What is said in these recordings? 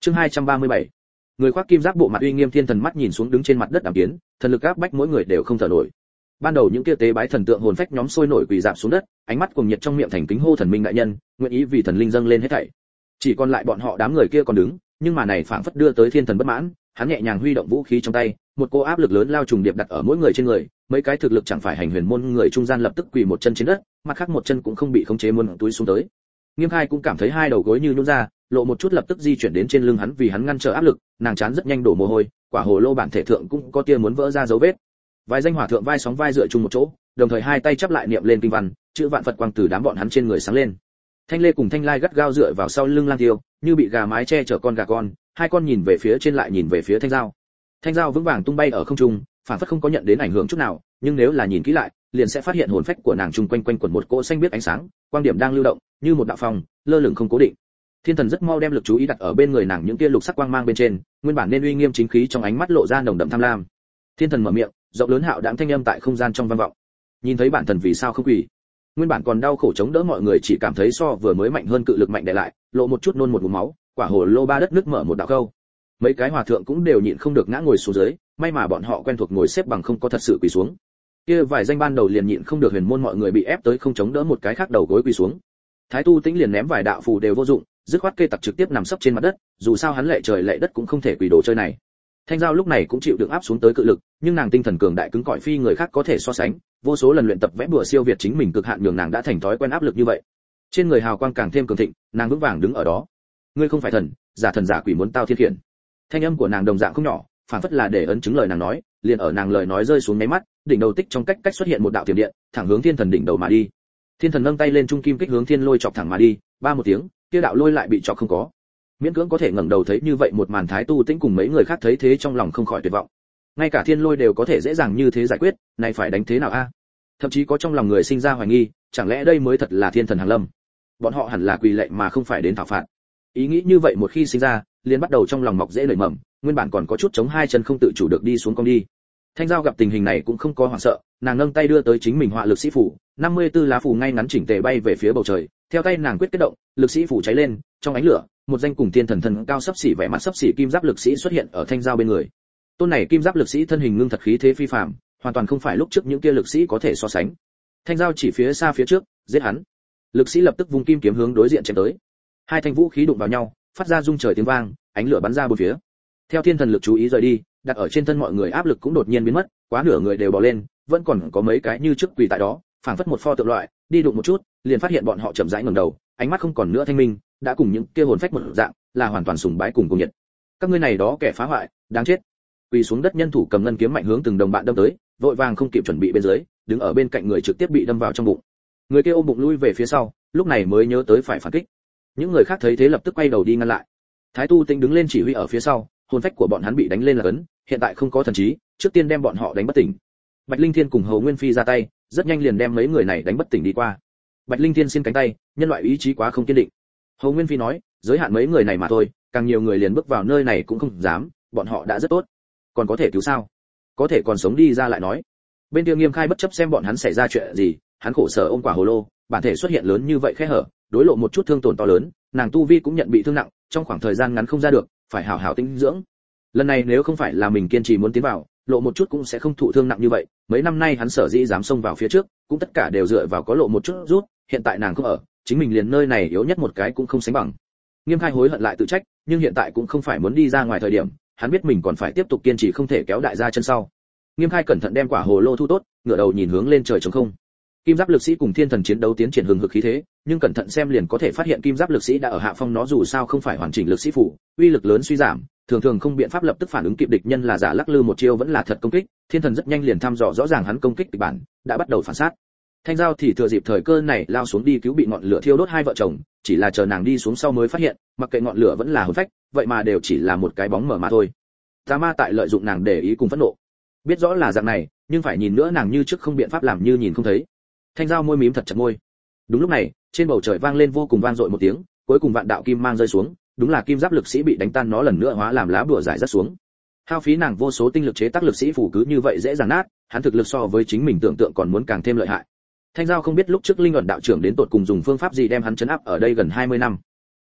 Chương 237. Người khoác kim giáp bộ mặt uy nghiêm thiên thần mắt nhìn xuống đứng trên mặt đất Đàm Kiến, thần lực áp bách mỗi người đều không thở nổi. Ban đầu những kia tế bái thần tượng hồn phách nhóm sôi nổi quỳ rạp xuống đất, ánh mắt cuồng nhiệt trong miệng thành kính hô thần minh đại nhân, nguyện ý vì thần linh dâng lên hết thảy. Chỉ còn lại bọn họ đám người kia còn đứng, nhưng mà này phảng phất đưa tới thiên thần bất mãn, hắn nhẹ nhàng huy động vũ khí trong tay, một cô áp lực lớn lao trùng điệp đặt ở mỗi người trên người, mấy cái thực lực chẳng phải hành huyền môn người trung gian lập tức quỳ một chân trên đất, mặt khác một chân cũng không bị khống chế muôn túi xuống tới. Nghiêm Khai cũng cảm thấy hai đầu gối như nhũn ra, lộ một chút lập tức di chuyển đến trên lưng hắn vì hắn ngăn trở áp lực, nàng chán rất nhanh đổ mồ hôi, quả hồ lô bản thể thượng cũng có tia muốn vỡ ra dấu vết. Vài danh hòa thượng vai sóng vai dựa chung một chỗ, đồng thời hai tay chắp lại niệm lên kinh văn, chữ vạn Phật quang từ đám bọn hắn trên người sáng lên. Thanh Lê cùng Thanh Lai gắt gao dựa vào sau lưng Lang Tiêu, như bị gà mái che chở con gà con, hai con nhìn về phía trên lại nhìn về phía Thanh Giao. Thanh Giao vững vàng tung bay ở không trung, phản phất không có nhận đến ảnh hưởng chút nào, nhưng nếu là nhìn kỹ lại, liền sẽ phát hiện hồn phách của nàng chung quanh quanh quẩn một cỗ xanh biếc ánh sáng, quang điểm đang lưu động, như một đạo phong, lơ lửng không cố định. Thiên thần rất mau đem lực chú ý đặt ở bên người nàng những kia lục sắc quang mang bên trên, nguyên bản nên uy nghiêm chính khí trong ánh mắt lộ ra nồng đậm tham lam. Thiên thần mở miệng, rộng lớn hạo đãng thanh âm tại không gian trong vang vọng. Nhìn thấy bản thần vì sao không quỳ? Nguyên bản còn đau khổ chống đỡ mọi người chỉ cảm thấy so vừa mới mạnh hơn cự lực mạnh đè lại, lộ một chút nôn một ngụm máu, quả hồ lô ba đất nước mở một đạo câu. Mấy cái hòa thượng cũng đều nhịn không được ngã ngồi xuống dưới, may mà bọn họ quen thuộc ngồi xếp bằng không có thật sự quỳ xuống. Kia vài danh ban đầu liền nhịn không được huyền môn mọi người bị ép tới không chống đỡ một cái khác đầu gối quỳ xuống. Thái Tu Tĩnh liền ném vài đạo phù đều vô dụng, dứt khoát kê tặc trực tiếp nằm sấp trên mặt đất, dù sao hắn lệ trời lệ đất cũng không thể quỳ đồ chơi này. Thanh Giao lúc này cũng chịu đựng áp xuống tới cự lực, nhưng nàng tinh thần cường đại cứng cỏi phi người khác có thể so sánh, vô số lần luyện tập vẽ bùa siêu việt chính mình cực hạn nhường nàng đã thành thói quen áp lực như vậy. Trên người hào quang càng thêm cường thịnh, nàng vững vàng đứng ở đó. Ngươi không phải thần, giả thần giả quỷ muốn tao thiên khiển. Thanh âm của nàng đồng dạng không nhỏ, phản phất là để ấn chứng lời nàng nói, liền ở nàng lời nói rơi xuống mấy mắt, đỉnh đầu tích trong cách xuất hiện một đạo tiềm điện, thẳng hướng thiên thần đỉnh đầu mà đi. Thiên thần nâng tay lên trung kim kích hướng thiên lôi chọc thẳng mà đi, ba một tiếng, kia đạo lôi lại bị chọc không có. Miễn cưỡng có thể ngẩng đầu thấy như vậy một màn Thái Tu Tĩnh cùng mấy người khác thấy thế trong lòng không khỏi tuyệt vọng. Ngay cả thiên lôi đều có thể dễ dàng như thế giải quyết, này phải đánh thế nào a? Thậm chí có trong lòng người sinh ra hoài nghi, chẳng lẽ đây mới thật là thiên thần hàng lâm? Bọn họ hẳn là quỳ lệ mà không phải đến thảo phạt. Ý nghĩ như vậy một khi sinh ra, liền bắt đầu trong lòng mọc dễ nảy mầm, nguyên bản còn có chút chống hai chân không tự chủ được đi xuống cong đi. Thanh Giao gặp tình hình này cũng không có hoảng sợ, nàng nâng tay đưa tới chính mình họa lực sĩ phủ, 54 lá phù ngay ngắn chỉnh tề bay về phía bầu trời, theo tay nàng quyết kết động, lực sĩ phủ cháy lên, trong ánh lửa, một danh cùng thiên thần thân cao sấp xỉ vẻ mặt sấp xỉ kim giáp lực sĩ xuất hiện ở Thanh Giao bên người. Tôn này kim giáp lực sĩ thân hình ngưng thật khí thế phi phàm, hoàn toàn không phải lúc trước những kia lực sĩ có thể so sánh. Thanh Giao chỉ phía xa phía trước, giết hắn. Lực sĩ lập tức vung kim kiếm hướng đối diện chém tới. Hai thanh vũ khí đụng vào nhau, phát ra rung trời tiếng vang, ánh lửa bắn ra bốn phía. Theo thiên thần lực chú ý rời đi, đặt ở trên thân mọi người áp lực cũng đột nhiên biến mất, quá nửa người đều bò lên, vẫn còn có mấy cái như trước quỳ tại đó, phảng phất một pho tượng loại, đi đụng một chút, liền phát hiện bọn họ chậm rãi ngẩng đầu, ánh mắt không còn nữa thanh minh, đã cùng những kia hồn phách một dạng, là hoàn toàn sùng bái cùng cùng nhiệt. Các ngươi này đó kẻ phá hoại, đáng chết. Quỳ xuống đất nhân thủ cầm ngân kiếm mạnh hướng từng đồng bạn đâm tới, vội vàng không kịp chuẩn bị bên dưới, đứng ở bên cạnh người trực tiếp bị đâm vào trong bụng. Người kia ôm bụng lui về phía sau, lúc này mới nhớ tới phải phản kích. Những người khác thấy thế lập tức quay đầu đi ngăn lại. Thái Tu Tĩnh đứng lên chỉ huy ở phía sau, hồn phách của bọn hắn bị đánh lên là cấn, hiện tại không có thần trí, trước tiên đem bọn họ đánh bất tỉnh. Bạch Linh Thiên cùng Hầu Nguyên Phi ra tay, rất nhanh liền đem mấy người này đánh bất tỉnh đi qua. Bạch Linh Thiên xin cánh tay, nhân loại ý chí quá không kiên định. Hầu Nguyên Phi nói, giới hạn mấy người này mà thôi, càng nhiều người liền bước vào nơi này cũng không dám, bọn họ đã rất tốt, còn có thể cứu sao? Có thể còn sống đi ra lại nói. Bên kia Nghiêm Khai bất chấp xem bọn hắn xảy ra chuyện gì, hắn khổ sở ôm quả hồ lô, bản thể xuất hiện lớn như vậy khe hở, đối lộ một chút thương tổn to lớn, nàng tu vi cũng nhận bị thương nặng, trong khoảng thời gian ngắn không ra được, phải hảo hảo tĩnh dưỡng. Lần này nếu không phải là mình kiên trì muốn tiến vào, lộ một chút cũng sẽ không thụ thương nặng như vậy, mấy năm nay hắn sở dĩ dám xông vào phía trước, cũng tất cả đều dựa vào có lộ một chút rút, hiện tại nàng không ở, chính mình liền nơi này yếu nhất một cái cũng không sánh bằng. Nghiêm Khai hối hận lại tự trách, nhưng hiện tại cũng không phải muốn đi ra ngoài thời điểm, hắn biết mình còn phải tiếp tục kiên trì không thể kéo đại gia chân sau. Nghiêm Khai cẩn thận đem quả hồ lô thu tốt, ngửa đầu nhìn hướng lên trời trống không. Kim giáp lực sĩ cùng thiên thần chiến đấu tiến triển hừng hực khí thế, nhưng cẩn thận xem liền có thể phát hiện kim giáp lực sĩ đã ở hạ phong, nó dù sao không phải hoàn chỉnh lực sĩ phủ, uy lực lớn suy giảm, thường thường không biện pháp lập tức phản ứng kịp địch nhân là giả lắc lư một chiêu vẫn là thật công kích. Thiên thần rất nhanh liền thăm dò rõ ràng hắn công kích kịch bản, đã bắt đầu phản sát. Thanh Giao thì thừa dịp thời cơ này lao xuống đi cứu bị ngọn lửa thiêu đốt hai vợ chồng, chỉ là chờ nàng đi xuống sau mới phát hiện, mặc kệ ngọn lửa vẫn là hồn phách, vậy mà đều chỉ là một cái bóng mờ mà thôi. Tà ma tại lợi dụng nàng để ý cùng phẫn nộ. Biết rõ là dạng này, nhưng phải nhìn nữa nàng như trước không biện pháp làm như nhìn không thấy. Thanh Giao môi mím thật chặt môi. Đúng lúc này, trên bầu trời vang lên vô cùng vang dội một tiếng, cuối cùng vạn đạo kim mang rơi xuống, đúng là kim giáp lực sĩ bị đánh tan, nó lần nữa hóa làm lá bùa giải rác xuống. Hao phí nàng vô số tinh lực chế tác lực sĩ phủ cứ như vậy dễ dàng nát, hắn thực lực so với chính mình tưởng tượng còn muốn càng thêm lợi hại. Thanh Giao không biết lúc trước Linh Ẩn đạo trưởng đến tột cùng dùng phương pháp gì đem hắn trấn áp ở đây gần 20 năm.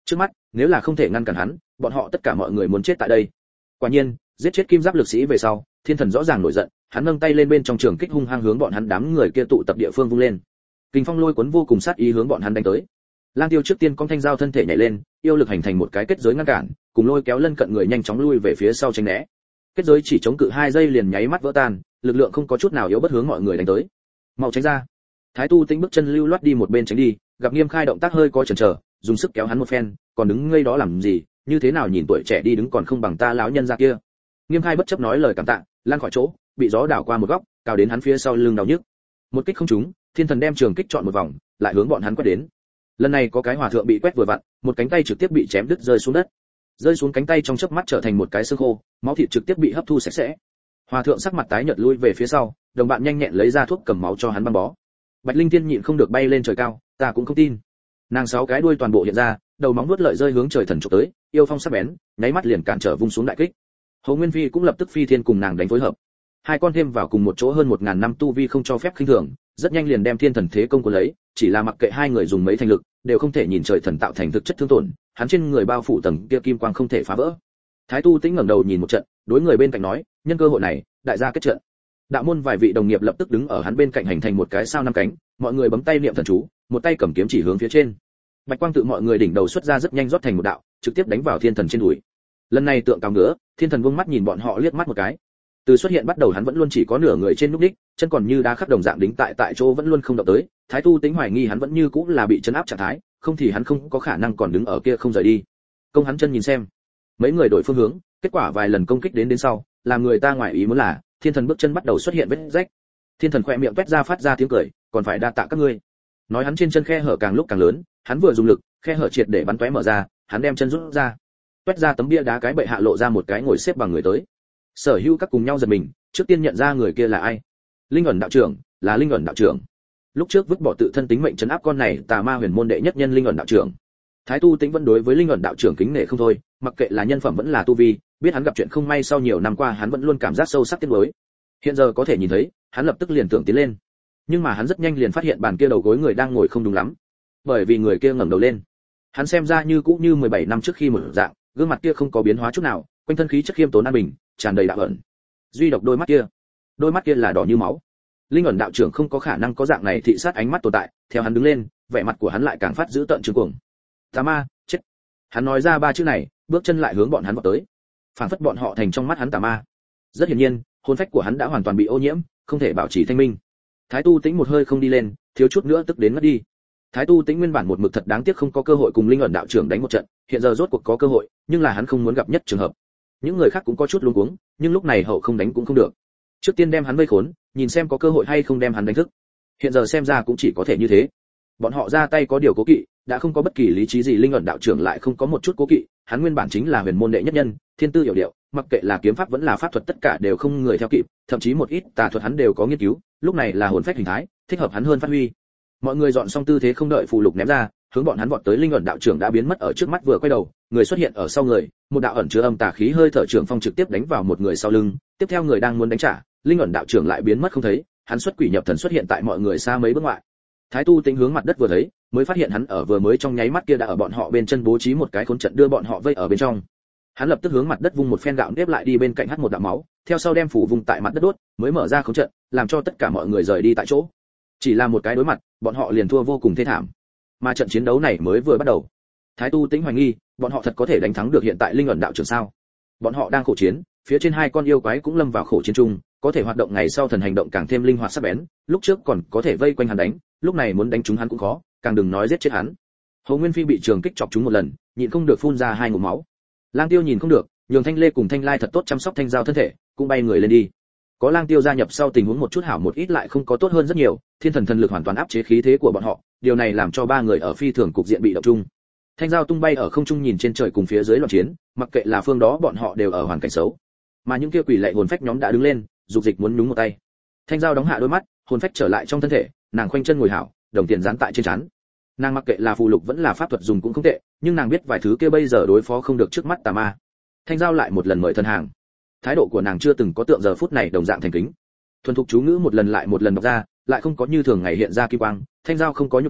Trước mắt, nếu là không thể ngăn cản hắn, bọn họ tất cả mọi người muốn chết tại đây. Quả nhiên, giết chết kim giáp lực sĩ về sau, thiên thần rõ ràng nổi giận, hắn nâng tay lên bên trong trường kích hung hăng hướng bọn hắn đám người kia tụ tập địa phương vung lên. Kình phong lôi cuốn vô cùng sát ý hướng bọn hắn đánh tới. Lang Tiêu trước tiên cong thanh dao thân thể nhảy lên, yêu lực hành thành một cái kết giới ngăn cản, cùng lôi kéo lân cận người nhanh chóng lui về phía sau tránh né. Kết giới chỉ chống cự 2 giây liền nháy mắt vỡ tan, lực lượng không có chút nào yếu bất hướng mọi người đánh tới. Mau tránh ra. Thái Tu Tĩnh bước chân lưu loát đi một bên tránh đi, gặp Nghiêm Khai động tác hơi có chần chờ, dùng sức kéo hắn một phen, còn đứng ngây đó làm gì, như thế nào nhìn tuổi trẻ đi đứng còn không bằng ta lão nhân ra kia. Nghiêm Khai bất chấp nói lời cảm tạ, lan khỏi chỗ, bị gió đảo qua một góc, cào đến hắn phía sau lưng đau nhức. Một kích không trúng, thiên thần đem trường kích chọn một vòng, lại hướng bọn hắn quét đến. Lần này có cái hòa thượng bị quét vừa vặn, một cánh tay trực tiếp bị chém đứt rơi xuống đất. Rơi xuống cánh tay trong chớp mắt trở thành một cái xương khô, máu thịt trực tiếp bị hấp thu sạch sẽ. Hòa thượng sắc mặt tái nhợt lui về phía sau, đồng bạn nhanh nhẹn lấy ra thuốc cầm máu cho hắn băng bó. Bạch Linh Tiên nhịn không được bay lên trời cao, ta cũng không tin. Nàng 6 cái đuôi toàn bộ hiện ra, đầu móng vuốt lợi rơi hướng trời thần chụp tới, yêu phong sắc bén, nháy mắt liền cản trở vung xuống đại kích. Hồ Nguyên Phi cũng lập tức phi thiên cùng nàng đánh phối hợp. Hai con thêm vào cùng một chỗ hơn 1000 năm tu vi không cho phép khinh thường, rất nhanh liền đem thiên thần thế công của lấy, chỉ là mặc kệ hai người dùng mấy thành lực, đều không thể nhìn trời thần tạo thành thực chất thương tổn, hắn trên người bao phủ tầng kia kim quang không thể phá vỡ. Thái Tu Tĩnh ngẩng đầu nhìn một trận, đối người bên cạnh nói, nhân cơ hội này, đại gia kết trận. Đạo môn vài vị đồng nghiệp lập tức đứng ở hắn bên cạnh hành thành một cái sao 5 cánh, mọi người bấm tay niệm thần chú, một tay cầm kiếm chỉ hướng phía trên. Bạch quang tự mọi người đỉnh đầu xuất ra rất nhanh rót thành một đạo, trực tiếp đánh vào thiên thần trên đùi. Lần này tượng cào ngứa, thiên thần vương mắt nhìn bọn họ liếc mắt một cái. Từ xuất hiện bắt đầu hắn vẫn luôn chỉ có nửa người trên núc đích, chân còn như đá khắc đồng dạng đính tại chỗ vẫn luôn không động tới. Thái Tu Tĩnh hoài nghi hắn vẫn như cũng là bị chấn áp trạng thái, không thì hắn không có khả năng còn đứng ở kia không rời đi. Công hắn chân nhìn xem. Mấy người đổi phương hướng, kết quả vài lần công kích đến sau, làm người ta ngoài ý muốn là, thiên thần bước chân bắt đầu xuất hiện vết rách. Thiên thần khẽ miệng toét ra phát ra tiếng cười, còn phải đa tạ các ngươi. Nói hắn trên chân khe hở càng lúc càng lớn, hắn vừa dùng lực, khe hở triệt để bắn tóe mở ra, hắn đem chân rút ra. Toét ra tấm bia đá cái bệ hạ lộ ra một cái ngồi xếp bằng người tới. Sở Hữu các cùng nhau giật mình, trước tiên nhận ra người kia là ai. Linh ẩn đạo trưởng, là Linh ẩn đạo trưởng. Lúc trước vứt bỏ tự thân tính mệnh trấn áp con này tà ma huyền môn đệ nhất nhân Linh ẩn đạo trưởng. Thái Tu Tĩnh vẫn đối với Linh ẩn đạo trưởng kính nể không thôi, mặc kệ là nhân phẩm vẫn là tu vi, biết hắn gặp chuyện không may sau nhiều năm qua hắn vẫn luôn cảm giác sâu sắc tiếc nuối. Hiện giờ có thể nhìn thấy, hắn lập tức liền tưởng tiến lên. Nhưng mà hắn rất nhanh liền phát hiện bàn kia đầu gối người đang ngồi không đúng lắm. Bởi vì người kia ngẩng đầu lên, hắn xem ra như cũ như 17 năm trước khi mở dạng, gương mặt kia không có biến hóa chút nào, quanh thân khí chất khiêm tốn an bình, tràn đầy đạo ẩn. Duy độc đôi mắt kia là đỏ như máu. Linh ẩn đạo trưởng không có khả năng có dạng này thị sát ánh mắt tồn tại, theo hắn đứng lên, vẻ mặt của hắn lại càng phát dữ tợn trừng cuồng. Tà ma, chết. Hắn nói ra 3 chữ này, bước chân lại hướng bọn hắn vọt tới. Phản phất bọn họ thành trong mắt hắn tà ma. Rất hiển nhiên, hồn phách của hắn đã hoàn toàn bị ô nhiễm, không thể bảo trì thanh minh. Thái Tu Tĩnh một hơi không đi lên, thiếu chút nữa tức đến mất đi. Thái Tu Tĩnh nguyên bản một mực thật đáng tiếc không có cơ hội cùng Linh ẩn đạo trưởng đánh một trận, hiện giờ rốt cuộc có cơ hội, nhưng là hắn không muốn gặp nhất trường hợp. Những người khác cũng có chút luống cuống, nhưng lúc này hậu không đánh cũng không được. Trước tiên đem hắn vây khốn, nhìn xem có cơ hội hay không đem hắn đánh thức. Hiện giờ xem ra cũng chỉ có thể như thế. Bọn họ ra tay có điều cố kỵ, đã không có bất kỳ lý trí gì. Linh ẩn đạo trưởng lại không có một chút cố kỵ, hắn nguyên bản chính là huyền môn đệ nhất nhân, thiên tư hiểu điệu, mặc kệ là kiếm pháp vẫn là pháp thuật tất cả đều không người theo kịp, thậm chí một ít tà thuật hắn đều có nghiên cứu, lúc này là hồn phách hình thái, thích hợp hắn hơn phát huy. Mọi người dọn xong tư thế không đợi phù lục ném ra, hướng bọn hắn vọt tới. Linh ẩn đạo trưởng đã biến mất ở trước mắt, vừa quay đầu, người xuất hiện ở sau người, một đạo ẩn chứa âm tà khí hơi thở trưởng phong trực tiếp đánh vào một người sau lưng, tiếp theo người đang muốn đánh trả, Linh ẩn đạo trưởng lại biến mất không thấy, hắn xuất quỷ nhập thần xuất hiện tại mọi người xa mấy bước ngoại. Thái Tu Tĩnh hướng mặt đất vừa thấy, mới phát hiện hắn ở vừa mới trong nháy mắt kia đã ở bọn họ bên chân bố trí một cái khốn trận đưa bọn họ vây ở bên trong. Hắn lập tức hướng mặt đất vung một phen gạo nếp lại đi bên cạnh hắt một đạo máu, theo sau đem phủ vùng tại mặt đất đốt, mới mở ra khốn trận, làm cho tất cả mọi người rời đi tại chỗ. Chỉ là một cái đối mặt, bọn họ liền thua vô cùng thê thảm. Mà trận chiến đấu này mới vừa bắt đầu. Thái Tu Tĩnh hoài nghi, bọn họ thật có thể đánh thắng được hiện tại Linh ẩn đạo trưởng sao? Bọn họ đang khổ chiến, phía trên 2 con yêu quái cũng lâm vào khổ chiến chung, có thể hoạt động ngày sau thần hành động càng thêm linh hoạt sắc bén, lúc trước còn có thể vây quanh hắn đánh, lúc này muốn đánh trúng hắn cũng khó, càng đừng nói giết chết hắn. Hồ Nguyên Phi bị trường kích chọc trúng một lần, nhịn không được phun ra 2 ngụm máu. Lang Tiêu nhìn không được, nhường Thanh Lê cùng Thanh Lai thật tốt chăm sóc Thanh Giao thân thể, cũng bay người lên đi. Có Lang Tiêu gia nhập sau tình huống một chút hảo một ít lại không có tốt hơn rất nhiều, thiên thần thần lực hoàn toàn áp chế khí thế của bọn họ, điều này làm cho 3 người ở phi thường cục diện bị động chung. Thanh Giao tung bay ở không trung nhìn trên trời cùng phía dưới loạn chiến, mặc kệ là phương đó bọn họ đều ở hoàn cảnh xấu. Mà những kia quỷ lệ hồn phách nhóm đã đứng lên, dục dịch muốn nhúng một tay. Thanh Giao đóng hạ đôi mắt, hồn phách trở lại trong thân thể, nàng khoanh chân ngồi hảo, đồng tiền dán tại trên trán. Nàng mặc kệ là phù lục vẫn là pháp thuật dùng cũng không tệ, nhưng nàng biết vài thứ kia bây giờ đối phó không được trước mắt tà ma. Thanh Giao lại một lần mời thần hàng. Thái độ của nàng chưa từng có tượng giờ phút này đồng dạng thành kính. Thuần thục chú ngữ một lần lại một lần đọc ra, lại không có như thường ngày hiện ra kim quang. Thanh Giao không có nhục trí,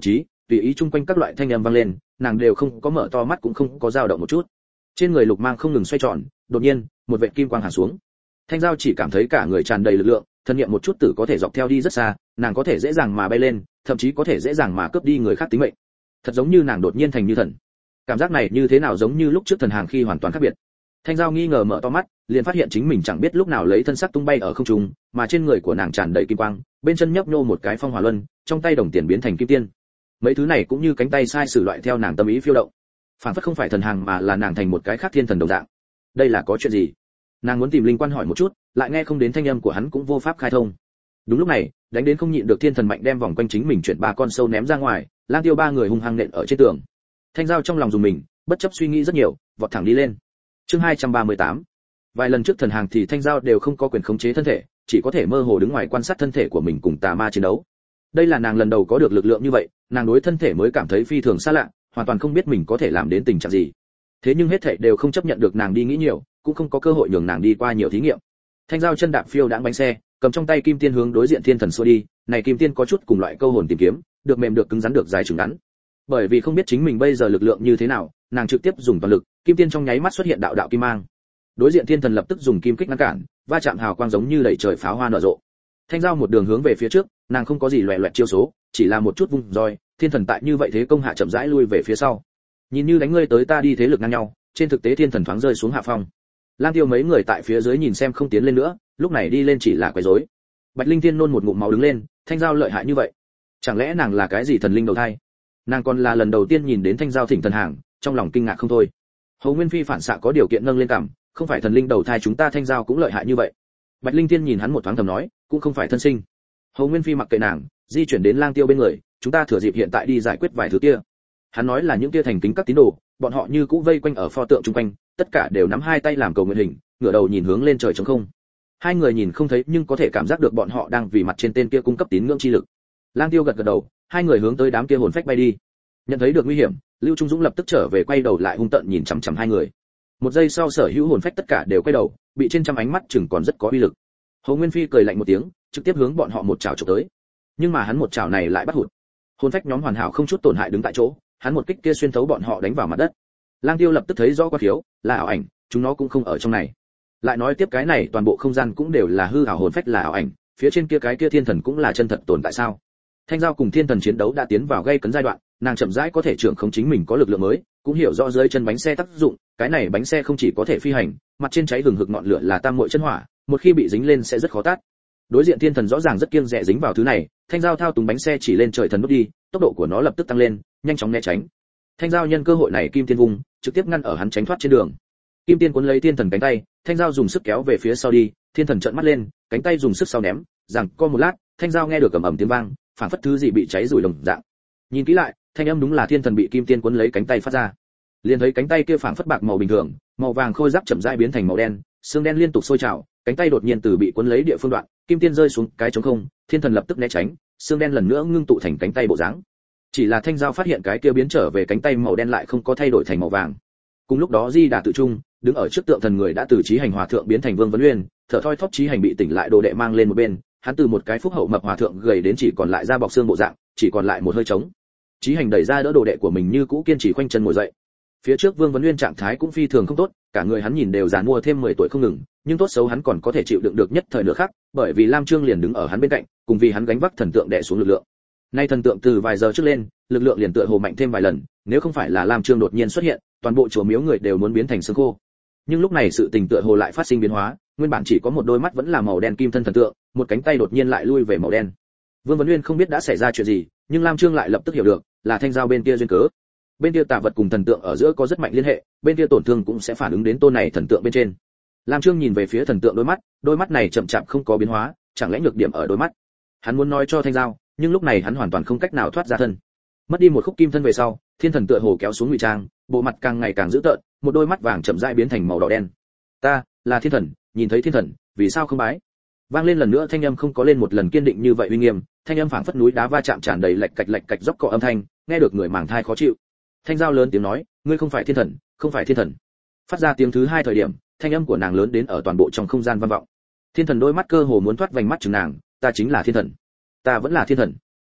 tùy ý chung quanh các loại thanh âm vang lên, nàng đều không có mở to mắt cũng không có dao động một chút. Trên người lục mang không ngừng xoay tròn, đột nhiên, một vệt kim quang hạ xuống. Thanh Giao chỉ cảm thấy cả người tràn đầy lực lượng, thân niệm một chút tử có thể dọc theo đi rất xa, nàng có thể dễ dàng mà bay lên, thậm chí có thể dễ dàng mà cướp đi người khác tính mệnh. Thật giống như nàng đột nhiên thành như thần. Cảm giác này như thế nào giống như lúc trước thần hàng khi hoàn toàn khác biệt. Thanh Giao nghi ngờ mở to mắt, liền phát hiện chính mình chẳng biết lúc nào lấy thân sắc tung bay ở không trung, mà trên người của nàng tràn đầy kim quang, bên chân nhấp nhô một cái phong hỏa luân, trong tay đồng tiền biến thành kim tiên. Mấy thứ này cũng như cánh tay sai sử loại theo nàng tâm ý phiêu động. Phản phất không phải thần hàng mà là nàng thành một cái khác thiên thần đồng dạng. Đây là có chuyện gì? Nàng muốn tìm linh quan hỏi một chút, lại nghe không đến thanh âm của hắn cũng vô pháp khai thông. Đúng lúc này, đánh đến không nhịn được thiên thần mạnh đem vòng quanh chính mình chuyển ba con sâu ném ra ngoài, Lang Tiêu ba người hung hăng nện ở trên tường. Thanh Giao trong lòng dùng mình, bất chấp suy nghĩ rất nhiều, vọt thẳng đi lên. Chương 238. Vài lần trước thần hàng thì Thanh Giao đều không có quyền khống chế thân thể, chỉ có thể mơ hồ đứng ngoài quan sát thân thể của mình cùng tà ma chiến đấu. Đây là nàng lần đầu có được lực lượng như vậy, nàng đối thân thể mới cảm thấy phi thường xa lạ, hoàn toàn không biết mình có thể làm đến tình trạng gì. Thế nhưng hết thảy đều không chấp nhận được nàng đi nghĩ nhiều, cũng không có cơ hội nhường nàng đi qua nhiều thí nghiệm. Thanh Giao chân đạp phiêu đãng bánh xe, cầm trong tay kim tiên hướng đối diện thiên thần xua đi, này kim tiên có chút cùng loại câu hồn tìm kiếm, được mềm được cứng rắn được dài chừng ngắn. Bởi vì không biết chính mình bây giờ lực lượng như thế nào, nàng trực tiếp dùng toàn lực, kim tiên trong nháy mắt xuất hiện đạo đạo kim mang. Đối diện thiên thần lập tức dùng kim kích ngăn cản, va chạm hào quang giống như đẩy trời pháo hoa nở rộ. Thanh Giao một đường hướng về phía trước, nàng không có gì loè loẹt chiêu số, chỉ là một chút vung roi, thiên thần tại như vậy thế công hạ chậm rãi lui về phía sau. Nhìn như đánh ngươi tới ta đi thế lực ngang nhau, trên thực tế thiên thần thoáng rơi xuống hạ phong. Lang Tiêu mấy người tại phía dưới nhìn xem không tiến lên nữa, lúc này đi lên chỉ là quấy rối. Bạch Linh Tiên nôn một ngụm máu đứng lên, Thanh Giao lợi hại như vậy, chẳng lẽ nàng là cái gì thần linh đầu thai? Nàng còn là lần đầu tiên nhìn đến Thanh Giao thỉnh thần hàng, trong lòng kinh ngạc không thôi. Hầu Nguyên Phi phản xạ có điều kiện nâng lên cằm, không phải thần linh đầu thai chúng ta Thanh Giao cũng lợi hại như vậy. Bạch Linh Tiên nhìn hắn một thoáng thầm nói, cũng không phải thân sinh. Hầu Nguyên Phi mặc kệ nàng, di chuyển đến Lang Tiêu bên người, chúng ta thừa dịp hiện tại đi giải quyết vài thứ kia. Hắn nói là những kia thành kính các tín đồ, bọn họ như cũ vây quanh ở pho tượng chung quanh, tất cả đều nắm hai tay làm cầu nguyện hình, ngửa đầu nhìn hướng lên trời trống không. Hai người nhìn không thấy nhưng có thể cảm giác được bọn họ đang vì mặt trên tên kia cung cấp tín ngưỡng chi lực. Lang Tiêu gật gật đầu, hai người hướng tới đám kia hồn phách bay đi. Nhận thấy được nguy hiểm, Lưu Trung Dũng lập tức trở về quay đầu lại hung tợn nhìn chằm chằm hai người. Một giây sau sở hữu hồn phách tất cả đều quay đầu, bị trên trăm ánh mắt chừng còn rất có uy lực. Hồ Nguyên Phi cười lạnh một tiếng, trực tiếp hướng bọn họ một chảo chụp tới. Nhưng mà hắn một chảo này lại bắt hụt. Hồn phách nhóm hoàn hảo không chút tổn hại đứng tại chỗ, hắn một kích kia xuyên thấu bọn họ đánh vào mặt đất. Lang Tiêu lập tức thấy rõ quá thiếu, là ảo ảnh, chúng nó cũng không ở trong này. Lại nói tiếp cái này toàn bộ không gian cũng đều là hư ảo, hồn phách là ảo ảnh, phía trên kia cái kia thiên thần cũng là chân thật tồn tại sao? Thanh Giao cùng thiên thần chiến đấu đã tiến vào gây cấn giai đoạn, nàng chậm rãi có thể trưởng khống chính mình có lực lượng mới, cũng hiểu rõ dưới chân bánh xe tác dụng, cái này bánh xe không chỉ có thể phi hành, mặt trên cháy hừng hực ngọn lửa là tam muội chân hỏa, một khi bị dính lên sẽ rất khó tát. Đối diện thiên thần rõ ràng rất kiêng dè dính vào thứ này, Thanh Giao thao túng bánh xe chỉ lên trời thần nút đi, tốc độ của nó lập tức tăng lên, nhanh chóng né tránh. Thanh Giao nhân cơ hội này kim tiên vùng, trực tiếp ngăn ở hắn tránh thoát trên đường. Kim tiên cuốn lấy thiên thần cánh tay, Thanh Giao dùng sức kéo về phía sau đi, thiên thần trợn mắt lên, cánh tay dùng sức sau ném, rằng co một lát, Thanh Giao nghe được ầm ầm tiếng vang, phảng phất thứ gì bị cháy rủi đồng dạng. Nhìn kỹ lại, thanh âm đúng là thiên thần bị kim tiên cuốn lấy cánh tay phát ra. Liền thấy cánh tay kia phảng phất bạc màu bình thường, màu vàng khôi giáp chậm rãi biến thành màu đen, xương đen liên tục sôi trào, cánh tay đột nhiên từ bị cuốn lấy địa phương đoạn, kim tiên rơi xuống cái trống không, thiên thần lập tức né tránh, xương đen lần nữa ngưng tụ thành cánh tay bộ dáng. Chỉ là Thanh Giao phát hiện cái kia biến trở về cánh tay màu đen lại không có thay đổi thành màu vàng. Cùng lúc đó Di Đà tự trung, đứng ở trước tượng thần người đã từ Chí Hành hòa thượng biến thành Vương Vấn Uyên, thở thoi thóp Chí Hành bị tỉnh lại đồ đệ mang lên một bên, hắn từ một cái phúc hậu mập hòa thượng gầy đến chỉ còn lại da bọc xương bộ dạng, chỉ còn lại một hơi trống. Chí Hành đẩy ra đỡ đồ đệ của mình như cũ kiên trì khoanh chân ngồi dậy. Phía trước Vương Vấn Uyên trạng thái cũng phi thường không tốt, cả người hắn nhìn đều già mua thêm 10 tuổi không ngừng, nhưng tốt xấu hắn còn có thể chịu đựng được nhất thời nửa khắc, bởi vì Lam Trương liền đứng ở hắn bên cạnh, cùng vì hắn gánh vác thần tượng đè xuống lực lượng. Nay thần tượng từ vài giờ trước lên, lực lượng liền tựa hồ mạnh thêm vài lần, nếu không phải là Lam Trương đột nhiên xuất hiện, toàn bộ chùa miếu người đều muốn biến thành xương khô. Nhưng lúc này sự tình tựa hồ lại phát sinh biến hóa, nguyên bản chỉ có một đôi mắt vẫn là màu đen kim thân thần tượng, một cánh tay đột nhiên lại lui về màu đen. Vương Vấn Uyên không biết đã xảy ra chuyện gì, nhưng Lam Trương lại lập tức hiểu được, là Thanh Giao bên kia duyên cớ. Bên kia tà vật cùng thần tượng ở giữa có rất mạnh liên hệ, bên kia tổn thương cũng sẽ phản ứng đến tôn này thần tượng bên trên. Lam Trương nhìn về phía thần tượng đôi mắt này chậm chạp không có biến hóa, chẳng lẽ nhược điểm ở đôi mắt? Hắn muốn nói cho Thanh Giao, nhưng lúc này hắn hoàn toàn không cách nào thoát ra thân. Mất đi một khúc kim thân về sau, thiên thần tựa hồ kéo xuống ngụy trang, bộ mặt càng ngày càng dữ tợn, một đôi mắt vàng chậm rãi biến thành màu đỏ đen. Ta là thiên thần, nhìn thấy thiên thần, vì sao không bái? Vang lên lần nữa thanh âm không có lên một lần kiên định như vậy uy nghiêm, thanh âm phảng phất núi đá va chạm tràn đầy lạch cạch róc cọ âm thanh, nghe được người màng thai khó chịu. Thanh Giao lớn tiếng nói, ngươi không phải thiên thần, không phải thiên thần. Phát ra tiếng thứ hai thời điểm, thanh âm của nàng lớn đến ở toàn bộ trong không gian vang vọng. Thiên thần đôi mắt cơ hồ muốn thoát vành mắt chừng nàng, ta chính là thiên thần, ta vẫn là thiên thần.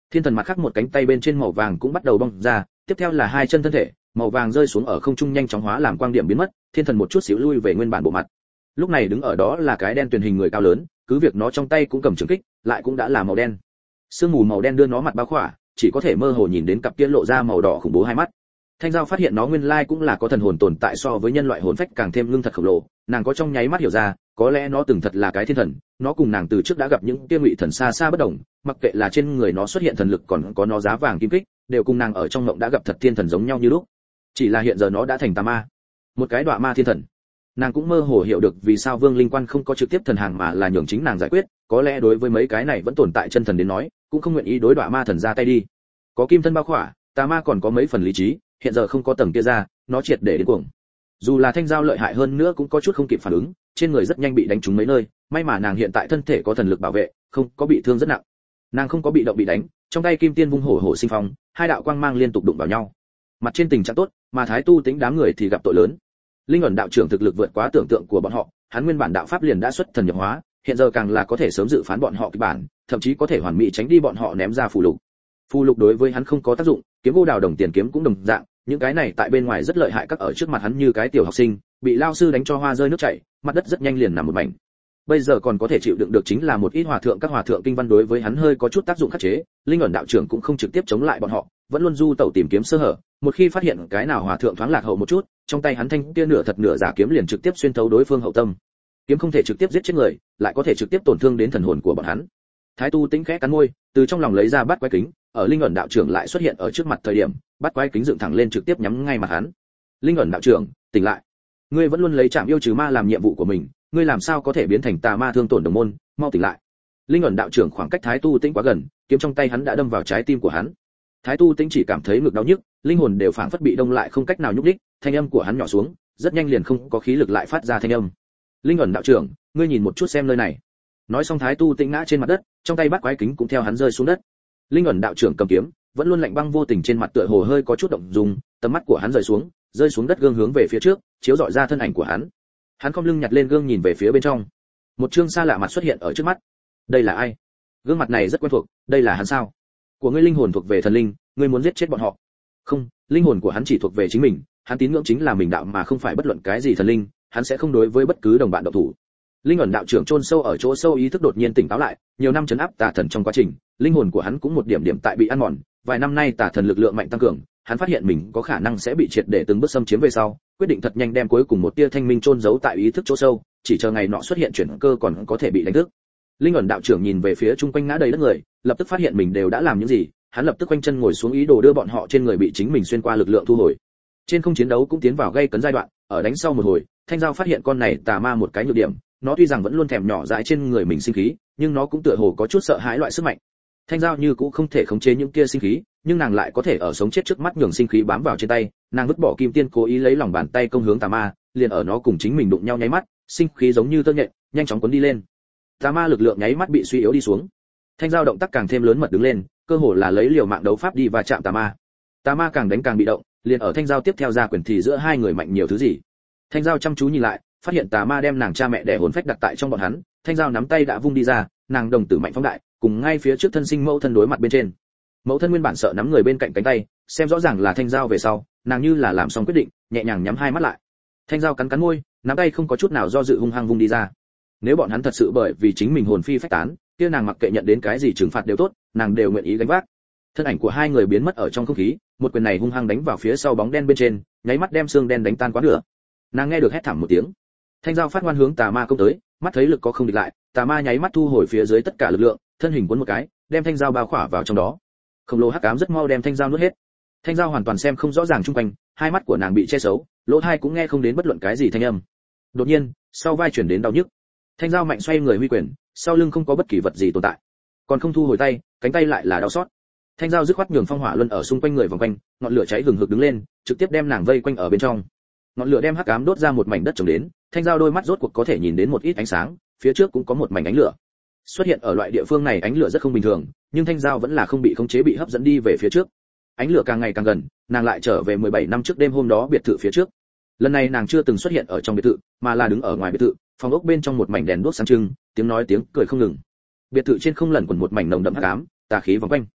Thiên thần mặt khác một cánh tay bên trên màu vàng cũng bắt đầu bong ra, tiếp theo là hai chân thân thể, màu vàng rơi xuống ở không trung nhanh chóng hóa làm quang điểm biến mất, thiên thần một chút xíu lui về nguyên bản bộ mặt. Lúc này đứng ở đó là cái đen tuyền hình người cao lớn, cứ việc nó trong tay cũng cầm trường kích, lại cũng đã là màu đen. Sương mù màu đen đưa nó mặt bao khỏa, chỉ có thể mơ hồ nhìn đến cặp kia lộ ra màu đỏ khủng bố hai mắt. Thanh Giao phát hiện nó nguyên lai cũng là có thần hồn tồn tại, so với nhân loại hồn phách càng thêm ngưng thật khổng lồ, nàng có trong nháy mắt hiểu ra, có lẽ nó từng thật là cái thiên thần, nó cùng nàng từ trước đã gặp những kia ngụy thần xa xa bất đồng, mặc kệ là trên người nó xuất hiện thần lực còn có nó giá vàng kim kích, đều cùng nàng ở trong mộng đã gặp thật thiên thần giống nhau như lúc. Chỉ là hiện giờ nó đã thành tà ma, một cái đọa ma thiên thần. Nàng cũng mơ hồ hiểu được vì sao Vương Linh Quan không có trực tiếp thần hàng mà là nhường chính nàng giải quyết, có lẽ đối với mấy cái này vẫn tồn tại chân thần đến nói, cũng không nguyện ý đối đọa ma thần ra tay đi. Có kim thân bao khỏa, tà ma còn có mấy phần lý trí, hiện giờ không có tầng kia ra, nó triệt để đến cuồng. Dù là Thanh Giao lợi hại hơn nữa cũng có chút không kịp phản ứng, trên người rất nhanh bị đánh trúng mấy nơi, may mà nàng hiện tại thân thể có thần lực bảo vệ, không có bị thương rất nặng. Nàng không có bị động bị đánh, trong tay kim tiên vung hổ hổ sinh phong, hai đạo quang mang liên tục đụng vào nhau. Mặt trên tình trạng tốt, mà Thái Tu tính đám người thì gặp tội lớn. Linh ẩn đạo trưởng thực lực vượt quá tưởng tượng của bọn họ, hắn nguyên bản đạo pháp liền đã xuất thần nhập hóa, hiện giờ càng là có thể sớm dự phán bọn họ kịch bản, thậm chí có thể hoàn mỹ tránh đi bọn họ ném ra phù lục. Phù lục đối với hắn không có tác dụng, kiếm gỗ đào đồng tiền kiếm cũng đồng dạng, những cái này tại bên ngoài rất lợi hại, các ở trước mặt hắn như cái tiểu học sinh, bị lao sư đánh cho hoa rơi nước chảy, mặt đất rất nhanh liền nằm một mảnh. Bây giờ còn có thể chịu đựng được chính là một ít hòa thượng, các hòa thượng kinh văn đối với hắn hơi có chút tác dụng khắc chế, linh ẩn đạo trưởng cũng không trực tiếp chống lại bọn họ, vẫn luôn du tẩu tìm kiếm sơ hở, một khi phát hiện cái nào hòa thượng thoáng lạc hậu một chút, trong tay hắn thanh kia nửa thật nửa giả kiếm liền trực tiếp xuyên thấu đối phương hậu tâm. Kiếm không thể trực tiếp giết chết người, lại có thể trực tiếp tổn thương đến thần hồn của bọn hắn. Thái Tu tính khẽ cắn môi, từ trong lòng lấy ra bát quái kính, ở linh ẩn đạo trưởng lại xuất hiện ở trước mặt thời điểm, bát quái kính dựng thẳng lên trực tiếp nhắm ngay mặt hắn. Linh ẩn đạo trưởng, tỉnh lại. Ngươi vẫn luôn lấy trảm yêu trừ ma làm nhiệm vụ của mình, ngươi làm sao có thể biến thành tà ma thương tổn đồng môn, mau tỉnh lại. Linh ẩn đạo trưởng khoảng cách Thái Tu Tĩnh quá gần, kiếm trong tay hắn đã đâm vào trái tim của hắn. Thái Tu Tĩnh chỉ cảm thấy ngực đau nhức, linh hồn đều phảng phất bị đông lại không cách nào nhúc nhích, thanh âm của hắn nhỏ xuống, rất nhanh liền không có khí lực lại phát ra thanh âm. Linh ẩn đạo trưởng, ngươi nhìn một chút xem nơi này. Nói xong Thái Tu Tĩnh ngã trên mặt đất, trong tay bắt quái kính cũng theo hắn rơi xuống đất. Linh ẩn đạo trưởng cầm kiếm, vẫn luôn lạnh băng vô tình trên mặt tựa hồ hơi có chút động dung, tầm mắt của hắn rơi xuống đất gương hướng về phía trước, chiếu rọi ra thân ảnh của hắn. Hắn khom lưng nhặt lên gương nhìn về phía bên trong. Một trương xa lạ mặt xuất hiện ở trước mắt. Đây là ai? Gương mặt này rất quen thuộc, đây là hắn sao? Của ngươi linh hồn thuộc về thần linh, ngươi muốn giết chết bọn họ? Không, linh hồn của hắn chỉ thuộc về chính mình, hắn tín ngưỡng chính là mình đạo mà không phải bất luận cái gì thần linh, hắn sẽ không đối với bất cứ đồng bạn động thủ. Linh ẩn đạo trưởng chôn sâu ở chỗ sâu ý thức đột nhiên tỉnh táo lại, nhiều năm trấn áp tà thần trong quá trình, linh hồn của hắn cũng một điểm điểm tại bị ăn mòn, vài năm nay tà thần lực lượng mạnh tăng cường, hắn phát hiện mình có khả năng sẽ bị triệt để từng bước xâm chiếm về sau, quyết định thật nhanh đem cuối cùng một tia thanh minh chôn giấu tại ý thức chỗ sâu, chỉ chờ ngày nọ xuất hiện chuyển cơ còn có thể bị đánh thức. Linh ẩn đạo trưởng nhìn về phía chung quanh ngã đầy đất người, lập tức phát hiện mình đều đã làm những gì, hắn lập tức quanh chân ngồi xuống ý đồ đưa bọn họ trên người bị chính mình xuyên qua lực lượng thu hồi. Trên không chiến đấu cũng tiến vào gây cấn giai đoạn, ở đánh sau một hồi, Thanh Giao phát hiện con này tà ma một cái nhược điểm, nó tuy rằng vẫn luôn thèm nhỏ dãi trên người mình sinh khí, nhưng nó cũng tựa hồ có chút sợ hãi loại sức mạnh. Thanh Giao như cũng không thể khống chế những kia sinh khí, nhưng nàng lại có thể ở sống chết trước mắt nhường sinh khí bám vào trên tay, nàng vứt bỏ kim tiên cố ý lấy lòng bàn tay công hướng tà ma, liền ở nó cùng chính mình đụng nhau nháy mắt, sinh khí giống như tơ nhện, nhanh chóng cuốn đi lên. Tà ma lực lượng nháy mắt bị suy yếu đi xuống. Thanh Giao động tác càng thêm lớn mật đứng lên, cơ hồ là lấy liều mạng đấu pháp đi và chạm tà ma. Tà ma càng đánh càng bị động, liền ở Thanh Giao tiếp theo ra quyền thì giữa hai người mạnh nhiều thứ gì. Thanh Giao chăm chú nhìn lại, phát hiện tà ma đem nàng cha mẹ đẻ hồn phách đặt tại trong bọn hắn, Thanh Giao nắm tay đã vung đi ra, nàng đồng tử mạnh phóng đại, cùng ngay phía trước thân sinh mẫu thân đối mặt bên trên. Mẫu thân nguyên bản sợ nắm người bên cạnh cánh tay, xem rõ ràng là Thanh Giao về sau, nàng như là làm xong quyết định, nhẹ nhàng nhắm hai mắt lại. Thanh Giao cắn cắn môi, nắm tay không có chút nào do dự hung hăng vung đi ra. Nếu bọn hắn thật sự bởi vì chính mình hồn phi phách tán, kia nàng mặc kệ nhận đến cái gì trừng phạt đều tốt, nàng đều nguyện ý gánh vác. Thân ảnh của hai người biến mất ở trong không khí, một quyền này hung hăng đánh vào phía sau bóng đen bên trên, nháy mắt đem xương đen đánh tan quá nửa. Nàng nghe được hét thảm một tiếng. Thanh Giao phát ngoan hướng tà ma công tới, mắt thấy lực có không địch lại, tà ma nháy mắt thu hồi phía dưới tất cả lực lượng, thân hình cuốn một cái, đem Thanh Giao bao khỏa vào trong đó. Khổng lồ hắc ám rất mau đem Thanh Giao nuốt hết. Thanh Giao hoàn toàn xem không rõ ràng xung quanh, hai mắt của nàng bị che giấu, lỗ tai cũng nghe không đến bất luận cái gì thanh âm. Đột nhiên, sau vai chuyển đến đau nhức. Thanh Giao mạnh xoay người huy quyền, sau lưng không có bất kỳ vật gì tồn tại, còn không thu hồi tay, cánh tay lại là đau xót. Thanh Giao dứt khoát nhường phong hỏa luân ở xung quanh người vòng quanh, ngọn lửa cháy hừng hực đứng lên, trực tiếp đem nàng vây quanh ở bên trong. Ngọn lửa đem hắc ám đốt ra một mảnh đất trồng đến, Thanh Giao đôi mắt rốt cuộc có thể nhìn đến một ít ánh sáng, phía trước cũng có một mảnh ánh lửa. Xuất hiện ở loại địa phương này ánh lửa rất không bình thường, nhưng Thanh Giao vẫn là không bị khống chế bị hấp dẫn đi về phía trước. Ánh lửa càng ngày càng gần, nàng lại trở về 17 năm trước đêm hôm đó biệt thự phía trước. Lần này nàng chưa từng xuất hiện ở trong biệt thự, mà là đứng ở ngoài biệt thự, phòng ốc bên trong một mảnh đèn đuốc sáng trưng, tiếng nói tiếng cười không ngừng. Biệt thự trên không lẩn quẩn một mảnh nồng đậm hắc ám, tà khí vòng quanh.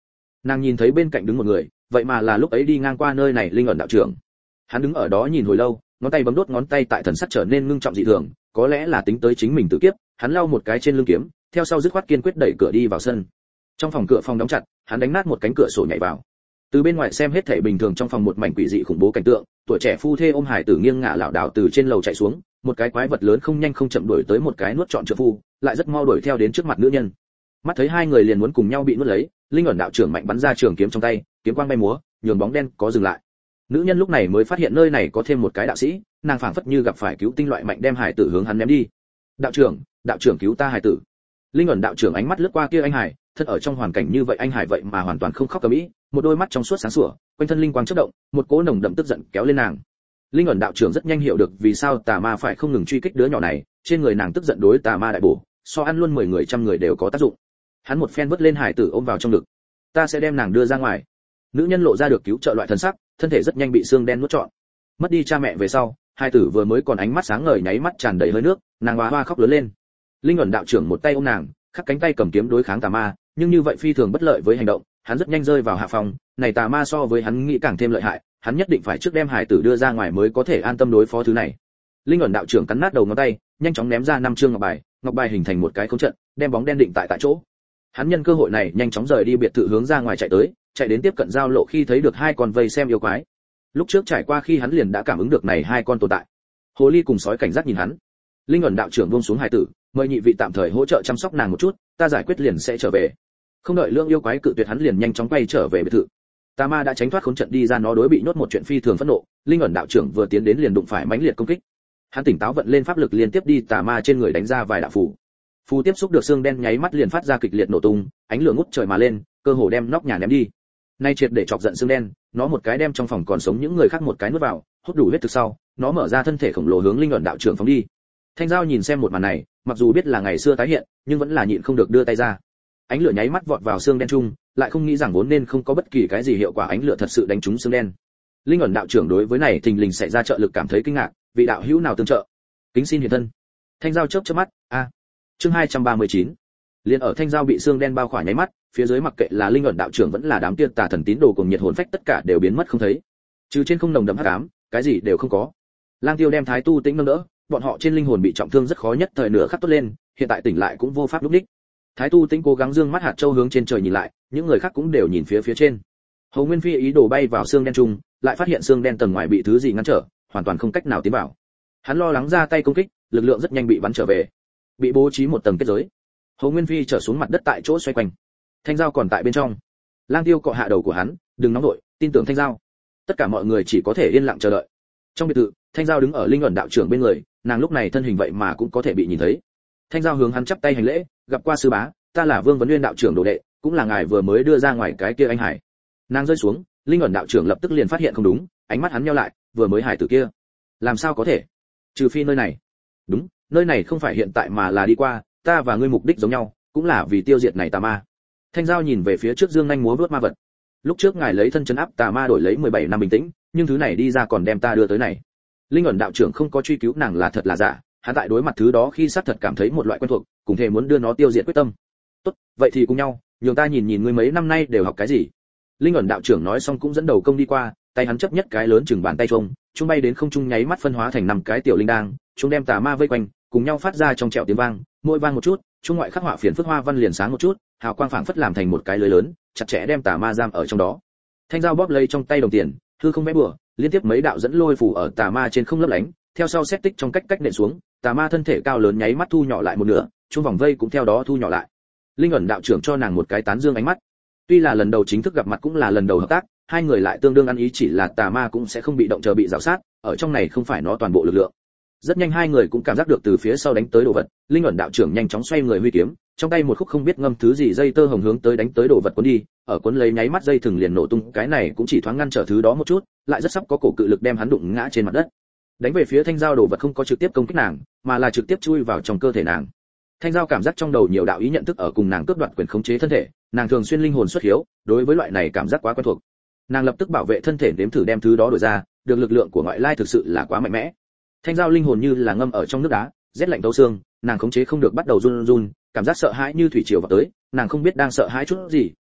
Nàng nhìn thấy bên cạnh đứng một người, vậy mà là lúc ấy đi ngang qua nơi này Linh ẩn đạo trưởng. Hắn đứng ở đó nhìn hồi lâu, ngón tay bấm đốt ngón tay tại thần sắc trở nên ngưng trọng dị thường, có lẽ là tính tới chính mình tự kiếp, hắn lau một cái trên lưng kiếm, theo sau dứt khoát kiên quyết đẩy cửa đi vào sân. Trong phòng cửa phòng đóng chặt, hắn đánh nát một cánh cửa sổ nhảy vào. Từ bên ngoài xem hết thảy bình thường, trong phòng một mảnh quỷ dị khủng bố cảnh tượng, tuổi trẻ phu thê ôm hải tử nghiêng ngả lảo đảo từ trên lầu chạy xuống, một cái quái vật lớn không nhanh không chậm đuổi tới một cái nuốt trọn trợ phu, lại rất mau đuổi theo đến trước mặt nữ nhân. Mắt thấy hai người liền muốn cùng nhau bị nuốt lấy, Linh ẩn đạo trưởng mạnh bắn ra trường kiếm trong tay, kiếm quang bay múa, nhường bóng đen có dừng lại. Nữ nhân lúc này mới phát hiện nơi này có thêm một cái đạo sĩ, nàng phảng phất như gặp phải cứu tinh loại mạnh đem hải tử hướng hắn ném đi. Đạo trưởng cứu ta hải tử. Linh ẩn đạo trưởng ánh mắt lướt qua kia anh hải, thân ở trong hoàn cảnh như vậy anh hải vậy mà hoàn toàn không khóc cấm ý, một đôi mắt trong suốt sáng sủa, quanh thân linh quang chớp động, một cỗ nồng đậm tức giận kéo lên nàng. Linh ẩn đạo trưởng rất nhanh hiểu được vì sao tà ma phải không ngừng truy kích đứa nhỏ này, trên người nàng tức giận đối tà ma đại bổ, so ăn luôn 10 người trăm người đều có tác dụng. Hắn một phen vứt lên hải tử ôm vào trong ngực. Ta sẽ đem nàng đưa ra ngoài. Nữ nhân lộ ra được cứu trợ loại thần sắc, thân thể rất nhanh bị xương đen nuốt trọn. Mất đi cha mẹ về sau, hai tử vừa mới còn ánh mắt sáng ngời nháy mắt tràn đầy hơi nước, nàng hoa hoa khóc lớn lên. Linh ẩn đạo trưởng một tay ôm nàng, khắc cánh tay cầm kiếm đối kháng tà ma, nhưng như vậy phi thường bất lợi với hành động, hắn rất nhanh rơi vào hạ phòng, này tà ma so với hắn nghĩ càng thêm lợi hại, hắn nhất định phải trước đem hải tử đưa ra ngoài mới có thể an tâm đối phó thứ này. Linh ẩn đạo trưởng cắn nát đầu ngón tay, nhanh chóng ném ra 5 trương ngọc bài hình thành một cái khống trận, đem bóng đen định tại chỗ. Hắn nhân cơ hội này nhanh chóng rời đi biệt thự hướng ra ngoài chạy đến tiếp cận giao lộ khi thấy được hai con vây xem yêu quái. Lúc trước trải qua khi hắn liền đã cảm ứng được này hai con tồn tại. Hồ ly cùng sói cảnh giác nhìn hắn. Linh ẩn đạo trưởng buông xuống hải tử, mời nhị vị tạm thời hỗ trợ chăm sóc nàng một chút, ta giải quyết liền sẽ trở về. Không đợi lương yêu quái cự tuyệt hắn liền nhanh chóng quay trở về biệt thự. Tà ma đã tránh thoát khốn trận đi ra, nó đối bị nhốt một chuyện phi thường phẫn nộ. Linh ẩn đạo trưởng vừa tiến đến liền đụng phải mãnh liệt công kích. Hắn tỉnh táo vận lên pháp lực liên tiếp đi tà ma trên người đánh ra vài đạo phù. Phù tiếp xúc được xương đen nháy mắt liền phát ra kịch liệt nổ tung, ánh lửa ngút trời mà lên, cơ hồ đem nóc nhà ném đi. Nay triệt để chọc giận xương đen, nó một cái đem trong phòng còn sống những người khác một cái nuốt vào, hút đủ huyết thực sau, nó mở ra thân thể khổng lồ hướng Linh ẩn đạo trưởng phóng đi. Thanh Giao nhìn xem một màn này, mặc dù biết là ngày xưa tái hiện, nhưng vẫn là nhịn không được đưa tay ra. Ánh lửa nháy mắt vọt vào xương đen chung, lại không nghĩ rằng vốn nên không có bất kỳ cái gì hiệu quả, ánh lửa thật sự đánh trúng xương đen. Linh ẩn đạo trưởng đối với này thình lình xảy ra trợ lực cảm thấy kinh ngạc, vị đạo hữu nào tương trợ? Kính xin hiện thân. Thanh Giao chớp chớp mắt, chương 239. Liên ở Thanh Giao bị xương đen bao khỏa nháy mắt, phía dưới mặc kệ là Linh ẩn đạo trưởng vẫn là đám tiên tà thần tín đồ cùng nhiệt hồn phách tất cả đều biến mất không thấy. Trừ trên không nồng đậm hắc ám, cái gì đều không có. Lang Tiêu đem Thái Tu Tĩnh nâng đỡ, bọn họ trên linh hồn bị trọng thương rất khó nhất thời nửa khắc tốt lên, hiện tại tỉnh lại cũng vô pháp lúc đích. Thái Tu Tĩnh cố gắng dương mắt hạt châu hướng trên trời nhìn lại, những người khác cũng đều nhìn phía trên. Hồ Nguyên Phi ý đồ bay vào xương đen trung, lại phát hiện xương đen tầng ngoài bị thứ gì ngăn trở, hoàn toàn không cách nào tiến vào. Hắn lo lắng ra tay công kích, lực lượng rất nhanh bị bắn trở về. Bị bố trí một tầng kết giới. Hồ Nguyên Phi trở xuống mặt đất tại chỗ xoay quanh. Thanh Giao còn tại bên trong. Lang Tiêu cọ hạ đầu của hắn, đừng nóng nổi, tin tưởng Thanh Giao. Tất cả mọi người chỉ có thể yên lặng chờ đợi. Trong biệt thự, Thanh Giao đứng ở Linh ẩn đạo trưởng bên người, nàng lúc này thân hình vậy mà cũng có thể bị nhìn thấy. Thanh Giao hướng hắn chắp tay hành lễ, gặp qua sư bá, ta là Vương Vấn Nguyên đạo trưởng đồ đệ, cũng là ngài vừa mới đưa ra ngoài cái kia anh hải. Nàng rơi xuống, Linh ẩn đạo trưởng lập tức liền phát hiện không đúng, ánh mắt hắn nheo lại, vừa mới hải tử kia, làm sao có thể? Trừ phi nơi này. Đúng, nơi này không phải hiện tại mà là đi qua, ta và ngươi mục đích giống nhau, cũng là vì tiêu diệt này tà ma. Thanh Giao nhìn về phía trước dương nhanh múa vớt ma vật. Lúc trước ngài lấy thân trấn áp tà ma đổi lấy 17 năm bình tĩnh, nhưng thứ này đi ra còn đem ta đưa tới này. Linh ẩn đạo trưởng không có truy cứu nàng là thật là giả, hắn tại đối mặt thứ đó khi xác thật cảm thấy một loại quen thuộc, cùng thể muốn đưa nó tiêu diệt quyết tâm. Tốt, vậy thì cùng nhau, nhường ta nhìn nhìn ngươi mấy năm nay đều học cái gì. Linh ẩn đạo trưởng nói xong cũng dẫn đầu công đi qua, tay hắn chấp nhất cái lớn chừng bàn tay trung bay đến không trung nháy mắt phân hóa thành 5 cái tiểu linh đang, chúng đem tà ma vây quanh, cùng nhau phát ra trong trẻo tiếng vang, mỗi vang một chút, trung ngoại khắc họa phiền phức hoa văn liền sáng một chút, hào quang phảng phất làm thành một cái lưới lớn, chặt chẽ đem tà ma giam ở trong đó. Thanh Giao bóp lấy trong tay đồng tiền, hư không vẽ bừa, liên tiếp mấy đạo dẫn lôi phủ ở tà ma trên không lấp lánh, theo sau xét tích trong cách nện xuống, tà ma thân thể cao lớn nháy mắt thu nhỏ lại một nửa, trung vòng vây cũng theo đó thu nhỏ lại. Linh ẩn đạo trưởng cho nàng một cái tán dương ánh mắt. Tuy là lần đầu chính thức gặp mặt cũng là lần đầu hợp tác, hai người lại tương đương ăn ý, chỉ là tà ma cũng sẽ không bị động chờ bị rào sát, ở trong này không phải nó toàn bộ lực lượng. Rất nhanh hai người cũng cảm giác được từ phía sau đánh tới đồ vật, Linh ẩn đạo trưởng nhanh chóng xoay người huy kiếm, trong tay một khúc không biết ngâm thứ gì dây tơ hồng hướng tới đánh tới đồ vật cuốn đi, ở cuốn lấy nháy mắt dây thừng liền nổ tung, cái này cũng chỉ thoáng ngăn trở thứ đó một chút, lại rất sắp có cổ cự lực đem hắn đụng ngã trên mặt đất. Đánh về phía Thanh Giao đồ vật không có trực tiếp công kích nàng, mà là trực tiếp chui vào trong cơ thể nàng. Thanh Giao cảm giác trong đầu nhiều đạo ý nhận thức ở cùng nàng cướp đoạt quyền khống chế thân thể, nàng thường xuyên linh hồn xuất hiếu, đối với loại này cảm giác quá quen thuộc. Nàng lập tức bảo vệ thân thể nếm thử đem thứ đó đổi ra, được lực lượng của ngoại lai thực sự là quá mạnh mẽ. Thanh Giao linh hồn như là ngâm ở trong nước đá, rét lạnh thấu xương, nàng khống chế không được bắt đầu run run, cảm giác sợ hãi như thủy triều vào tới, nàng không biết đang sợ hãi chút gì,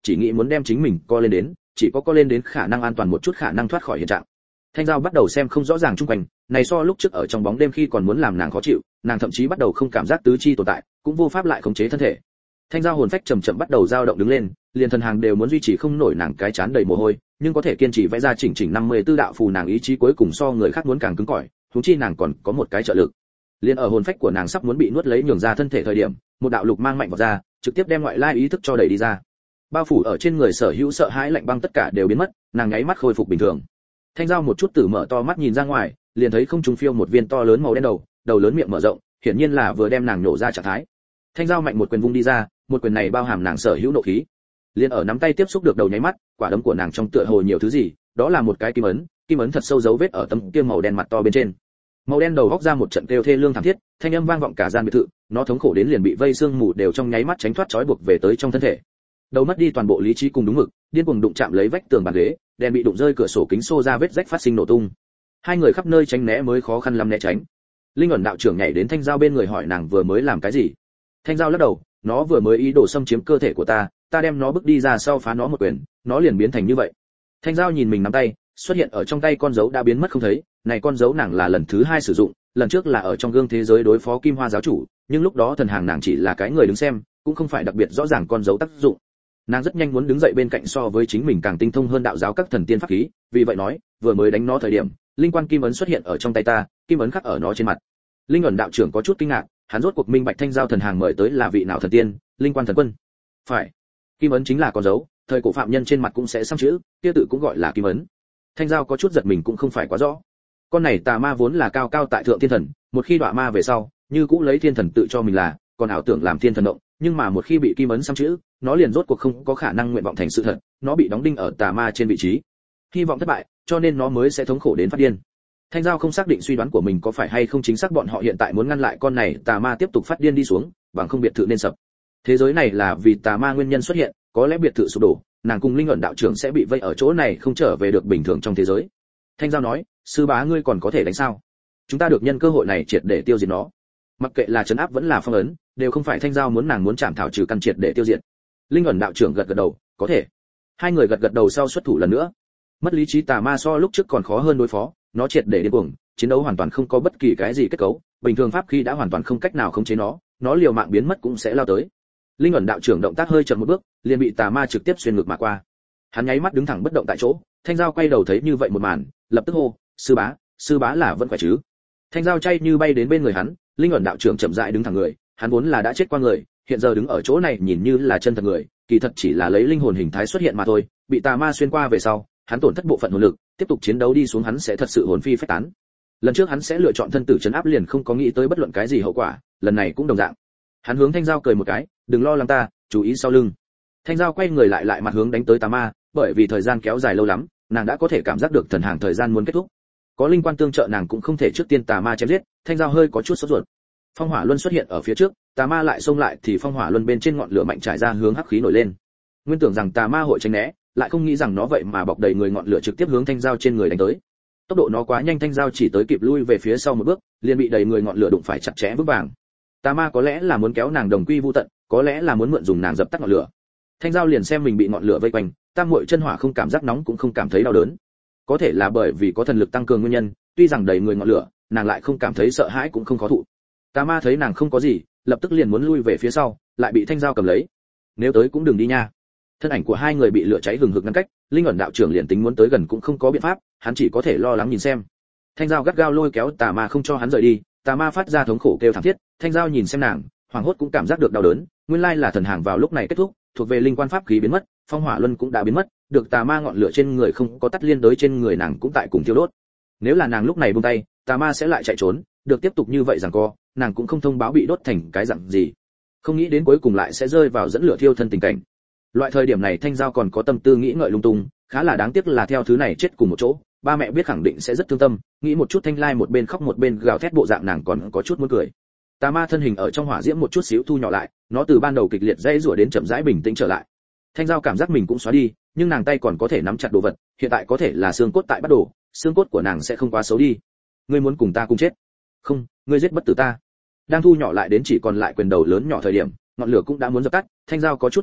chỉ nghĩ muốn đem chính mình co lên đến, chỉ có co lên đến khả năng an toàn một chút, khả năng thoát khỏi hiện trạng. Thanh Giao bắt đầu xem không rõ ràng xung quanh, này so lúc trước ở trong bóng đêm khi còn muốn làm nàng khó chịu, nàng thậm chí bắt đầu không cảm giác tứ chi tồn tại, cũng vô pháp lại khống chế thân thể. Thanh Giao hồn phách chậm chậm bắt đầu dao động đứng lên, liền thần hàng đều muốn duy trì không nổi, nàng cái chán đầy mồ hôi, nhưng có thể kiên trì vẽ ra chỉnh chỉnh 54 đạo phù, nàng ý chí cuối cùng so người khác muốn càng cứng cỏi, huống chi nàng còn có một cái trợ lực. Liên ở hồn phách của nàng sắp muốn bị nuốt lấy nhường ra thân thể thời điểm, một đạo lục mang mạnh vào ra, trực tiếp đem ngoại lai ý thức cho đẩy đi ra. Bao phủ ở trên người sở hữu sợ hãi lạnh băng tất cả đều biến mất, nàng nháy mắt khôi phục bình thường. Thanh Giao một chút từ mở to mắt nhìn ra ngoài, liền thấy không trung phiêu một viên to lớn màu đen đầu lớn miệng mở rộng, hiển nhiên là vừa đem nàng nhổ ra trạng thái. Thanh Giao mạnh một quyền vung đi ra, một quyền này bao hàm nàng sở hữu nộ khí. Liên ở nắm tay tiếp xúc được đầu nháy mắt, quả đấm của nàng trong tựa hồ nhiều thứ gì, đó là một cái kim ấn thật sâu dấu vết ở tấm kia màu đen mặt to bên trên. Màu đen đầu góc ra một trận kêu thê lương thảm thiết, thanh âm vang vọng cả gian biệt thự, nó thống khổ đến liền bị vây xương mù đều trong nháy mắt tránh thoát trói buộc về tới trong thân thể. Đầu mất đi toàn bộ lý trí cùng đúng mực, điên cuồng đụng chạm lấy vách tường bàn ghế, đèn bị đụng rơi, cửa sổ kính xô ra vết rách phát sinh nổ tung. Hai người khắp nơi tránh né mới khó khăn lắm né tránh. Linh ẩn đạo trưởng nhảy đến Thanh Giao bên người hỏi nàng vừa mới làm cái gì. Thanh Giao lắc đầu, nó vừa mới ý đồ xâm chiếm cơ thể của ta đem nó bước đi ra sau phá nó một quyền, nó liền biến thành như vậy. Thanh Giao nhìn mình nắm tay, xuất hiện ở trong tay con dấu đã biến mất không thấy, này con dấu nàng là lần thứ hai sử dụng, lần trước là ở trong gương thế giới đối phó Kim Hoa giáo chủ, nhưng lúc đó thần hàng nàng chỉ là cái người đứng xem, cũng không phải đặc biệt rõ ràng con dấu tác dụng. Nàng rất nhanh muốn đứng dậy bên cạnh so với chính mình càng tinh thông hơn đạo giáo các thần tiên pháp khí, vì vậy nói, vừa mới đánh nó thời điểm, linh quan kim ấn xuất hiện ở trong tay ta, kim ấn khắc ở nó trên mặt. Linh ẩn đạo trưởng có chút kinh ngạc, hắn rốt cuộc minh bạch Thanh Giao thần hàng mời tới là vị nào thần tiên, linh quan thần quân. Phải, kim ấn chính là con dấu, thời cổ phạm nhân trên mặt cũng sẽ xăm chữ, kia tự cũng gọi là kim ấn. Thanh Giao có chút giật mình cũng không phải quá rõ. Con này tà ma vốn là cao cao tại thượng thiên thần, một khi đọa ma về sau, như cũ lấy thiên thần tự cho mình là, còn ảo tưởng làm thiên thần động, nhưng mà một khi bị kim ấn xăm chữ, nó liền rốt cuộc không có khả năng nguyện vọng thành sự thật, nó bị đóng đinh ở tà ma trên vị trí. Hy vọng thất bại, cho nên nó mới sẽ thống khổ đến phát điên. Thanh Giao không xác định suy đoán của mình có phải hay không chính xác, bọn họ hiện tại muốn ngăn lại con này tà ma tiếp tục phát điên đi xuống, bằng không biệt thự nên sập. Thế giới này là vì tà ma nguyên nhân xuất hiện, có lẽ biệt thự sụp đổ, nàng cùng Linh ẩn đạo trưởng sẽ bị vây ở chỗ này không trở về được bình thường trong thế giới. Thanh Giao nói, sư bá ngươi còn có thể đánh sao? Chúng ta được nhân cơ hội này triệt để tiêu diệt nó. Mặc kệ là trấn áp vẫn là phong ấn, đều không phải Thanh Giao muốn, nàng muốn chạm thảo trừ căn triệt để tiêu diệt. Linh ẩn đạo trưởng gật gật đầu, có thể. Hai người gật gật đầu sau xuất thủ lần nữa. Mất lý trí tà ma so lúc trước còn khó hơn đối phó, nó triệt để điên cuồng, chiến đấu hoàn toàn không có bất kỳ cái gì kết cấu, bình thường pháp khí đã hoàn toàn không cách nào khống chế nó liều mạng biến mất cũng sẽ lao tới. Linh ẩn đạo trưởng động tác hơi chậm một bước, liền bị tà ma trực tiếp xuyên ngược mà qua. Hắn nháy mắt đứng thẳng bất động tại chỗ. Thanh Giao quay đầu thấy như vậy một màn, lập tức hô, sư bá là vẫn khỏe chứ? Thanh Giao chay như bay đến bên người hắn, Linh ẩn đạo trưởng chậm rãi đứng thẳng người, hắn vốn là đã chết qua người, hiện giờ đứng ở chỗ này nhìn như là chân thật người, kỳ thật chỉ là lấy linh hồn hình thái xuất hiện mà thôi, bị tà ma xuyên qua về sau, hắn tổn thất bộ phận hồn lực, tiếp tục chiến đấu đi xuống hắn sẽ thật sự hồn phi phách tán. Lần trước hắn sẽ lựa chọn thân tử trấn áp liền không có nghĩ tới bất luận cái gì hậu quả, lần này cũng đồng dạng. Hắn hướng Thanh Giao cười một cái, đừng lo lắng ta, chú ý sau lưng. Thanh Giao quay người lại mặt hướng đánh tới tà ma, bởi vì thời gian kéo dài lâu lắm, nàng đã có thể cảm giác được thần hàng thời gian muốn kết thúc. Có linh quan tương trợ nàng cũng không thể trước tiên tà ma chém giết, Thanh Giao hơi có chút sốt ruột. Phong hỏa luân xuất hiện ở phía trước, tà ma lại xông lại thì phong hỏa luân bên trên ngọn lửa mạnh trải ra hướng hắc khí nổi lên. Nguyên tưởng rằng tà ma hội tránh né, lại không nghĩ rằng nó vậy mà bọc đầy người ngọn lửa trực tiếp hướng Thanh Giao trên người đánh tới. Tốc độ nó quá nhanh, Thanh Giao chỉ tới kịp lui về phía sau một bước, liền bị đầy người ngọn lửa đụng phải chặt chẽ vững vàng. Tà ma có lẽ là muốn kéo nàng đồng quy vu tận, có lẽ là muốn mượn dùng nàng dập tắt ngọn lửa. Thanh Giao liền xem mình bị ngọn lửa vây quanh, tam muội chân hỏa không cảm giác nóng cũng không cảm thấy đau đớn. Có thể là bởi vì có thần lực tăng cường nguyên nhân, tuy rằng đầy người ngọn lửa, nàng lại không cảm thấy sợ hãi cũng không khó thụ. Tà ma thấy nàng không có gì, lập tức liền muốn lui về phía sau, lại bị Thanh Giao cầm lấy. Nếu tới cũng đừng đi nha. Thân ảnh của hai người bị lửa cháy hừng hực ngăn cách, Linh ẩn đạo trưởng liền tính muốn tới gần cũng không có biện pháp, hắn chỉ có thể lo lắng nhìn xem. Thanh Giao gắt gao lôi kéo tà ma không cho hắn rời đi, tà ma phát ra thống khổ kêu thảm thiết, Thanh Giao nhìn xem nàng, hoảng hốt cũng cảm giác được đau đớn, nguyên lai là thần hàng vào lúc này kết thúc, thuộc về linh quan pháp khí biến mất, phong hỏa luân cũng đã biến mất, được tà ma ngọn lửa trên người không có tắt liên đối trên người nàng cũng tại cùng thiêu đốt. Nếu là nàng lúc này buông tay, tà ma sẽ lại chạy trốn, được tiếp tục như vậy giằng co, nàng cũng không thông báo bị đốt thành cái dạng gì. Không nghĩ đến cuối cùng lại sẽ rơi vào dẫn lửa thiêu thân tình cảnh. Loại thời điểm này Thanh Giao còn có tâm tư nghĩ ngợi lung tung, khá là đáng tiếc là theo thứ này chết cùng một chỗ, ba mẹ biết khẳng định sẽ rất thương tâm, nghĩ một chút Thanh Lai một bên khóc một bên gào thét bộ dạng nàng còn có chút muốn cười. Tà ma thân hình ở trong hỏa diễm một chút xíu thu nhỏ lại, nó từ ban đầu kịch liệt dãy rủa đến chậm rãi bình tĩnh trở lại. Thanh Giao cảm giác mình cũng xóa đi, nhưng nàng tay còn có thể nắm chặt đồ vật, hiện tại có thể là xương cốt tại bắt đầu, xương cốt của nàng sẽ không quá xấu đi. Ngươi muốn cùng ta cùng chết? Không, ngươi giết bất tử ta. Đang thu nhỏ lại đến chỉ còn lại quyền đầu lớn nhỏ thời điểm, ngọn lửa cũng đã muốn dập tắt, Thanh Giao có chút thất thần,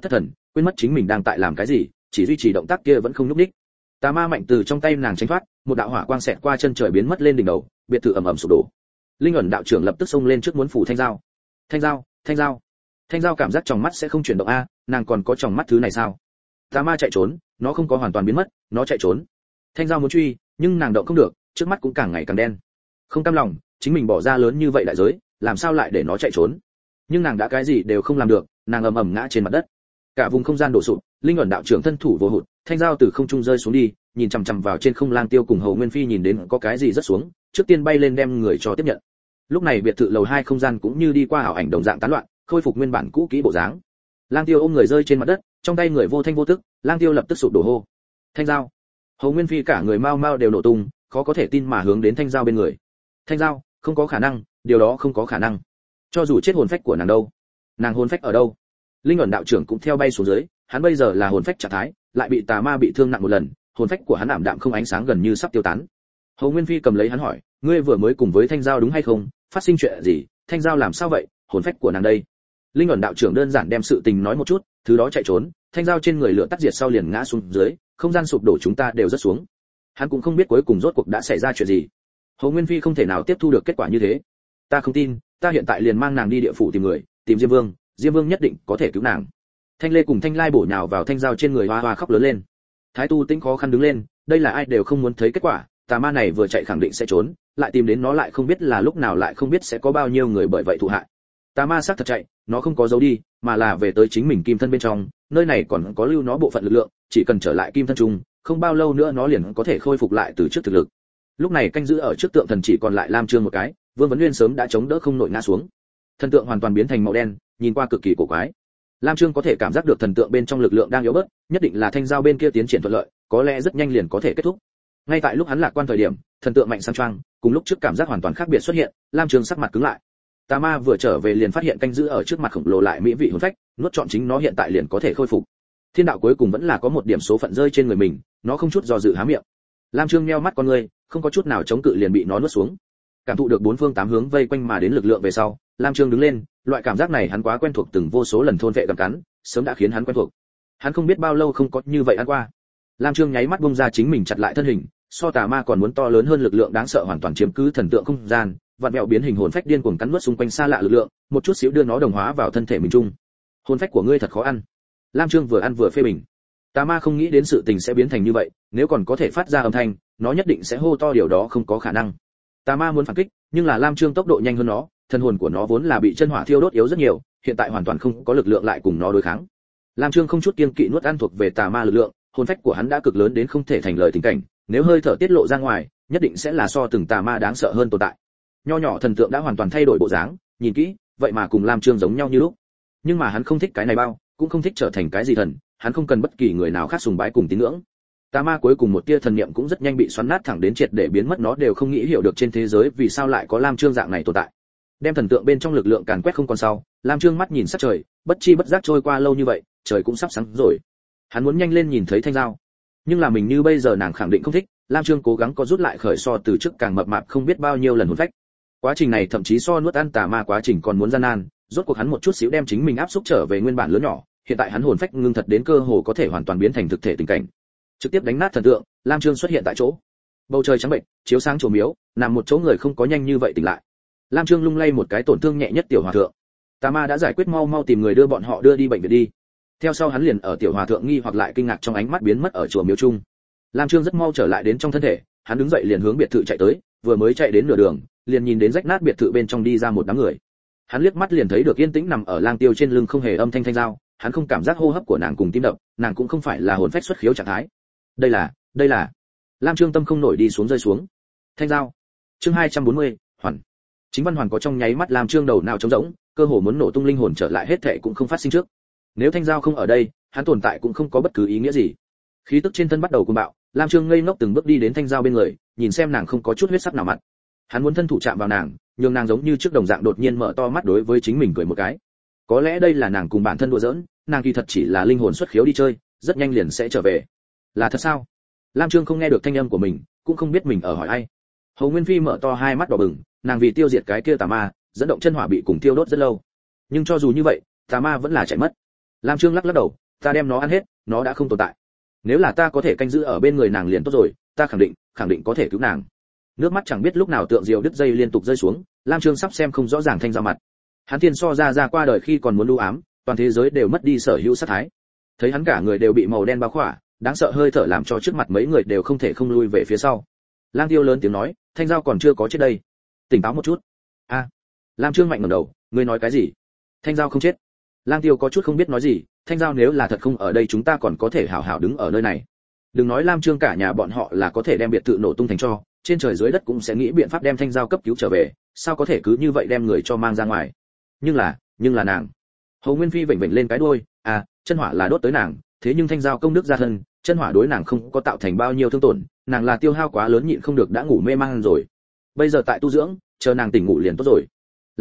quên mất chính mình đang tại làm cái gì, chỉ duy trì động tác kia vẫn không nhúc nhích. Tà ma mạnh từ trong tay nàng tránh thoát, một đạo hỏa quang xẹt qua chân trời biến mất lên đỉnh đầu, biệt thự ầm ầm sụp đổ. Linh ẩn đạo trưởng lập tức xông lên trước muốn phủ Thanh Giao. Thanh Giao, Thanh Giao. Thanh Giao cảm giác tròng mắt sẽ không chuyển động a, nàng còn có tròng mắt thứ này sao? Tà ma chạy trốn, nó không có hoàn toàn biến mất, nó chạy trốn. Thanh Giao muốn truy, nhưng nàng động không được, trước mắt cũng càng ngày càng đen. Không cam lòng, chính mình bỏ ra lớn như vậy đại giới, làm sao lại để nó chạy trốn? Nhưng nàng đã cái gì đều không làm được, nàng ầm ầm ngã trên mặt đất. Cả vùng không gian đổ sụp, Linh ẩn đạo trưởng thân thủ vô hụt, Thanh Giao từ không trung rơi xuống đi, nhìn chằm chằm vào trên không Lang Tiêu cùng Hầu Nguyên Phi nhìn đến có cái gì rất xuống, trước tiên bay lên đem người cho tiếp nhận. Lúc này biệt thự lầu 2 không gian cũng như đi qua ảo ảnh đồng dạng tán loạn, khôi phục nguyên bản cũ kỹ bộ dáng. Lang Tiêu ôm người rơi trên mặt đất, trong tay người vô thanh vô tức, Lang Tiêu lập tức sụp đổ hô. Thanh Giao. Hầu Nguyên Phi cả người mau mau đều nổ tung, khó có thể tin mà hướng đến Thanh Giao bên người. Thanh Giao, không có khả năng, điều đó không có khả năng. Cho dù chết hồn phách của nàng đâu? Nàng hồn phách ở đâu? Linh ẩn đạo trưởng cũng theo bay xuống dưới, hắn bây giờ là hồn phách trạng thái, lại bị tà ma bị thương nặng một lần, hồn phách của hắn ảm đạm không ánh sáng gần như sắp tiêu tán. Hầu Nguyên Phi cầm lấy hắn hỏi, ngươi vừa mới cùng với Thanh Giao đúng hay không? Phát sinh chuyện gì? Thanh Giao làm sao vậy? Hồn phách của nàng đây? Linh ẩn đạo trưởng đơn giản đem sự tình nói một chút, thứ đó chạy trốn, Thanh Giao trên người lửa tắt diệt sau liền ngã xuống dưới, không gian sụp đổ chúng ta đều rất xuống. Hắn cũng không biết cuối cùng rốt cuộc đã xảy ra chuyện gì. Hầu Nguyên Phi không thể nào tiếp thu được kết quả như thế. Ta không tin, ta hiện tại liền mang nàng đi địa phủ tìm người, tìm Diêm Vương, Diêm Vương nhất định có thể cứu nàng. Thanh Lê cùng Thanh Lai bổ nhào vào Thanh Giao trên người hoa hoa khóc lớn lên. Thái Tu Tĩnh khó khăn đứng lên, đây là ai đều không muốn thấy kết quả, tà ma này vừa chạy khẳng định sẽ trốn, lại tìm đến nó lại không biết là lúc nào lại không biết sẽ có bao nhiêu người bởi vậy thụ hại. Tà ma xác thật chạy, nó không có giấu đi, mà là về tới chính mình kim thân bên trong, nơi này còn có lưu nó bộ phận lực lượng, chỉ cần trở lại kim thân chung, không bao lâu nữa nó liền có thể khôi phục lại từ trước thực lực. Lúc này canh giữ ở trước tượng thần chỉ còn lại Lam Trương một cái, Vương Vấn Nguyên sớm đã chống đỡ không nổi ngã xuống. Thần tượng hoàn toàn biến thành màu đen, nhìn qua cực kỳ cổ quái. Lam Trương có thể cảm giác được thần tượng bên trong lực lượng đang yếu bớt, nhất định là Thanh Giao bên kia tiến triển thuận lợi, có lẽ rất nhanh liền có thể kết thúc. Ngay tại lúc hắn lạc quan thời điểm, thần tượng mạnh sang choang, cùng lúc trước cảm giác hoàn toàn khác biệt xuất hiện, Lam Trương sắc mặt cứng lại. Tà ma vừa trở về liền phát hiện canh giữ ở trước mặt khổng lồ lại mỹ vị hồn phách, nuốt trọn chính nó hiện tại liền có thể khôi phục. Thiên đạo cuối cùng vẫn là có một điểm số phận rơi trên người mình, nó không chút do dự há miệng. Lam Trương nheo mắt con ngươi, không có chút nào chống cự liền bị nó nuốt xuống. Cảm thụ được bốn phương tám hướng vây quanh mà đến lực lượng về sau, Lam Trương đứng lên, loại cảm giác này hắn quá quen thuộc từng vô số lần thôn vệ gặm cắn, sớm đã khiến hắn quen thuộc. Hắn không biết bao lâu không có như vậy ăn qua. Lam Trương nháy mắt bung ra chính mình chặt lại thân hình, so tà ma còn muốn to lớn hơn lực lượng đáng sợ hoàn toàn chiếm cứ thần tượng không gian, vặn vẹo biến hình hồn phách điên cuồng cắn nuốt xung quanh xa lạ lực lượng, một chút xíu đưa nó đồng hóa vào thân thể mình chung. Hồn phách của ngươi thật khó ăn. Lam Trương vừa ăn vừa phê bình. Tà ma không nghĩ đến sự tình sẽ biến thành như vậy, nếu còn có thể phát ra âm thanh, nó nhất định sẽ hô to điều đó không có khả năng. Tà ma muốn phản kích, nhưng là Lam Trương tốc độ nhanh hơn nó, thân hồn của nó vốn là bị chân hỏa thiêu đốt yếu rất nhiều, hiện tại hoàn toàn không có lực lượng lại cùng nó đối kháng. Lam Trương không chút kiêng kỵ nuốt ăn thuộc về tà ma lực lượng, hồn phách của hắn đã cực lớn đến không thể thành lời tình cảnh, nếu hơi thở tiết lộ ra ngoài, nhất định sẽ là so từng tà ma đáng sợ hơn tồn tại. Nho nhỏ thần tượng đã hoàn toàn thay đổi bộ dáng, nhìn kỹ, vậy mà cùng Lam Trương giống nhau như lúc. Nhưng mà hắn không thích cái này bao, cũng không thích trở thành cái gì thần, hắn không cần bất kỳ người nào khác sùng bái cùng tín ngưỡng. Tà ma cuối cùng một tia thần niệm cũng rất nhanh bị xoắn nát thẳng đến triệt để biến mất, nó đều không nghĩ hiểu được trên thế giới vì sao lại có Lam Trương dạng này tồn tại. Đem thần tượng bên trong lực lượng càn quét không còn sau, Lam Trương mắt nhìn sát trời, bất chi bất giác trôi qua lâu như vậy, trời cũng sắp sáng rồi. Hắn muốn nhanh lên nhìn thấy Thanh Giao, nhưng là mình như bây giờ nàng khẳng định không thích. Lam Trương cố gắng có rút lại khởi so từ trước càng mập mạp không biết bao nhiêu lần hồn phách. Quá trình này thậm chí so nuốt ăn tà ma quá trình còn muốn gian nan, rốt cuộc hắn một chút xíu đem chính mình áp xúc trở về nguyên bản lớn nhỏ, hiện tại hắn hồn phách ngưng thật đến cơ hồ có thể hoàn toàn biến thành thực thể tình cảnh. Trực tiếp đánh nát thần tượng, Lam Trương xuất hiện tại chỗ. Bầu trời trắng bệnh, chiếu sáng chùa miếu, nằm một chỗ người không có nhanh như vậy tỉnh lại. Lam Trương lung lay một cái tổn thương nhẹ nhất tiểu hòa thượng. Tà ma đã giải quyết, mau mau tìm người đưa bọn họ đưa đi bệnh viện đi. Theo sau hắn liền ở tiểu hòa thượng nghi hoặc lại kinh ngạc trong ánh mắt biến mất ở chùa miếu chung. Lam Trương rất mau trở lại đến trong thân thể, hắn đứng dậy liền hướng biệt thự chạy tới, vừa mới chạy đến nửa đường, liền nhìn đến rách nát biệt thự bên trong đi ra một đám người. Hắn liếc mắt liền thấy được yên tĩnh nằm ở Lang Tiêu trên lưng không hề âm thanh Thanh Giao, hắn không cảm giác hô hấp của nàng cùng tim đập, nàng cũng không phải là hồn phách xuất khiếu trạng thái. Đây là. Lam Trương tâm không nổi đi xuống rơi xuống. Thanh Giao. Chương 240, hoàn. Chính văn hoàn có trong nháy mắt Lam Trương đầu nào trống rỗng, cơ hồ muốn nổ tung linh hồn trở lại hết thảy cũng không phát sinh trước. Nếu Thanh Giao không ở đây, hắn tồn tại cũng không có bất cứ ý nghĩa gì. Khí tức trên thân bắt đầu cuồng bạo, Lam Trương ngây ngốc từng bước đi đến Thanh Giao bên người, nhìn xem nàng không có chút huyết sắc nào mặt. Hắn muốn thân thủ chạm vào nàng, nhưng nàng giống như trước đồng dạng đột nhiên mở to mắt đối với chính mình cười một cái. Có lẽ đây là nàng cùng bản thân đùa giỡn, nàng kỳ thật chỉ là linh hồn xuất khiếu đi chơi, rất nhanh liền sẽ trở về. Là thật sao? Lam Trương không nghe được thanh âm của mình, cũng không biết mình ở hỏi ai. Hầu Nguyên Phi mở to hai mắt đỏ bừng, nàng vì tiêu diệt cái kia tà ma, dẫn động chân hỏa bị cùng tiêu đốt rất lâu. Nhưng cho dù như vậy, tà ma vẫn là chạy mất. Lam Trương lắc lắc đầu, ta đem nó ăn hết, nó đã không tồn tại. Nếu là ta có thể canh giữ ở bên người nàng liền tốt rồi, ta khẳng định có thể cứu nàng. Nước mắt chẳng biết lúc nào tượng diều đứt dây liên tục rơi xuống, Lam Trương sắp xem không rõ ràng Thanh Giao mặt. Hắn thiên so ra qua đời khi còn muốn lưu ám, toàn thế giới đều mất đi sở hữu sát thái. Thấy hắn cả người đều bị màu đen bao khỏa, đáng sợ hơi thở làm cho trước mặt mấy người đều không thể không lui về phía sau. Lang Tiêu lớn tiếng nói, Thanh Giao còn chưa có chết đây, tỉnh táo một chút. A. Lam Trương mạnh ngẩng đầu, ngươi nói cái gì? Thanh Giao không chết. Lang Tiêu có chút không biết nói gì, Thanh Giao nếu là thật không ở đây chúng ta còn có thể hảo hảo đứng ở nơi này. Đừng nói Lam Trương cả nhà bọn họ là có thể đem biệt thự nổ tung thành tro, trên trời dưới đất cũng sẽ nghĩ biện pháp đem Thanh Giao cấp cứu trở về, sao có thể cứ như vậy đem người cho mang ra ngoài. Nhưng là nàng. Hồ Nguyên Phi vểnh vểnh lên cái đuôi, à, chân hỏa là đốt tới nàng, thế nhưng Thanh Giao công đức gia thân, chân hỏa đối nàng không có tạo thành bao nhiêu thương tổn, nàng là tiêu hao quá lớn nhịn không được đã ngủ mê man rồi. Bây giờ tại tu dưỡng, chờ nàng tỉnh ngủ liền tốt rồi.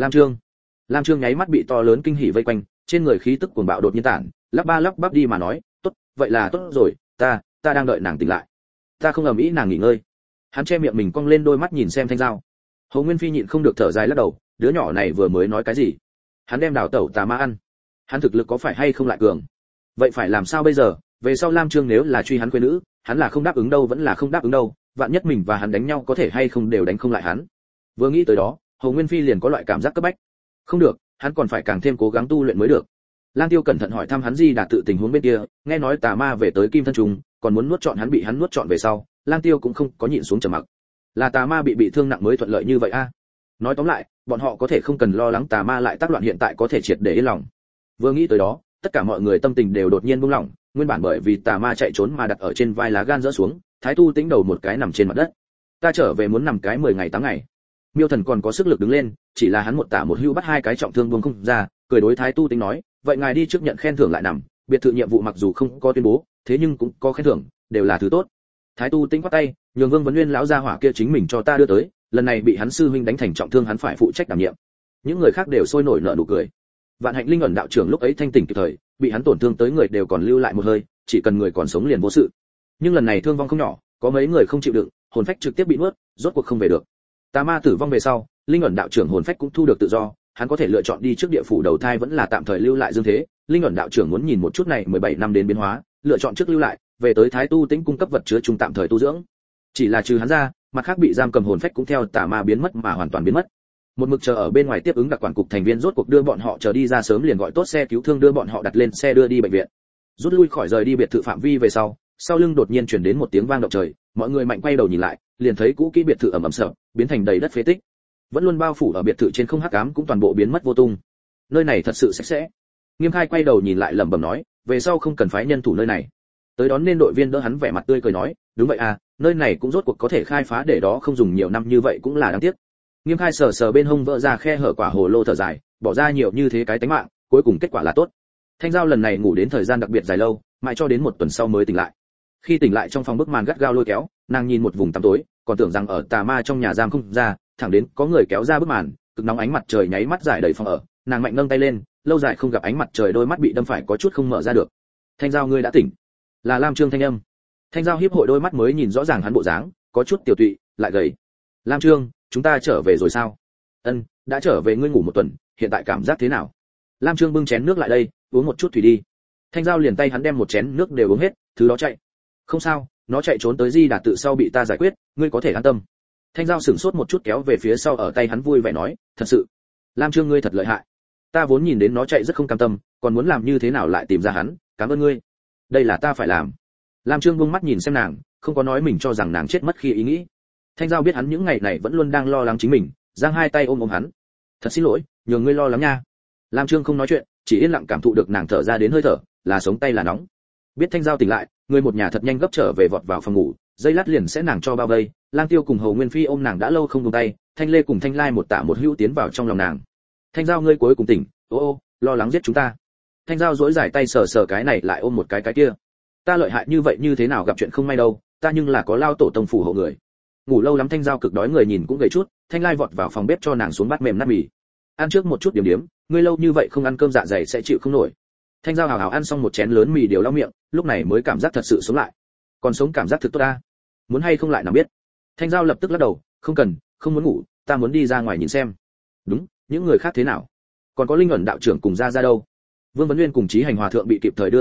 Lam Trương nháy mắt bị to lớn kinh hỉ vây quanh, trên người khí tức cuồng bạo đột nhiên tản, lắp ba lắp bắp đi mà nói, tốt, vậy là tốt rồi, ta đang đợi nàng tỉnh lại, ta không ầm ĩ nàng nghỉ ngơi. Hắn che miệng mình cong lên đôi mắt nhìn xem Thanh Giao. Hồ Nguyên Phi nhịn không được thở dài lắc đầu, đứa nhỏ này vừa mới nói cái gì? Hắn đem đào tẩu tà ma ăn, hắn thực lực có phải hay không lại cường? Vậy phải làm sao bây giờ? Về sau Lam Trương nếu là truy hắn quê nữ, hắn là không đáp ứng đâu vẫn là không đáp ứng đâu, vạn nhất mình và hắn đánh nhau có thể hay không đều đánh không lại hắn. Vừa nghĩ tới đó, Hồ Nguyên Phi liền có loại cảm giác cấp bách. Không được, hắn còn phải càng thêm cố gắng tu luyện mới được. Lang Tiêu cẩn thận hỏi thăm hắn Di Đà tự tình huống bên kia, nghe nói tà ma về tới Kim Thân Trùng, còn muốn nuốt trọn hắn bị hắn nuốt trọn về sau, Lang Tiêu cũng không có nhịn xuống trầm mặc. Là tà ma bị thương nặng mới thuận lợi như vậy a. Nói tóm lại, bọn họ có thể không cần lo lắng tà ma lại tác loạn hiện tại có thể triệt để yên lòng. Vừa nghĩ tới đó, tất cả mọi người tâm tình đều đột nhiên buông lỏng, nguyên bản bởi vì tà ma chạy trốn mà đặt ở trên vai lá gan rỡ xuống, Thái Tu Tĩnh đầu một cái nằm trên mặt đất. Ta trở về muốn nằm cái 10 ngày 8 ngày. Miêu Thần còn có sức lực đứng lên, chỉ là hắn một tả một hữu bắt hai cái trọng thương buông không ra, cười đối Thái Tu Tĩnh nói, vậy ngài đi trước nhận khen thưởng lại nằm, biệt thự nhiệm vụ mặc dù không có tuyên bố, thế nhưng cũng có khen thưởng, đều là thứ tốt. Thái Tu Tĩnh quát tay, nhường Vương Vấn Nguyên lão gia hỏa kia chính mình cho ta đưa tới, lần này bị hắn sư huynh đánh thành trọng thương hắn phải phụ trách đảm nhiệm. Những người khác đều sôi nổi nở nụ cười. Vạn Hạnh Linh ẩn đạo trưởng lúc ấy thanh tỉnh kịp thời, bị hắn tổn thương tới người đều còn lưu lại một hơi, chỉ cần người còn sống liền vô sự. Nhưng lần này thương vong không nhỏ, có mấy người không chịu đựng, hồn phách trực tiếp bị nuốt, rốt cuộc không về được. Tà ma tử vong về sau, Linh ẩn đạo trưởng hồn phách cũng thu được tự do, hắn có thể lựa chọn đi trước địa phủ đầu thai vẫn là tạm thời lưu lại dương thế. Linh ẩn đạo trưởng muốn nhìn một chút này 17 năm đến biến hóa, lựa chọn trước lưu lại, về tới Thái Tu Tĩnh cung cấp vật chứa trung tạm thời tu dưỡng. Chỉ là trừ hắn ra, mặt khác bị giam cầm hồn phách cũng theo tà ma biến mất mà hoàn toàn biến mất. Một mực chờ ở bên ngoài tiếp ứng đặc quản cục thành viên rốt cuộc đưa bọn họ chờ đi ra sớm liền gọi tốt xe cứu thương đưa bọn họ đặt lên xe đưa đi bệnh viện. Rút lui khỏi rời đi biệt thự phạm vi về sau lưng đột nhiên truyền đến một tiếng vang động trời, mọi người mạnh quay đầu nhìn lại, liền thấy cũ kỹ biệt thự ẩm ẩm sập, biến thành đầy đất phế tích. Vẫn luôn bao phủ ở biệt thự trên không hắc ám cũng toàn bộ biến mất vô tung. Nơi này thật sự sạch sẽ. Nghiêm Khai quay đầu nhìn lại lẩm bẩm nói, về sau không cần phái nhân thủ nơi này. Tới đón nên đội viên đỡ hắn vẻ mặt tươi cười nói, đúng vậy à, nơi này cũng rốt cuộc có thể khai phá để đó không dùng nhiều năm như vậy cũng là đáng tiếc. Nghiêm Khai sờ sờ bên hông vỡ ra khe hở quả hồ lô thở dài, bỏ ra nhiều như thế cái tánh mạng, cuối cùng kết quả là tốt. Thanh Giao lần này ngủ đến thời gian đặc biệt dài lâu, mãi cho đến một tuần sau mới tỉnh lại. Khi tỉnh lại trong phòng bức màn gắt gao lôi kéo, nàng nhìn một vùng tăm tối, còn tưởng rằng ở tà ma trong nhà giam không ra, thẳng đến có người kéo ra bức màn, cực nóng ánh mặt trời nháy mắt giải đầy phòng ở, nàng mạnh nâng tay lên, lâu dài không gặp ánh mặt trời đôi mắt bị đâm phải có chút không mở ra được. Thanh Giao ngươi đã tỉnh. Là Lam Trương thanh âm. Thanh Giao hiếp hội đôi mắt mới nhìn rõ ràng hắn bộ dáng, có chút tiểu tụy, lại gầy. Lam Trương, chúng ta trở về rồi sao? Ân, đã trở về, ngươi ngủ một tuần, hiện tại cảm giác thế nào? Lam Trương bưng chén nước lại đây, uống một chút thủy đi. Thanh Giao liền tay hắn đem một chén nước đều uống hết, thứ đó chạy. Không sao, nó chạy trốn tới Di Đà tự sau bị ta giải quyết, ngươi có thể an tâm. Thanh Giao sửng sốt một chút kéo về phía sau ở tay hắn vui vẻ nói, thật sự. Lam Trương ngươi thật lợi hại. Ta vốn nhìn đến nó chạy rất không cam tâm, còn muốn làm như thế nào lại tìm ra hắn, cảm ơn ngươi. Đây là ta phải làm. Lam Trương buông mắt nhìn xem nàng, không có nói mình cho rằng nàng chết mất khi ý nghĩ. Thanh Giao biết hắn những ngày này vẫn luôn đang lo lắng chính mình, giang hai tay ôm hắn. Thật xin lỗi, nhường ngươi lo lắng nha. Lam Trương không nói chuyện, chỉ yên lặng cảm thụ được nàng thở ra đến hơi thở, là sống tay là nóng. Biết Thanh Giao tỉnh lại, người một nhà thật nhanh gấp trở về vọt vào phòng ngủ, dây lát liền sẽ nàng cho bao vây. Lang Tiêu cùng Hầu Nguyên Phi ôm nàng đã lâu không buông tay, Thanh Lê cùng Thanh Lai một tả một hữu tiến vào trong lòng nàng. Thanh Giao ngươi cuối cùng tỉnh, ô lo lắng giết chúng ta. Thanh Giao duỗi dài tay sờ sờ cái này lại ôm một cái kia. Ta lợi hại như vậy như thế nào gặp chuyện không may đâu, ta nhưng là có lao tổ tông phủ hộ người. Ngủ lâu lắm Thanh Giao cực đói người nhìn cũng gầy chút, Thanh Lai vọt vào phòng bếp cho nàng xuống bát mềm nát mì. Ăn trước một chút điểm điểm, ngươi lâu như vậy không ăn cơm dạ dày sẽ chịu không nổi. Thanh Giao hào hào ăn xong một chén lớn mì điều lau miệng, lúc này mới cảm giác thật sự sống lại. Còn sống cảm giác thực tốt ta. Muốn hay không lại nào biết. Thanh Giao lập tức lắc đầu, không cần, không muốn ngủ, ta muốn đi ra ngoài nhìn xem. Đúng, những người khác thế nào? Còn có Linh ẩn đạo trưởng cùng ra đâu? Vương Vấn Nguyên cùng Chí Hành Hòa thượng bị kịp thời đưa bệnh viện,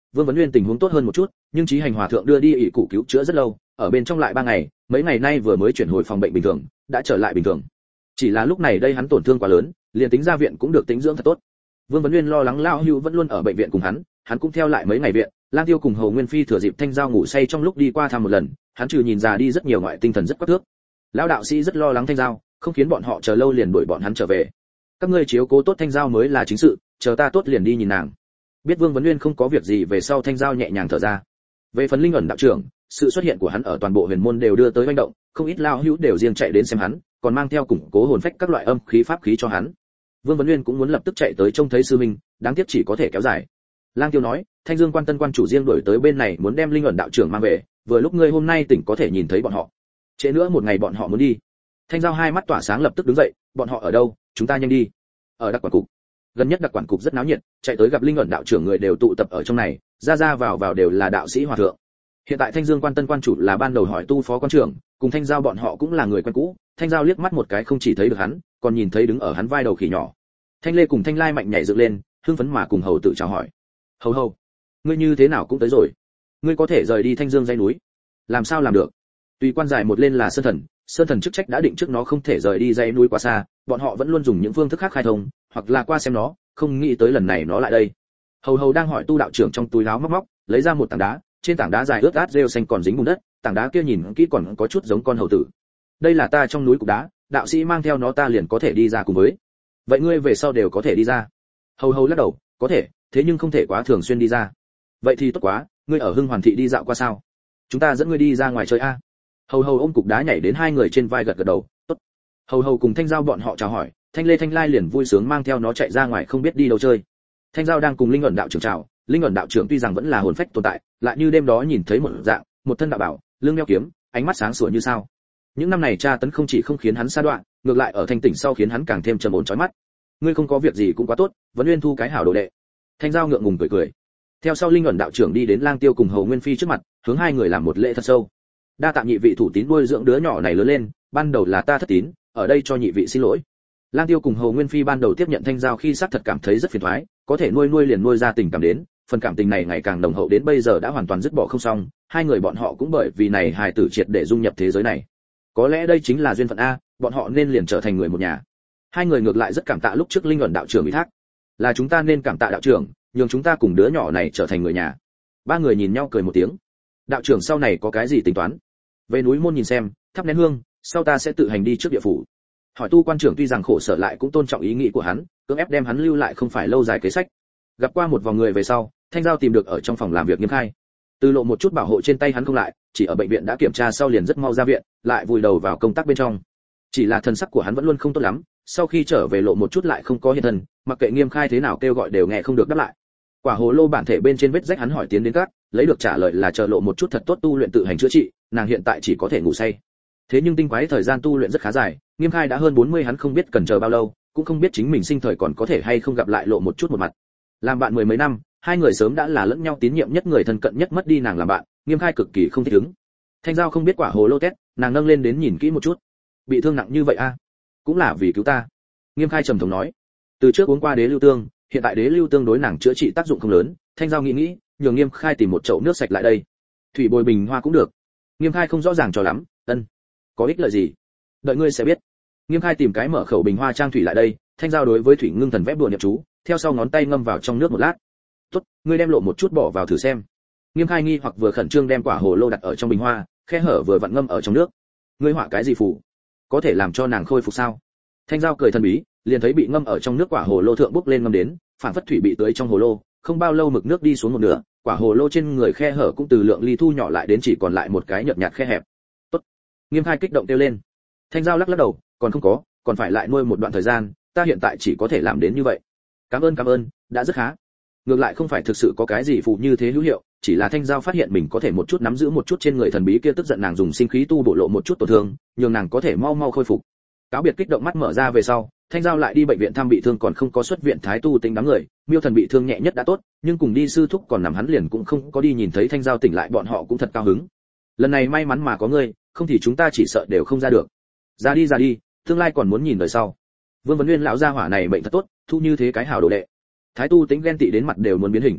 Vương Vấn Nguyên tình huống tốt hơn một chút, nhưng Chí Hành Hòa thượng đưa đi ỷ cụ cứu chữa rất lâu, ở bên trong lại 3 ngày, mấy ngày nay vừa mới chuyển hồi phòng bệnh bình thường, đã trở lại bình thường. Chỉ là lúc này đây hắn tổn thương quá lớn, liền tính ra viện cũng được tĩnh dưỡng thật tốt. Vương Vấn Nguyên lo lắng Lão Hữu vẫn luôn ở bệnh viện cùng hắn cũng theo lại mấy ngày viện. Lang Tiêu cùng Hồ Nguyên Phi thừa dịp Thanh Giao ngủ say trong lúc đi qua thăm một lần, hắn trừ nhìn già đi rất nhiều ngoại tinh thần rất quắc thước. Lão đạo sĩ rất lo lắng Thanh Giao, không khiến bọn họ chờ lâu liền đuổi bọn hắn trở về. Các ngươi chiếu cố tốt Thanh Giao mới là chính sự, chờ ta tốt liền đi nhìn nàng. Biết Vương Vấn Nguyên không có việc gì về sau, Thanh Giao nhẹ nhàng thở ra. Về phần Linh ẩn đạo trưởng, sự xuất hiện của hắn ở toàn bộ huyền môn đều đưa tới manh động, không ít Lão Hữu đều riêng chạy đến xem hắn, còn mang theo củng cố hồn phách các loại âm khí pháp khí cho hắn. Vương Vấn Nguyên cũng muốn lập tức chạy tới trông thấy sư minh, đáng tiếc chỉ có thể kéo dài. Lang Tiêu nói, Thanh Dương quan tân quan chủ riêng đổi tới bên này muốn đem Linh ẩn đạo trưởng mang về, vừa lúc ngươi hôm nay tỉnh có thể nhìn thấy bọn họ. Trễ nữa một ngày bọn họ muốn đi. Thanh Giao hai mắt tỏa sáng lập tức đứng dậy, bọn họ ở đâu, chúng ta nhanh đi. Ở đặc quản cục. Gần nhất đặc quản cục rất náo nhiệt, chạy tới gặp Linh ẩn đạo trưởng người đều tụ tập ở trong này, ra vào đều là đạo sĩ hòa thượng. Hiện tại Thanh Dương quan tân quan chủ là ban đầu hỏi tu phó quan trưởng, cùng Thanh Giao bọn họ cũng là người quen cũ. Thanh Giao liếc mắt một cái không chỉ thấy được hắn, còn nhìn thấy đứng ở hắn vai đầu khỉ nhỏ. Thanh Lê cùng Thanh Lai mạnh nhảy dựng lên, hưng phấn mà cùng hầu tử chào hỏi. Hầu, ngươi như thế nào cũng tới rồi? Ngươi có thể rời đi Thanh Dương dãy núi? Làm sao làm được? Tùy quan giải một lên là Sơn Thần chức trách đã định trước nó không thể rời đi dãy núi quá xa, bọn họ vẫn luôn dùng những phương thức khác khai thông, hoặc là qua xem nó, không nghĩ tới lần này nó lại đây. Hầu đang hỏi tu đạo trưởng trong túi áo móc, lấy ra một tảng đá, trên tảng đá dài ướt át rêu xanh còn dính bùn đất, tảng đá kia nhìn kỹ còn có chút giống con hầu tử. Đây là ta trong núi cục đá, đạo sĩ mang theo nó ta liền có thể đi ra cùng với. Vậy ngươi về sau đều có thể đi ra? Hầu lắc đầu, có thể, thế nhưng không thể quá thường xuyên đi ra. Vậy thì tốt quá, ngươi ở Hưng Hoàn thị đi dạo qua sao? Chúng ta dẫn ngươi đi ra ngoài chơi a. Hầu ôm cục đá nhảy đến hai người trên vai gật đầu, tốt. Hầu cùng Thanh Giao bọn họ chào hỏi, Thanh Lê Thanh Lai liền vui sướng mang theo nó chạy ra ngoài không biết đi đâu chơi. Thanh Giao đang cùng Linh ẩn đạo trưởng chào, Linh ẩn đạo trưởng tuy rằng vẫn là hồn phách tồn tại, lại như đêm đó nhìn thấy một dạng, một thân đạo bảo, lưng đeo kiếm, ánh mắt sáng sủa như sao. Những năm này tra tấn không chỉ không khiến hắn sa đoạn, ngược lại ở thanh tỉnh sau khiến hắn càng thêm trầm ổn chói mắt. Ngươi không có việc gì cũng quá tốt, Vấn Nguyên thu cái hảo đồ đệ. Thanh Giao ngượng ngùng cười. Theo sau Linh ẩn đạo trưởng đi đến Lang Tiêu cùng Hồ Nguyên Phi trước mặt, hướng hai người làm một lễ thật sâu. Đa tạ nhị vị thủ tín nuôi dưỡng đứa nhỏ này lớn lên, ban đầu là ta thất tín, ở đây cho nhị vị xin lỗi. Lang Tiêu cùng Hồ Nguyên Phi ban đầu tiếp nhận Thanh Giao khi xác thật cảm thấy rất phiền toái, có thể nuôi liền nuôi ra tình cảm đến, phần cảm tình này ngày càng nồng hậu đến bây giờ đã hoàn toàn dứt bỏ không xong, hai người bọn họ cũng bởi vì này hài tử triệt để dung nhập thế giới này. Có lẽ đây chính là duyên phận a, bọn họ nên liền trở thành người một nhà. Hai người ngược lại rất cảm tạ lúc trước Linh ẩn đạo trưởng ủy thác, là chúng ta nên cảm tạ đạo trưởng, nhường chúng ta cùng đứa nhỏ này trở thành người nhà. Ba người nhìn nhau cười một tiếng. Đạo trưởng sau này có cái gì tính toán? Về núi môn nhìn xem, thắp nén hương, sau ta sẽ tự hành đi trước địa phủ. Hỏi tu quan trưởng tuy rằng khổ sở lại cũng tôn trọng ý nghĩ của hắn, cưỡng ép đem hắn lưu lại không phải lâu dài kế sách. Gặp qua một vòng người về sau, Thanh Giao tìm được ở trong phòng làm việc Nghiêm Khai. Từ lộ một chút bảo hộ trên tay hắn không lại, chỉ ở bệnh viện đã kiểm tra sau liền rất mau ra viện, lại vùi đầu vào công tác bên trong. Chỉ là thần sắc của hắn vẫn luôn không tốt lắm, sau khi trở về lộ một chút lại không có hiện thân, mặc kệ Nghiêm Khai thế nào kêu gọi đều nghe không được đáp lại. Quả hồ lô bản thể bên trên vết rách hắn hỏi tiến đến các, lấy được trả lời là chờ lộ một chút thật tốt tu luyện tự hành chữa trị, nàng hiện tại chỉ có thể ngủ say. Thế nhưng tinh quái thời gian tu luyện rất khá dài, Nghiêm Khai đã hơn 40 hắn không biết cần chờ bao lâu, cũng không biết chính mình sinh thời còn có thể hay không gặp lại lộ một chút một mặt. Làm bạn mười mấy năm, hai người sớm đã là lẫn nhau tín nhiệm nhất, người thân cận nhất mất đi nàng làm bạn, Nghiêm Khai cực kỳ không thích ứng. Thanh Giao không biết quả hồ lô tét, nàng nâng lên đến nhìn kỹ một chút. Bị thương nặng như vậy a? Cũng là vì cứu ta. Nghiêm Khai trầm thống nói. Từ trước uống qua đế lưu tương, hiện tại đế lưu tương đối nàng chữa trị tác dụng không lớn, Thanh Giao nghĩ, nhường Nghiêm Khai tìm một chậu nước sạch lại đây. Thủy bồi bình hoa cũng được. Nghiêm Khai không rõ ràng cho lắm, ân, có ích lợi gì? Đợi ngươi sẽ biết. Nghiêm Khai tìm cái mở khẩu bình hoa trang thủy lại đây, Thanh Giao đối với thủy ngưng thần vẽ bùa niệm chú, theo sau ngón tay ngâm vào trong nước một lát. Tốt, ngươi đem lộ một chút bỏ vào thử xem. Nghiêm Khai nghi hoặc vừa khẩn trương đem quả hồ lô đặt ở trong bình hoa, khe hở vừa vặn ngâm ở trong nước. Ngươi họa cái gì phù? Có thể làm cho nàng khôi phục sao? Thanh Giao cười thần bí, liền thấy bị ngâm ở trong nước quả hồ lô thượng bốc lên ngâm đến, phản phất thủy bị tưới trong hồ lô, không bao lâu mực nước đi xuống một nửa, quả hồ lô trên người khe hở cũng từ lượng ly thu nhỏ lại đến chỉ còn lại một cái nhợt nhạt khe hẹp. Tốt. Nghiêm Khai kích động kêu lên. Thanh Giao lắc đầu, còn không có, còn phải lại nuôi một đoạn thời gian, ta hiện tại chỉ có thể làm đến như vậy. Cảm ơn, đã rất khá. Ngược lại không phải thực sự có cái gì phù như thế hữu hiệu, chỉ là Thanh Giao phát hiện mình có thể một chút nắm giữ một chút trên người thần bí kia, tức giận nàng dùng sinh khí tu bổ lộ một chút tổn thương, nhường nàng có thể mau khôi phục. Cáo biệt kích động mắt mở ra về sau, Thanh Giao lại đi bệnh viện thăm bị thương còn không có xuất viện Thái Tu Tính đám người, Miêu Thần bị thương nhẹ nhất đã tốt, nhưng cùng đi sư thúc còn nằm hắn liền cũng không có đi, nhìn thấy Thanh Giao tỉnh lại bọn họ cũng thật cao hứng. Lần này may mắn mà có ngươi, không thì chúng ta chỉ sợ đều không ra được. Ra đi, tương lai còn muốn nhìn đời sau. Vương Vấn Nguyên lão gia hỏa này bệnh thật tốt, thu như thế cái hảo đồ đệ. Thái Tu Tính ghen tị đến mặt đều muốn biến hình.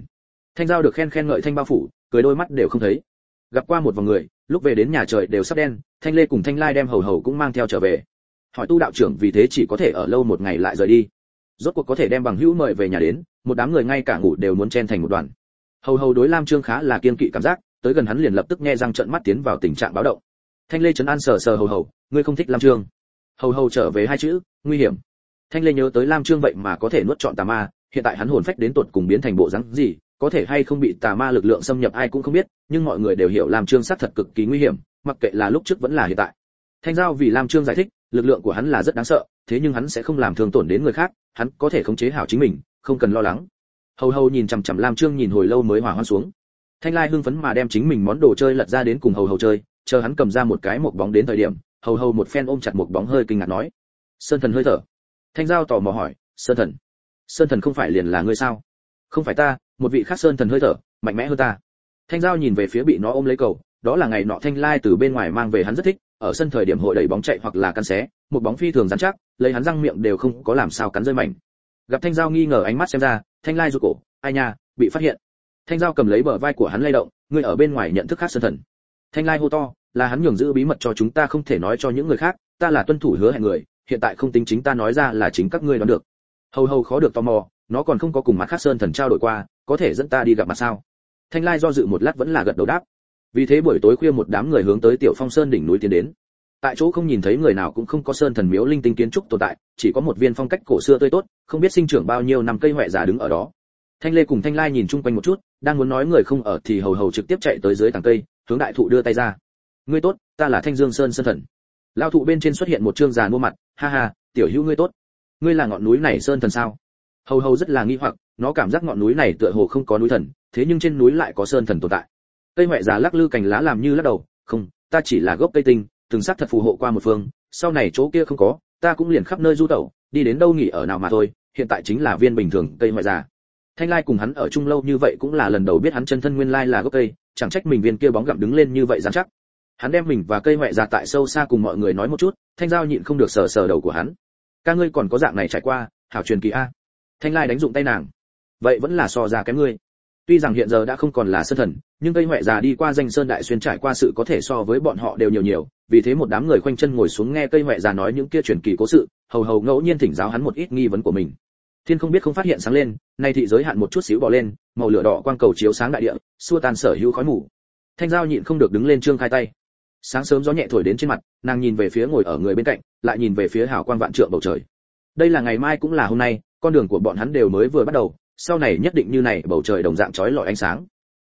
Thanh Giao được khen ngợi thanh bao phủ, cười đôi mắt đều không thấy. Gặp qua một vòng người, lúc về đến nhà trời đều sắp đen, Thanh Lê cùng Thanh Lai đem hầu hầu cũng mang theo trở về. Hỏi Tu đạo trưởng vì thế chỉ có thể ở lâu một ngày lại rời đi. Rốt cuộc có thể đem bằng hữu mời về nhà đến, một đám người ngay cả ngủ đều muốn chen thành một đoàn. Hầu hầu đối Lam Trương khá là kiên kỵ cảm giác, tới gần hắn liền lập tức nghe răng trợn mắt tiến vào tình trạng báo động. Thanh Lê trấn an sờ hầu hầu, ngươi không thích Lam Trương. Hầu hầu trở về hai chữ, nguy hiểm. Thanh Lê nhớ tới Lam Trương vậy mà có thể nuốt trọn tà ma, hiện tại hắn hồn phách đến tột cùng biến thành bộ dáng gì, có thể hay không bị tà ma lực lượng xâm nhập ai cũng không biết, nhưng mọi người đều hiểu Lam Trương sát thật cực kỳ nguy hiểm, mặc kệ là lúc trước vẫn là hiện tại. Thanh Giao vì Lam Trương giải thích, lực lượng của hắn là rất đáng sợ, thế nhưng hắn sẽ không làm thương tổn đến người khác, hắn có thể khống chế hảo chính mình, không cần lo lắng. Hầu hầu nhìn chằm chằm Lam Trương nhìn hồi lâu mới hỏa hoãn xuống. Thanh Lai hưng phấn mà đem chính mình món đồ chơi lật ra đến cùng hầu hầu chơi, chờ hắn cầm ra một cái một bóng đến thời điểm, hầu hầu một phen ôm chặt một bóng hơi kinh ngạc nói: "Sơn thần hơi thở." Thanh Giao tò mò hỏi: "Sơn thần? Sơn thần không phải liền là ngươi sao?" "Không phải ta, một vị khác sơn thần hơi thở, mạnh mẽ hơn ta." Thanh Giao nhìn về phía bị nó ôm lấy cầu, đó là ngày nọ Thanh Lai từ bên ngoài mang về hắn rất thích, ở sân thời điểm hội đẩy bóng chạy hoặc là căn xé, một bóng phi thường rắn chắc, lấy hắn răng miệng đều không có làm sao cắn rơi mảnh. Gặp Thanh Giao nghi ngờ ánh mắt xem ra, Thanh Lai rụt cổ: "Ai nha, bị phát hiện." Thanh Giao cầm lấy bờ vai của hắn lay động: "Ngươi ở bên ngoài nhận thức khác sơn thần?" Thanh Lai hô to: "Là hắn nhường giữ bí mật cho chúng ta không thể nói cho những người khác, ta là tuân thủ hứa hẹn người, hiện tại không tính chính ta nói ra là chính các ngươi đoán được." Hầu hầu khó được tò mò, nó còn không có cùng mặt khác sơn thần trao đổi qua, có thể dẫn ta đi gặp mặt sao? Thanh Lai do dự một lát vẫn là gật đầu đáp. Vì thế buổi tối khuya một đám người hướng tới Tiểu Phong Sơn đỉnh núi tiến đến. Tại chỗ không nhìn thấy người nào cũng không có sơn thần miếu linh tinh kiến trúc tồn tại, chỉ có một viên phong cách cổ xưa tươi tốt, không biết sinh trưởng bao nhiêu năm cây hoè già đứng ở đó. Thanh Lê cùng Thanh Lai nhìn chung quanh một chút, đang muốn nói người không ở thì hầu hầu trực tiếp chạy tới dưới tàng cây, hướng đại thụ đưa tay ra. "Ngươi tốt, ta là Thanh Dương Sơn sơn thần." Lao thụ bên trên xuất hiện một trương già mua mặt: "Ha ha, tiểu hữu ngươi tốt. Ngươi là ngọn núi này sơn thần sao?" Hầu hầu rất là nghi hoặc, nó cảm giác ngọn núi này tựa hồ không có núi thần, thế nhưng trên núi lại có sơn thần tồn tại. Cây hoè già lắc lư cành lá làm như lắc đầu: "Không, ta chỉ là gốc cây tinh, từng sắc thật phù hộ qua một phương, sau này chỗ kia không có, ta cũng liền khắp nơi du tẩu, đi đến đâu nghỉ ở nào mà thôi, hiện tại chính là viên bình thường cây hoè già." Thanh Lai cùng hắn ở chung lâu như vậy cũng là lần đầu biết hắn chân thân nguyên lai là gốc cây, chẳng trách mình viên kia bóng gặm đứng lên như vậy rắn chắc. Hắn đem mình và cây hoè già tại sâu xa cùng mọi người nói một chút, Thanh Giao nhịn không được sờ đầu của hắn. "Ca ngươi còn có dạng này trải qua, hảo truyền kỳ a." Thanh Lai đánh dụng tay nàng: "Vậy vẫn là so ra kém ngươi. Tuy rằng hiện giờ đã không còn là sơn thần, nhưng cây hoè già đi qua danh sơn đại xuyên trải qua sự có thể so với bọn họ đều nhiều, vì thế một đám người khoanh chân ngồi xuống nghe cây hoè già nói những kia truyền kỳ cố sự, hầu hầu ngẫu nhiên thỉnh giáo hắn một ít nghi vấn của mình. Thiên không biết không phát hiện sáng lên, nay thị giới hạn một chút xíu bò lên, màu lửa đỏ quang cầu chiếu sáng đại địa, xua tan sở hữu khói mù. Thanh Giao nhịn không được đứng lên trương khai tay. Sáng sớm gió nhẹ thổi đến trên mặt, nàng nhìn về phía ngồi ở người bên cạnh, lại nhìn về phía hào quang vạn trượng bầu trời. Đây là ngày mai cũng là hôm nay, con đường của bọn hắn đều mới vừa bắt đầu, sau này nhất định như này bầu trời đồng dạng chói lọi ánh sáng.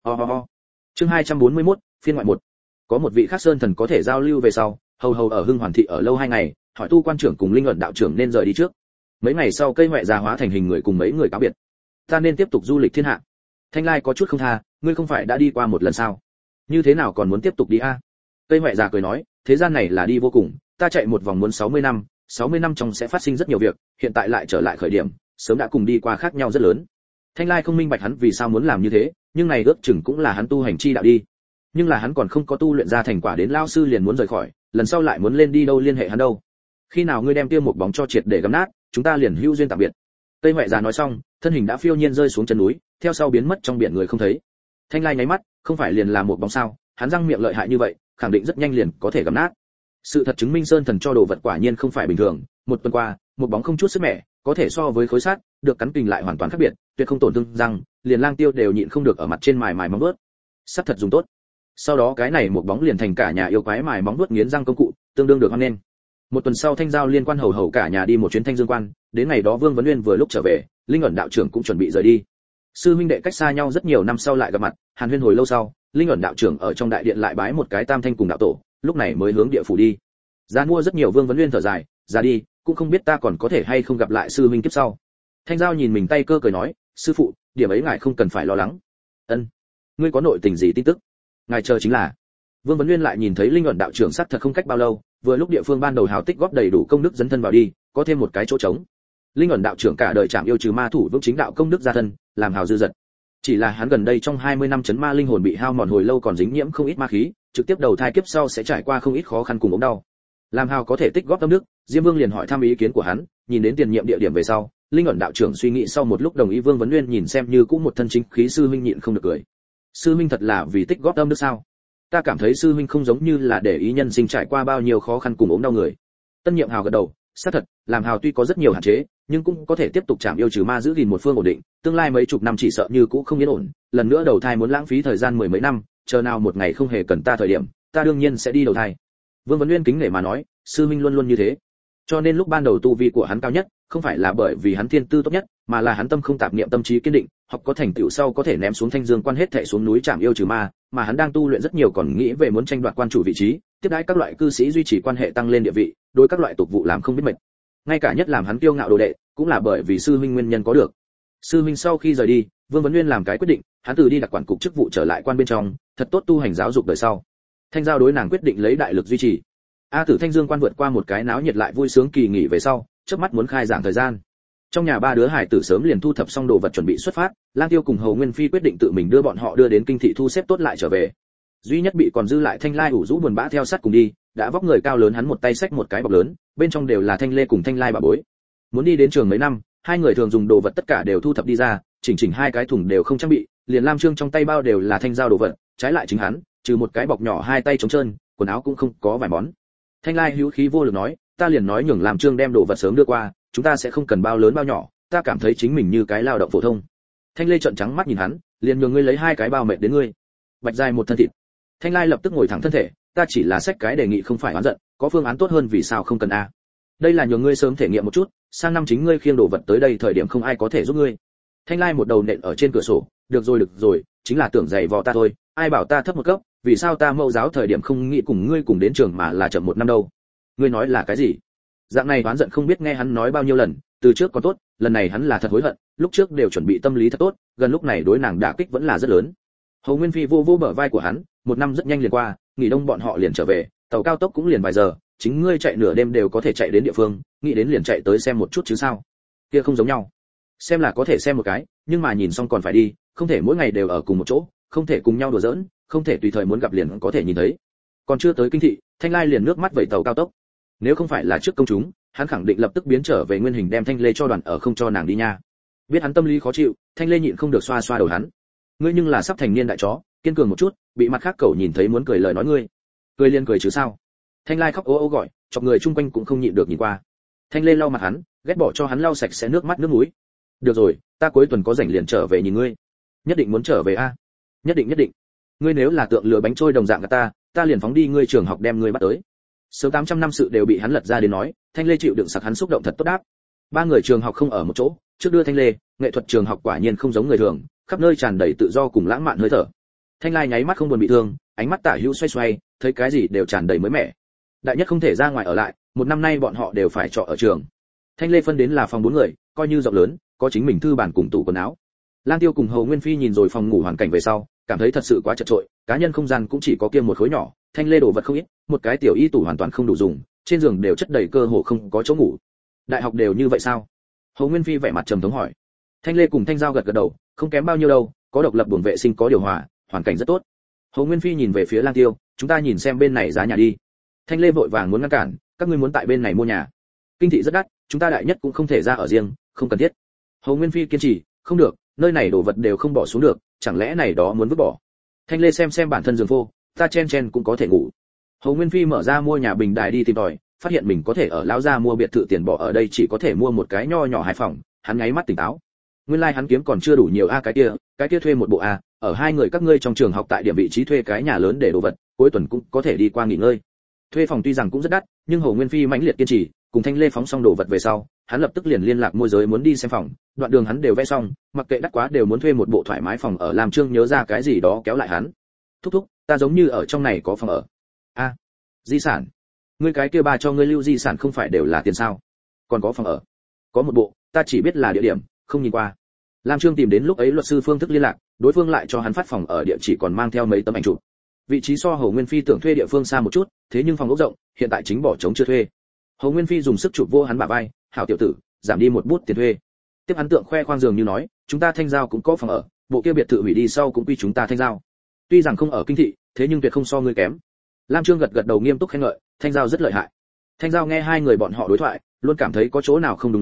Chương 241, phiên ngoại 1. Có một vị khác sơn thần có thể giao lưu về sau, hầu hầu ở Hưng Hoàn thị ở lâu 2 ngày, hỏi Tu quan trưởng cùng Linh ẩn đạo trưởng nên rời đi trước. Mấy ngày sau cây hoè già hóa thành hình người cùng mấy người cáo biệt. "Ta nên tiếp tục du lịch thiên hạ." Thanh Lai có chút không tha: "Ngươi không phải đã đi qua một lần sao? Như thế nào còn muốn tiếp tục đi a?" Cây hoè già cười nói: "Thế gian này là đi vô cùng, ta chạy một vòng muốn 60 năm, 60 năm trong sẽ phát sinh rất nhiều việc, hiện tại lại trở lại khởi điểm, sớm đã cùng đi qua khác nhau rất lớn." Thanh Lai không minh bạch hắn vì sao muốn làm như thế, nhưng này ước chừng cũng là hắn tu hành chi đạo đi. Nhưng là hắn còn không có tu luyện ra thành quả đến lao sư liền muốn rời khỏi, lần sau lại muốn lên đi đâu liên hệ hắn đâu. "Khi nào ngươi đem kia một bóng cho triệt để gắm nát, chúng ta liền hữu duyên tạm biệt." Tây Hoè già nói xong, thân hình đã phiêu nhiên rơi xuống chân núi, theo sau biến mất trong biển người không thấy. Thanh Lai nháy mắt, không phải liền là một bóng sao, hắn răng miệng lợi hại như vậy, khẳng định rất nhanh liền có thể gắm nát. Sự thật chứng minh sơn thần cho đồ vật quả nhiên không phải bình thường, một tuần qua, một bóng không chút sức mẻ, có thể so với khối sắt, được cắn kình lại hoàn toàn khác biệt, tuyệt không tổn thương răng, liền lang tiêu đều nhịn không được ở mặt trên mài móng vuốt. Sắt thật dùng tốt. Sau đó cái này một bóng liền thành cả nhà yêu quái mài móng vuốt nghiến răng công cụ, tương đương được hoan nghênh. Một tuần sau Thanh Giao liên quan hầu hầu cả nhà đi một chuyến Thanh Dương quan, đến ngày đó Vương Vấn Nguyên vừa lúc trở về, Linh ẩn đạo trưởng cũng chuẩn bị rời đi. Sư huynh đệ cách xa nhau rất nhiều năm sau lại gặp mặt, hàn huyên hồi lâu sau, Linh ẩn đạo trưởng ở trong đại điện lại bái một cái tam thanh cùng đạo tổ, lúc này mới hướng địa phủ đi. Giá mua rất nhiều Vương Vấn Nguyên thở dài, ra đi, cũng không biết ta còn có thể hay không gặp lại sư huynh kiếp sau. Thanh Giao nhìn mình tay cơ cười nói, sư phụ, điểm ấy ngài không cần phải lo lắng. Ân, ngươi có nội tình gì tin tức? Ngài chờ chính là. Vương Vấn Nguyên lại nhìn thấy Linh ẩn đạo trưởng sắc thật không cách bao lâu, vừa lúc địa phương ban đầu hào tích góp đầy đủ công đức dấn thân vào đi, có thêm một cái chỗ trống. Linh ẩn đạo trưởng cả đời chạm yêu trừ ma thủ vững chính đạo công đức gia thân, làm hào dư dật. Chỉ là hắn gần đây trong 20 năm chấn ma linh hồn bị hao mòn hồi lâu còn dính nhiễm không ít ma khí, trực tiếp đầu thai kiếp sau sẽ trải qua không ít khó khăn cùng ốm đau. Làm hào có thể tích góp tâm đức, Diêm Vương liền hỏi thăm ý kiến của hắn, nhìn đến tiền nhiệm địa điểm về sau, linh ẩn đạo trưởng suy nghĩ sau một lúc đồng ý. Vương Vấn Nguyên nhìn xem như cũng một thân chính khí sư huynh nhịn không được cười. Sư huynh thật là vì tích góp tâm đức sao? Ta cảm thấy sư huynh không giống như là để ý nhân sinh trải qua bao nhiêu khó khăn cùng ốm đau người. Tân Nhiệm Hào gật đầu, xác thật, làm hào tuy có rất nhiều hạn chế, nhưng cũng có thể tiếp tục chạm yêu trừ ma, giữ gìn một phương ổn định, tương lai mấy chục năm chỉ sợ như cũ không yên ổn, lần nữa đầu thai muốn lãng phí thời gian mười mấy năm, chờ nào một ngày không hề cần ta thời điểm, ta đương nhiên sẽ đi đầu thai. Vương Vấn Nguyên kính nể mà nói, sư huynh luôn luôn như thế. Cho nên lúc ban đầu tu vi của hắn cao nhất, không phải là bởi vì hắn thiên tư tốt nhất, mà là hắn tâm không tạp niệm, tâm trí kiên định, học có thành tựu sau có thể ném xuống thanh dương quan hết thảy xuống núi chạm yêu trừ ma, mà hắn đang tu luyện rất nhiều còn nghĩ về muốn tranh đoạt quan chủ vị trí, tiếp đãi các loại cư sĩ, duy trì quan hệ tăng lên địa vị, đối các loại tục vụ làm không biết mệt. Ngay cả nhất làm hắn kiêu ngạo đồ đệ, cũng là bởi vì sư huynh nguyên nhân có được. Sư huynh sau khi rời đi, Vương Vấn Nguyên làm cái quyết định, hắn từ đi đặc quản cục chức vụ trở lại quan bên trong, thật tốt tu hành giáo dục đời sau. Thanh giao đối nàng quyết định lấy đại lực duy trì. A Tử Thanh Dương quan vượt qua một cái náo nhiệt lại vui sướng kỳ nghỉ về sau, chớp mắt muốn khai giảng thời gian. Trong nhà ba đứa hải tử sớm liền thu thập xong đồ vật chuẩn bị xuất phát, Lang Tiêu cùng Hầu Nguyên Phi quyết định tự mình đưa bọn họ đưa đến kinh thị thu xếp tốt lại trở về. Duy nhất bị còn dư lại Thanh Lai ủ rũ buồn bã theo sát cùng đi, đã vóc người cao lớn hắn một tay xách một cái bọc lớn, bên trong đều là Thanh Lê cùng Thanh Lai bà bối. Muốn đi đến trường mấy năm, hai người thường dùng đồ vật tất cả đều thu thập đi ra, chỉnh hai cái thùng đều không trang bị, liền Lam Trương trong tay bao đều là thanh giao đồ vật, trái lại chính hắn, trừ một cái bọc nhỏ hai tay trống trơn, quần áo cũng không có vài món. Thanh Lai hữu khí vô lực nói, ta liền nói nhường Lam Trương đem đồ vật sớm đưa qua, chúng ta sẽ không cần bao lớn bao nhỏ, ta cảm thấy chính mình như cái lao động phổ thông. Thanh Lê trợn trắng mắt nhìn hắn, liền nhường ngươi lấy hai cái bao mệt đến ngươi. Bạch dài một thân thịt. Thanh Lai lập tức ngồi thẳng thân thể, ta chỉ là xách cái đề nghị không phải oán giận, có phương án tốt hơn vì sao không cần a? Đây là nhường ngươi sớm thể nghiệm một chút, sang năm chính ngươi khiêng đồ vật tới đây thời điểm không ai có thể giúp ngươi. Thanh Lai một đầu nện ở trên cửa sổ, được rồi, chính là tưởng giày vò ta thôi, ai bảo ta thấp một cấp, vì sao ta mẫu giáo thời điểm không nghĩ cùng ngươi cùng đến trường mà là chậm một năm đâu? Ngươi nói là cái gì? Dạng này oán giận không biết nghe hắn nói bao nhiêu lần, từ trước còn tốt, lần này hắn là thật hối hận, lúc trước đều chuẩn bị tâm lý thật tốt, gần lúc này đối nàng đả kích vẫn là rất lớn. Hầu Nguyên Phi vô bờ vai của hắn, một năm rất nhanh liền qua, nghỉ đông bọn họ liền trở về, tàu cao tốc cũng liền vài giờ, chính ngươi chạy nửa đêm đều có thể chạy đến địa phương, nghĩ đến liền chạy tới xem một chút chứ sao? Kia không giống nhau. Xem là có thể xem một cái, nhưng mà nhìn xong còn phải đi, không thể mỗi ngày đều ở cùng một chỗ, không thể cùng nhau đùa giỡn, không thể tùy thời muốn gặp liền có thể nhìn thấy. Còn chưa tới kinh thị, Thanh Lai liền nước mắt vẩy tàu cao tốc. Nếu không phải là trước công chúng, hắn khẳng định lập tức biến trở về nguyên hình đem Thanh Lê cho đoàn ở không cho nàng đi nha. Biết hắn tâm lý khó chịu, Thanh Lê nhịn không được xoa xoa đầu hắn. Ngươi nhưng là sắp thành niên đại chó, kiên cường một chút, bị mặt khác cậu nhìn thấy muốn cười lời nói ngươi. Cười liền cười chứ sao? Thanh Lai khóc ố ô gọi, chọc người chung quanh cũng không nhịn được nhìn qua. Thanh Lê lau mặt hắn, ghét bỏ cho hắn lau sạch sẽ nước mắt nước mũi. Được rồi, ta cuối tuần có rảnh liền trở về nhìn ngươi. Nhất định muốn trở về a? Nhất định. Ngươi nếu là tượng lừa bánh trôi đồng dạng của ta liền phóng đi ngươi trường học đem ngươi bắt tới. Sớm 800 năm sự đều bị hắn lật ra đến nói, Thanh Lê chịu đựng sặc hắn xúc động thật tốt đáp. Ba người trường học không ở một chỗ, trước đưa Thanh Lê, nghệ thuật trường học quả nhiên không giống người thường, khắp nơi tràn đầy tự do cùng lãng mạn hơi thở. Thanh Lai nháy mắt không buồn bị thương, ánh mắt tả hữu xoay xoay, thấy cái gì đều tràn đầy mới mẻ. Đại nhất không thể ra ngoài ở lại, một năm nay bọn họ đều phải trọ ở trường. Thanh Lê phân đến là phòng 4 người, coi như rộng lớn, có chính mình thư bàn cùng tủ quần áo. Lang Tiêu cùng Hầu Nguyên Phi nhìn rồi phòng ngủ hoàn cảnh về sau, cảm thấy thật sự quá chật chội, cá nhân không gian cũng chỉ có kia một khối nhỏ, Thanh Lê đồ vật không ít, một cái tiểu y tủ hoàn toàn không đủ dùng, trên giường đều chất đầy cơ hồ không có chỗ ngủ. Đại học đều như vậy sao? Hầu Nguyên Phi vẻ mặt trầm thống hỏi. Thanh Lê cùng Thanh Giao gật gật đầu, không kém bao nhiêu đâu, có độc lập buồng vệ sinh có điều hòa, hoàn cảnh rất tốt. Hầu Nguyên Phi nhìn về phía Lang Tiêu, chúng ta nhìn xem bên này giá nhà đi. Thanh Lê vội vàng muốn ngăn cản, các ngươi muốn tại bên này mua nhà. Kinh thị rất đắt, chúng ta đại nhất cũng không thể ra ở riêng, không cần thiết. Hầu Nguyên Phi kiên trì, không được, nơi này đồ vật đều không bỏ xuống được, chẳng lẽ này đó muốn vứt bỏ. Thanh Lê xem bản thân giường phô, ta chen cũng có thể ngủ. Hầu Nguyên Phi mở ra mua nhà bình đài đi tìm tòi, phát hiện mình có thể ở lão gia mua biệt thự tiền bỏ ở đây chỉ có thể mua một cái nho nhỏ hai phòng, hắn ngáy mắt tỉnh táo. Nguyên lai hắn kiếm còn chưa đủ nhiều a, cái kia thuê một bộ a, ở hai người các ngươi trong trường học tại điểm vị trí thuê cái nhà lớn để đồ vật, cuối tuần cũng có thể đi qua nghỉ ngơi. Thuê phòng tuy rằng cũng rất đắt, nhưng Hầu Nguyên Phi mãnh liệt kiên trì, cùng Thanh Lê phóng xong đồ vật về sau, hắn lập tức liền liên lạc môi giới muốn đi xem phòng, đoạn đường hắn đều vẽ xong, mặc kệ đắt quá đều muốn thuê một bộ thoải mái phòng ở. Làm Trương nhớ ra cái gì đó kéo lại hắn. Thúc, ta giống như ở trong này có phòng ở. A, di sản. Ngươi cái kia ba cho ngươi lưu di sản không phải đều là tiền sao? Còn có phòng ở. Có một bộ, ta chỉ biết là địa điểm, không nhìn qua. Lam Trương tìm đến lúc ấy luật sư phương thức liên lạc, đối phương lại cho hắn phát phòng ở địa chỉ còn mang theo mấy tấm ảnh chụp. Vị trí so Hầu Nguyên Phi tưởng thuê địa phương xa một chút, thế nhưng phòng ốc rộng, hiện tại chính bỏ trống chưa thuê. Hầu Nguyên Phi dùng sức chụp vô hắn bả vai, hảo tiểu tử, giảm đi một bút tiền thuê. Tiếp hắn tượng khoe khoang dường như nói, chúng ta Thanh Giao cũng có phòng ở, bộ kia biệt thự hủy đi sau cũng quy chúng ta Thanh Giao. Tuy rằng không ở kinh thị, thế nhưng tuyệt không so ngươi kém. Lam Trương gật đầu nghiêm túc khen ngợi, Thanh Giao rất lợi hại. Thanh Giao nghe hai người bọn họ đối thoại, luôn cảm thấy có chỗ nào không đúng lắm,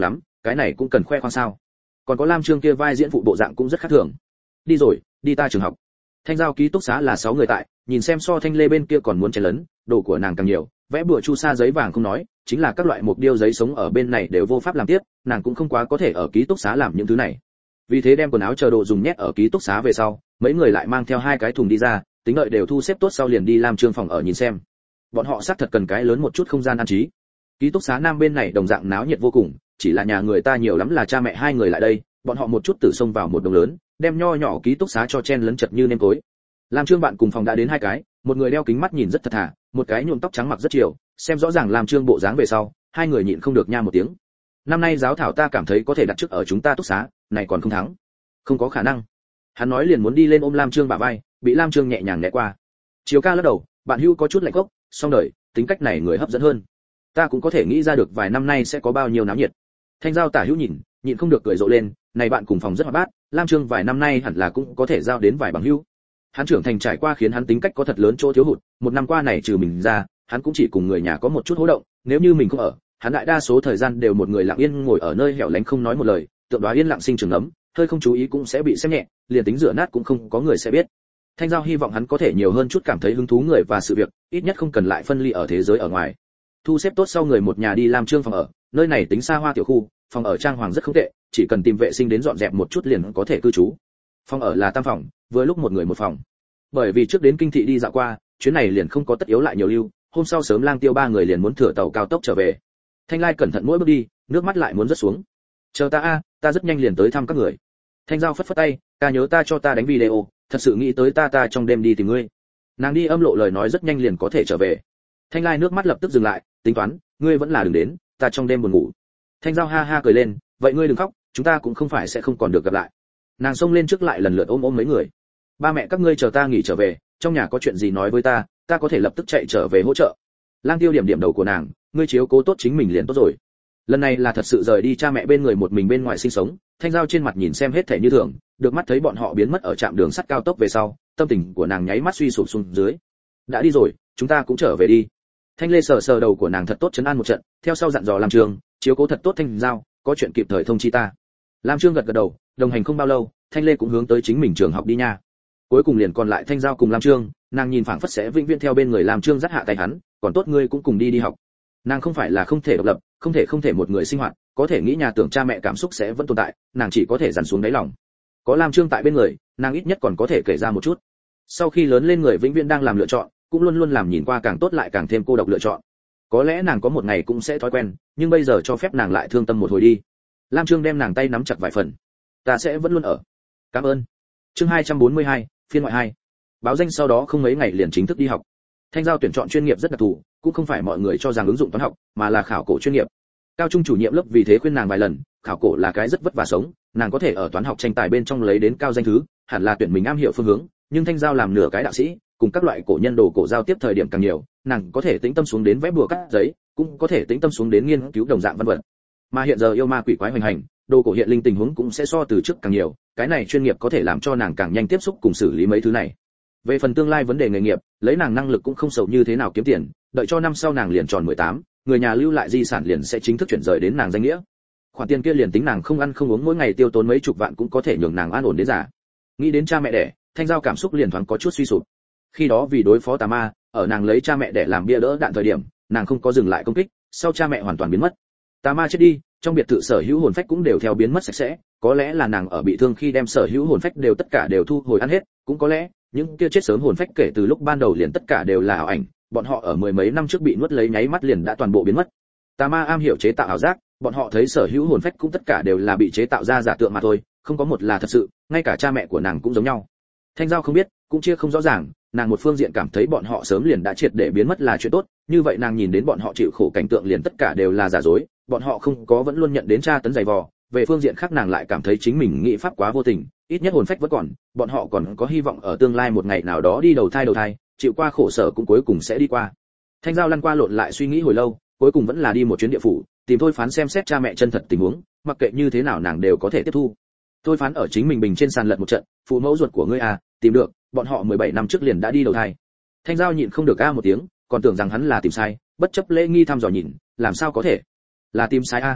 cái này cũng cần khoe khoang sao? Còn có Lam Trương kia vai diễn phụ bộ dạng cũng rất khác thường. Đi rồi, đi ta trường học. Thanh giao ký túc xá là 6 người tại, nhìn xem so Thanh Lê bên kia còn muốn chen lấn, đồ của nàng càng nhiều, vẽ bùa chu sa giấy vàng không nói, chính là các loại mục điêu giấy sống ở bên này đều vô pháp làm tiếp, nàng cũng không quá có thể ở ký túc xá làm những thứ này. Vì thế đem quần áo chờ đồ dùng nhét ở ký túc xá về sau, mấy người lại mang theo 2 cái thùng đi ra, tính đợi đều thu xếp tốt sau liền đi Lam Trương phòng ở nhìn xem. Bọn họ xác thật cần cái lớn một chút không gian an trí. Ký túc xá nam bên này đồng dạng náo nhiệt vô cùng, chỉ là nhà người ta nhiều lắm là cha mẹ 2 người lại đây, bọn họ một chút tử xông vào một đồng lớn, đem nho nhỏ ký túc xá cho chen lấn chật như nêm tối. Lam Trương bạn cùng phòng đã đến 2 cái, một người đeo kính mắt nhìn rất thật thà, một cái nhuộm tóc trắng mặc rất chiều, xem rõ ràng Lam Trương bộ dáng về sau, 2 người nhịn không được nha một tiếng. Năm nay giáo thảo ta cảm thấy có thể đặt trước ở chúng ta túc xá, này còn không thắng. Không có khả năng. Hắn nói liền muốn đi lên ôm Lam Trương bả vai, bị Lam Trương nhẹ nhàng né qua. Chiều ca lắc đầu, bạn hữu có chút lạnh gốc, xong đời, tính cách này người hấp dẫn hơn. Ta cũng có thể nghĩ ra được vài năm nay sẽ có bao nhiêu náo nhiệt. Thanh giao tả hữu nhịn không được cười rộ lên, này bạn cùng phòng rất hoạt bát, Lam Trương vài năm nay hẳn là cũng có thể giao đến vài bằng hữu. Hắn trưởng thành trải qua khiến hắn tính cách có thật lớn chỗ thiếu hụt, một năm qua này trừ mình ra, hắn cũng chỉ cùng người nhà có một chút hỗ động, nếu như mình không ở, hắn đại đa số thời gian đều một người lặng yên ngồi ở nơi hẻo lánh không nói một lời, tượng đóa yên lặng sinh trưởng nấm, hơi không chú ý cũng sẽ bị xem nhẹ, liền tính rửa nát cũng không có người sẽ biết. Thanh giao hy vọng hắn có thể nhiều hơn chút cảm thấy hứng thú người và sự việc, ít nhất không cần lại phân ly ở thế giới ở ngoài. Thu xếp tốt sau người một nhà đi Lam Trương phòng ở, nơi này tính xa hoa tiểu khu, phòng ở trang hoàng rất không tệ, chỉ cần tìm vệ sinh đến dọn dẹp một chút liền có thể cư trú. Phòng ở là tam phòng, vừa lúc một người một phòng. Bởi vì trước đến kinh thị đi dạo qua, chuyến này liền không có tất yếu lại nhiều lưu, hôm sau sớm Lang Tiêu 3 người liền muốn thừa tàu cao tốc trở về. Thanh Lai cẩn thận mỗi bước đi, nước mắt lại muốn rớt xuống. Chờ ta a, ta rất nhanh liền tới thăm các người. Thanh Giao phất phất tay, ca nhớ ta cho ta đánh video, thật sự nghĩ tới ta trong đêm đi tìm ngươi. Nàng đi âm lộ lời nói rất nhanh liền có thể trở về. Thanh Lai nước mắt lập tức dừng lại, tính toán, ngươi vẫn là đừng đến, ta trong đêm buồn ngủ. Thanh Giao ha ha cười lên, vậy ngươi đừng khóc, chúng ta cũng không phải sẽ không còn được gặp lại. Nàng xông lên trước lại lần lượt ôm mấy người. Ba mẹ các ngươi chờ ta nghỉ trở về, trong nhà có chuyện gì nói với ta có thể lập tức chạy trở về hỗ trợ. Lang Tiêu điểm điểm đầu của nàng, ngươi chiếu cố tốt chính mình liền tốt rồi. Lần này là thật sự rời đi cha mẹ bên người một mình bên ngoài sinh sống. Thanh Giao trên mặt nhìn xem hết thảy như thường, được mắt thấy bọn họ biến mất ở trạm đường sắt cao tốc về sau, tâm tình của nàng nháy mắt suy sụp xuống dưới. Đã đi rồi, chúng ta cũng trở về đi. Thanh Lê sờ sờ đầu của nàng thật tốt trấn an một trận, theo sau dặn dò Lam Trương, chiếu cố thật tốt Thanh Giao, có chuyện kịp thời thông chi ta. Lam Trương gật gật đầu, đồng hành không bao lâu, Thanh Lê cũng hướng tới chính mình trường học đi nha. Cuối cùng liền còn lại Thanh Giao cùng Lam Trương, nàng nhìn phảng phất sẽ vĩnh viễn theo bên người Lam Trương dắt hạ tay hắn, còn tốt ngươi cũng cùng đi học. Nàng không phải là không thể độc lập, không thể một người sinh hoạt, có thể nghĩ nhà tưởng cha mẹ cảm xúc sẽ vẫn tồn tại, nàng chỉ có thể dằn xuống đáy lòng. Có Lam Trương tại bên người, nàng ít nhất còn có thể kể ra một chút. Sau khi lớn lên người vĩnh viễn đang làm lựa chọn, cũng luôn luôn làm nhìn qua càng tốt lại càng thêm cô độc lựa chọn. Có lẽ nàng có một ngày cũng sẽ thói quen, nhưng bây giờ cho phép nàng lại thương tâm một hồi đi. Lam Trương đem nàng tay nắm chặt vài phần. Ta sẽ vẫn luôn ở. Cảm ơn. Chương 242, phiên ngoại 2. Báo danh sau đó không mấy ngày liền chính thức đi học. Thanh Giao tuyển chọn chuyên nghiệp rất đặc thù, cũng không phải mọi người cho rằng ứng dụng toán học, mà là khảo cổ chuyên nghiệp. Cao trung chủ nhiệm lớp vì thế khuyên nàng vài lần, khảo cổ là cái rất vất vả sống, nàng có thể ở toán học tranh tài bên trong lấy đến cao danh thứ, hẳn là tuyển mình am hiểu phương hướng, nhưng Thanh Giao làm nửa cái đạo sĩ, cùng các loại cổ nhân đồ cổ giao tiếp thời điểm càng nhiều, nàng có thể tĩnh tâm xuống đến vẽ bùa cắt giấy, cũng có thể tĩnh tâm xuống đến nghiên cứu đồng dạng văn vật. Mà hiện giờ yêu ma quỷ quái hoành hành, đồ cổ hiện linh tình huống cũng sẽ so từ trước càng nhiều, cái này chuyên nghiệp có thể làm cho nàng càng nhanh tiếp xúc cùng xử lý mấy thứ này. Về phần tương lai vấn đề nghề nghiệp, lấy nàng năng lực cũng không sầu như thế nào kiếm tiền, đợi cho năm sau nàng liền tròn 18, người nhà lưu lại di sản liền sẽ chính thức chuyển rời đến nàng danh nghĩa. Khoản tiền kia liền tính nàng không ăn không uống mỗi ngày tiêu tốn mấy chục vạn cũng có thể nhường nàng an ổn đến già. Nghĩ đến cha mẹ đẻ, Thanh Giao cảm xúc liền thoáng có chút suy sụp. Khi đó vì đối phó tà ma, ở nàng lấy cha mẹ đẻ làm bia đỡ đạn thời điểm, nàng không có dừng lại công kích, sau cha mẹ hoàn toàn biến mất. Tà ma chết đi, trong biệt thự sở hữu hồn phách cũng đều theo biến mất sạch sẽ, có lẽ là nàng ở bị thương khi đem sở hữu hồn phách đều tất cả đều thu hồi ăn hết, cũng có lẽ những kia chết sớm hồn phách kể từ lúc ban đầu liền tất cả đều là ảo ảnh, bọn họ ở mười mấy năm trước bị nuốt lấy nháy mắt liền đã toàn bộ biến mất. Tà ma am hiểu chế tạo ảo giác, bọn họ thấy sở hữu hồn phách cũng tất cả đều là bị chế tạo ra giả tượng mà thôi, không có một là thật sự, ngay cả cha mẹ của nàng cũng giống nhau. Thanh Giao không biết, cũng chia không rõ ràng, nàng một phương diện cảm thấy bọn họ sớm liền đã triệt để biến mất là chuyện tốt, như vậy nàng nhìn đến bọn họ chịu khổ cảnh tượng liền tất cả đều là giả dối, bọn họ không có vẫn luôn nhận đến tra tấn dày vò. Về phương diện khác nàng lại cảm thấy chính mình nghĩ pháp quá vô tình, ít nhất hồn phách vẫn còn, bọn họ còn có hy vọng ở tương lai một ngày nào đó đi đầu thai, chịu qua khổ sở cũng cuối cùng sẽ đi qua. Thanh Giao lăn qua lộn lại suy nghĩ hồi lâu, cuối cùng vẫn là đi một chuyến địa phủ, tìm Thôi Phán xem xét cha mẹ chân thật tình huống, mặc kệ như thế nào nàng đều có thể tiếp thu. Thôi Phán ở chính mình bình trên sàn lật một trận, phụ mẫu ruột của ngươi à, tìm được, bọn họ 17 năm trước liền đã đi đầu thai. Thanh Giao nhịn không được a một tiếng, còn tưởng rằng hắn là tìm sai, bất chấp lễ nghi thăm dò nhìn, làm sao có thể? Là tìm sai a?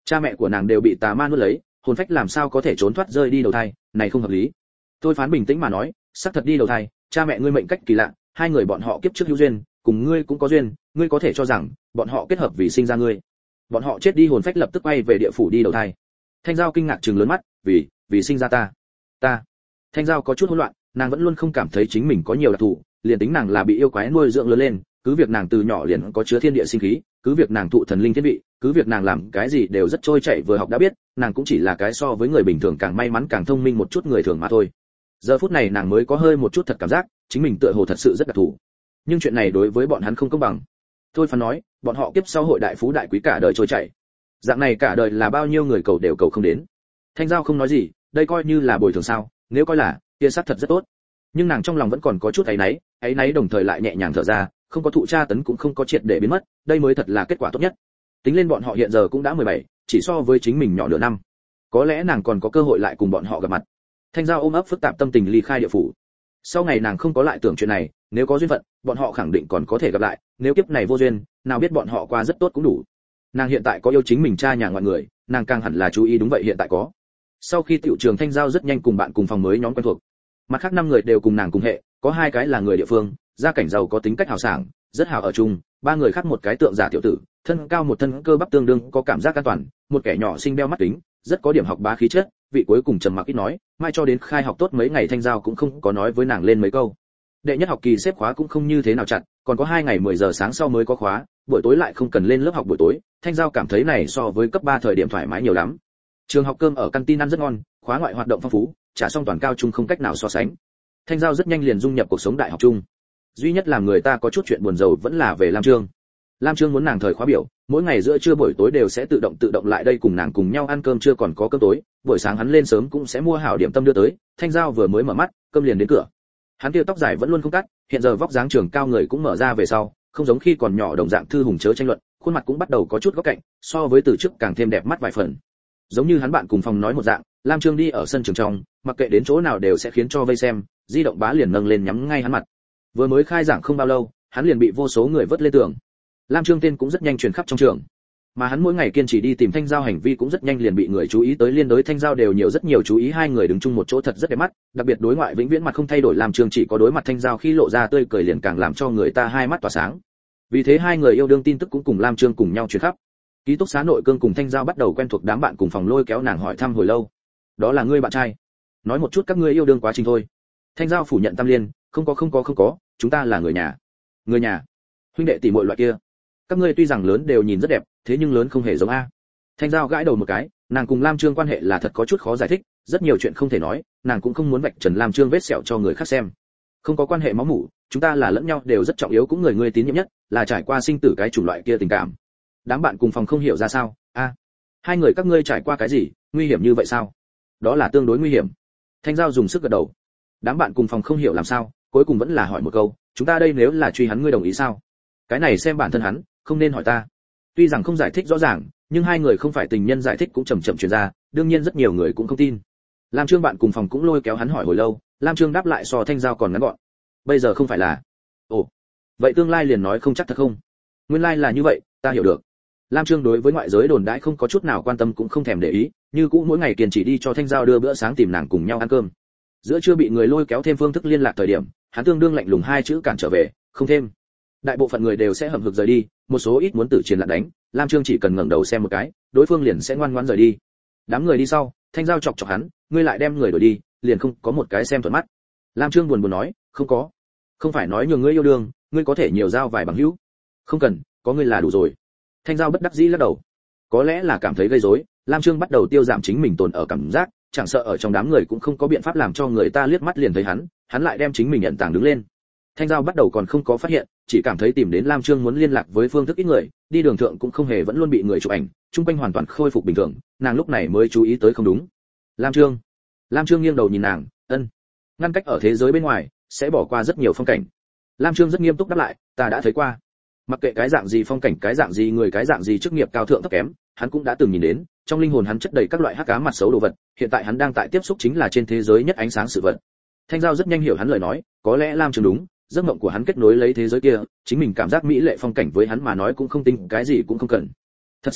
Cha mẹ của nàng đều bị tà ma nuốt lấy, hồn phách làm sao có thể trốn thoát rơi đi đầu thai, này không hợp lý. Thôi Phán bình tĩnh mà nói, xác thật đi đầu thai, cha mẹ ngươi mệnh cách kỳ lạ, hai người bọn họ kiếp trước hữu duyên, cùng ngươi cũng có duyên, ngươi có thể cho rằng bọn họ kết hợp vì sinh ra ngươi. Bọn họ chết đi hồn phách lập tức quay về địa phủ đi đầu thai. Thanh Giao kinh ngạc trừng lớn mắt, vì sinh ra ta. Thanh Giao có chút hỗn loạn, nàng vẫn luôn không cảm thấy chính mình có nhiều đặc thù, liền tính nàng là bị yêu quái nuôi dưỡng lớn lên, cứ việc nàng từ nhỏ liền có chứa thiên địa sinh khí, cứ việc nàng thụ thần linh thiên vị, cứ việc nàng làm cái gì đều rất trôi chảy vừa học đã biết, nàng cũng chỉ là cái so với người bình thường càng may mắn càng thông minh một chút người thường mà thôi. Giờ phút này nàng mới có hơi một chút thật cảm giác, chính mình tựa hồ thật sự rất đặc thù. Nhưng chuyện này đối với bọn hắn không công bằng. Thôi Phán nói, bọn họ kiếp sau hội đại phú đại quý cả đời trôi chảy. Dạng này cả đời là bao nhiêu người cầu đều cầu không đến. Thanh Giao không nói gì, đây coi như là bồi thường sao, nếu coi là, kia xác thật rất tốt. Nhưng nàng trong lòng vẫn còn có chút áy náy đồng thời lại nhẹ nhàng thở ra, không có thụ tra tấn cũng không có triệt để biến mất, đây mới thật là kết quả tốt nhất. Tính lên bọn họ hiện giờ cũng đã 17, chỉ so với chính mình nhỏ nửa năm. Có lẽ nàng còn có cơ hội lại cùng bọn họ gặp mặt. Thanh Giao ôm ấp phức tạp tâm tình ly khai địa phủ. Sau ngày nàng không có lại tưởng chuyện này, nếu có duyên phận, bọn họ khẳng định còn có thể gặp lại, nếu kiếp này vô duyên, nào biết bọn họ qua rất tốt cũng đủ. Nàng hiện tại có yêu chính mình cha nhà ngoại người, nàng càng hẳn là chú ý đúng vậy hiện tại có. Sau khi tiểu trường Thanh Giao rất nhanh cùng bạn cùng phòng mới nhóm quen thuộc. Mặt khác 5 người đều cùng nàng cùng hệ, có 2 cái là người địa phương, gia cảnh giàu có tính cách hào sảng, rất hào ở chung, 3 người khác một cái tượng giả tiểu tử, thân cao một thân cơ bắp tương đương có cảm giác an toàn, một kẻ nhỏ xinh đeo mắt kính, rất có điểm học bá khí chất, vị cuối cùng trầm mặc ít nói, mai cho đến khai học tốt mấy ngày Thanh Giao cũng không có nói với nàng lên mấy câu. Đệ nhất học kỳ xếp khóa cũng không như thế nào chặt, còn có 2 ngày 10 giờ sáng sau mới có khóa, buổi tối lại không cần lên lớp học buổi tối, Thanh Giao cảm thấy này so với cấp 3 thời điểm thoải mái nhiều lắm. Trường học cơm ở canteen ăn rất ngon, khóa ngoại hoạt động phong phú, trả xong toàn cao trung không cách nào so sánh. Thanh Giao rất nhanh liền dung nhập cuộc sống đại học chung. Duy nhất làm người ta có chút chuyện buồn rầu vẫn là về Lam Trương. Lam Trương muốn nàng thời khóa biểu, mỗi ngày giữa trưa buổi tối đều sẽ tự động lại đây cùng nàng cùng nhau ăn cơm trưa còn có cơm tối, buổi sáng hắn lên sớm cũng sẽ mua hảo điểm tâm đưa tới, Thanh Giao vừa mới mở mắt, cơm liền đến cửa. Hắn kia tóc dài vẫn luôn không cắt, hiện giờ vóc dáng trường cao người cũng mở ra về sau, không giống khi còn nhỏ đồng dạng thư hùng chớ tranh luận, khuôn mặt cũng bắt đầu có chút góc cạnh, so với từ trước càng thêm đẹp mắt vài phần. Giống như hắn bạn cùng phòng nói một dạng, Lam Trương đi ở sân trường trong, mặc kệ đến chỗ nào đều sẽ khiến cho vây xem, di động bá liền nâng lên nhắm ngay hắn mặt. Vừa mới khai giảng không bao lâu, hắn liền bị vô số người vớt lên tường. Lam Trương tên cũng rất nhanh truyền khắp trong trường. Mà hắn mỗi ngày kiên trì đi tìm Thanh Giao hành vi cũng rất nhanh liền bị người chú ý tới, liên đối Thanh Giao đều nhiều rất nhiều chú ý, 2 người đứng chung một chỗ thật rất đẹp mắt, đặc biệt đối ngoại vĩnh viễn mặt không thay đổi, Lam Trương chỉ có đối mặt Thanh Giao khi lộ ra tươi cười liền càng làm cho người ta hai mắt tỏa sáng. Vì thế 2 người yêu đương tin tức cũng cùng Lam Trương cùng nhau truyền khắp. Ký túc xá nội cương cùng Thanh Giao bắt đầu quen thuộc, đám bạn cùng phòng lôi kéo nàng hỏi thăm hồi lâu. Đó là ngươi bạn trai? Nói một chút các ngươi yêu đương quá trình thôi. Thanh Giao phủ nhận tam liên, không có, chúng ta là người nhà. Người nhà? Huynh đệ tỷ muội loại kia. Các ngươi tuy rằng lớn đều nhìn rất đẹp, thế nhưng lớn không hề giống a. Thanh Giao gãi đầu một cái, nàng cùng Lam Trương quan hệ là thật có chút khó giải thích, rất nhiều chuyện không thể nói, nàng cũng không muốn vạch trần Lam Trương vết sẹo cho người khác xem. Không có quan hệ máu mủ, chúng ta là lẫn nhau đều rất trọng yếu, cũng người tín nhiệm nhất, là trải qua sinh tử cái chủng loại kia tình cảm. Đám bạn cùng phòng không hiểu ra sao, a, 2 người các ngươi trải qua cái gì, nguy hiểm như vậy sao? Đó là tương đối nguy hiểm. Thanh Giao dùng sức gật đầu. Đám bạn cùng phòng không hiểu làm sao, cuối cùng vẫn là hỏi một câu, chúng ta đây nếu là truy hắn ngươi đồng ý sao? Cái này xem bản thân hắn, không nên hỏi ta. Tuy rằng không giải thích rõ ràng, nhưng 2 người không phải tình nhân giải thích cũng chậm truyền ra, đương nhiên rất nhiều người cũng không tin. Lam Trương bạn cùng phòng cũng lôi kéo hắn hỏi hồi lâu, Lam Trương đáp lại so Thanh Giao còn ngắn gọn. Bây giờ không phải là. Ồ, vậy tương lai liền nói không chắc thật không? Nguyên lai là như vậy, ta hiểu được. Lam Trương đối với ngoại giới đồn đãi không có chút nào quan tâm cũng không thèm để ý, như cũ mỗi ngày kiên trì đi cho Thanh Giao đưa bữa sáng tìm nàng cùng nhau ăn cơm. Giữa trưa bị người lôi kéo thêm phương thức liên lạc thời điểm, hắn tương đương lạnh lùng 2 chữ cản trở về, không thêm. Đại bộ phận người đều sẽ hậm hực rời đi, một số ít muốn tử chiến lặn đánh, Lam Trương chỉ cần ngẩng đầu xem một cái, đối phương liền sẽ ngoan ngoãn rời đi. Đám người đi sau, Thanh Giao chọc hắn, ngươi lại đem người đuổi đi, liền không có một cái xem thuận mắt. Lam Trương buồn nói, không có, không phải nói nhường ngươi yêu đương, ngươi có thể nhiều giao vài bằng hữu. Không cần, có ngươi là đủ rồi. Thanh Giao bất đắc dĩ lắc đầu. Có lẽ là cảm thấy gây rối, Lam Trương bắt đầu tiêu giảm chính mình tồn ở cảm giác, chẳng sợ ở trong đám người cũng không có biện pháp làm cho người ta liếc mắt liền thấy hắn lại đem chính mình nhận tàng đứng lên. Thanh Giao bắt đầu còn không có phát hiện, chỉ cảm thấy tìm đến Lam Trương muốn liên lạc với phương thức ít người, đi đường thượng cũng không hề vẫn luôn bị người chụp ảnh, trung quanh hoàn toàn khôi phục bình thường, nàng lúc này mới chú ý tới không đúng. Lam Trương nghiêng đầu nhìn nàng, ân. Ngăn cách ở thế giới bên ngoài, sẽ bỏ qua rất nhiều phong cảnh. Lam Trương rất nghiêm túc đáp lại, ta đã thấy qua. Mặc kệ cái dạng gì phong cảnh, cái dạng gì người, cái dạng gì chức nghiệp cao thượng thấp kém, hắn cũng đã từng nhìn đến, trong linh hồn hắn chất đầy các loại hắc ám mặt xấu đồ vật, hiện tại hắn đang tại tiếp xúc chính là trên thế giới nhất ánh sáng sự vật. Thanh Giao rất nhanh hiểu hắn lời nói, có lẽ Lam Trương đúng, giấc mộng của hắn kết nối lấy thế giới kia, chính mình cảm giác mỹ lệ phong cảnh với hắn mà nói cũng không tính cái gì cũng không cần. Thật xin lỗi,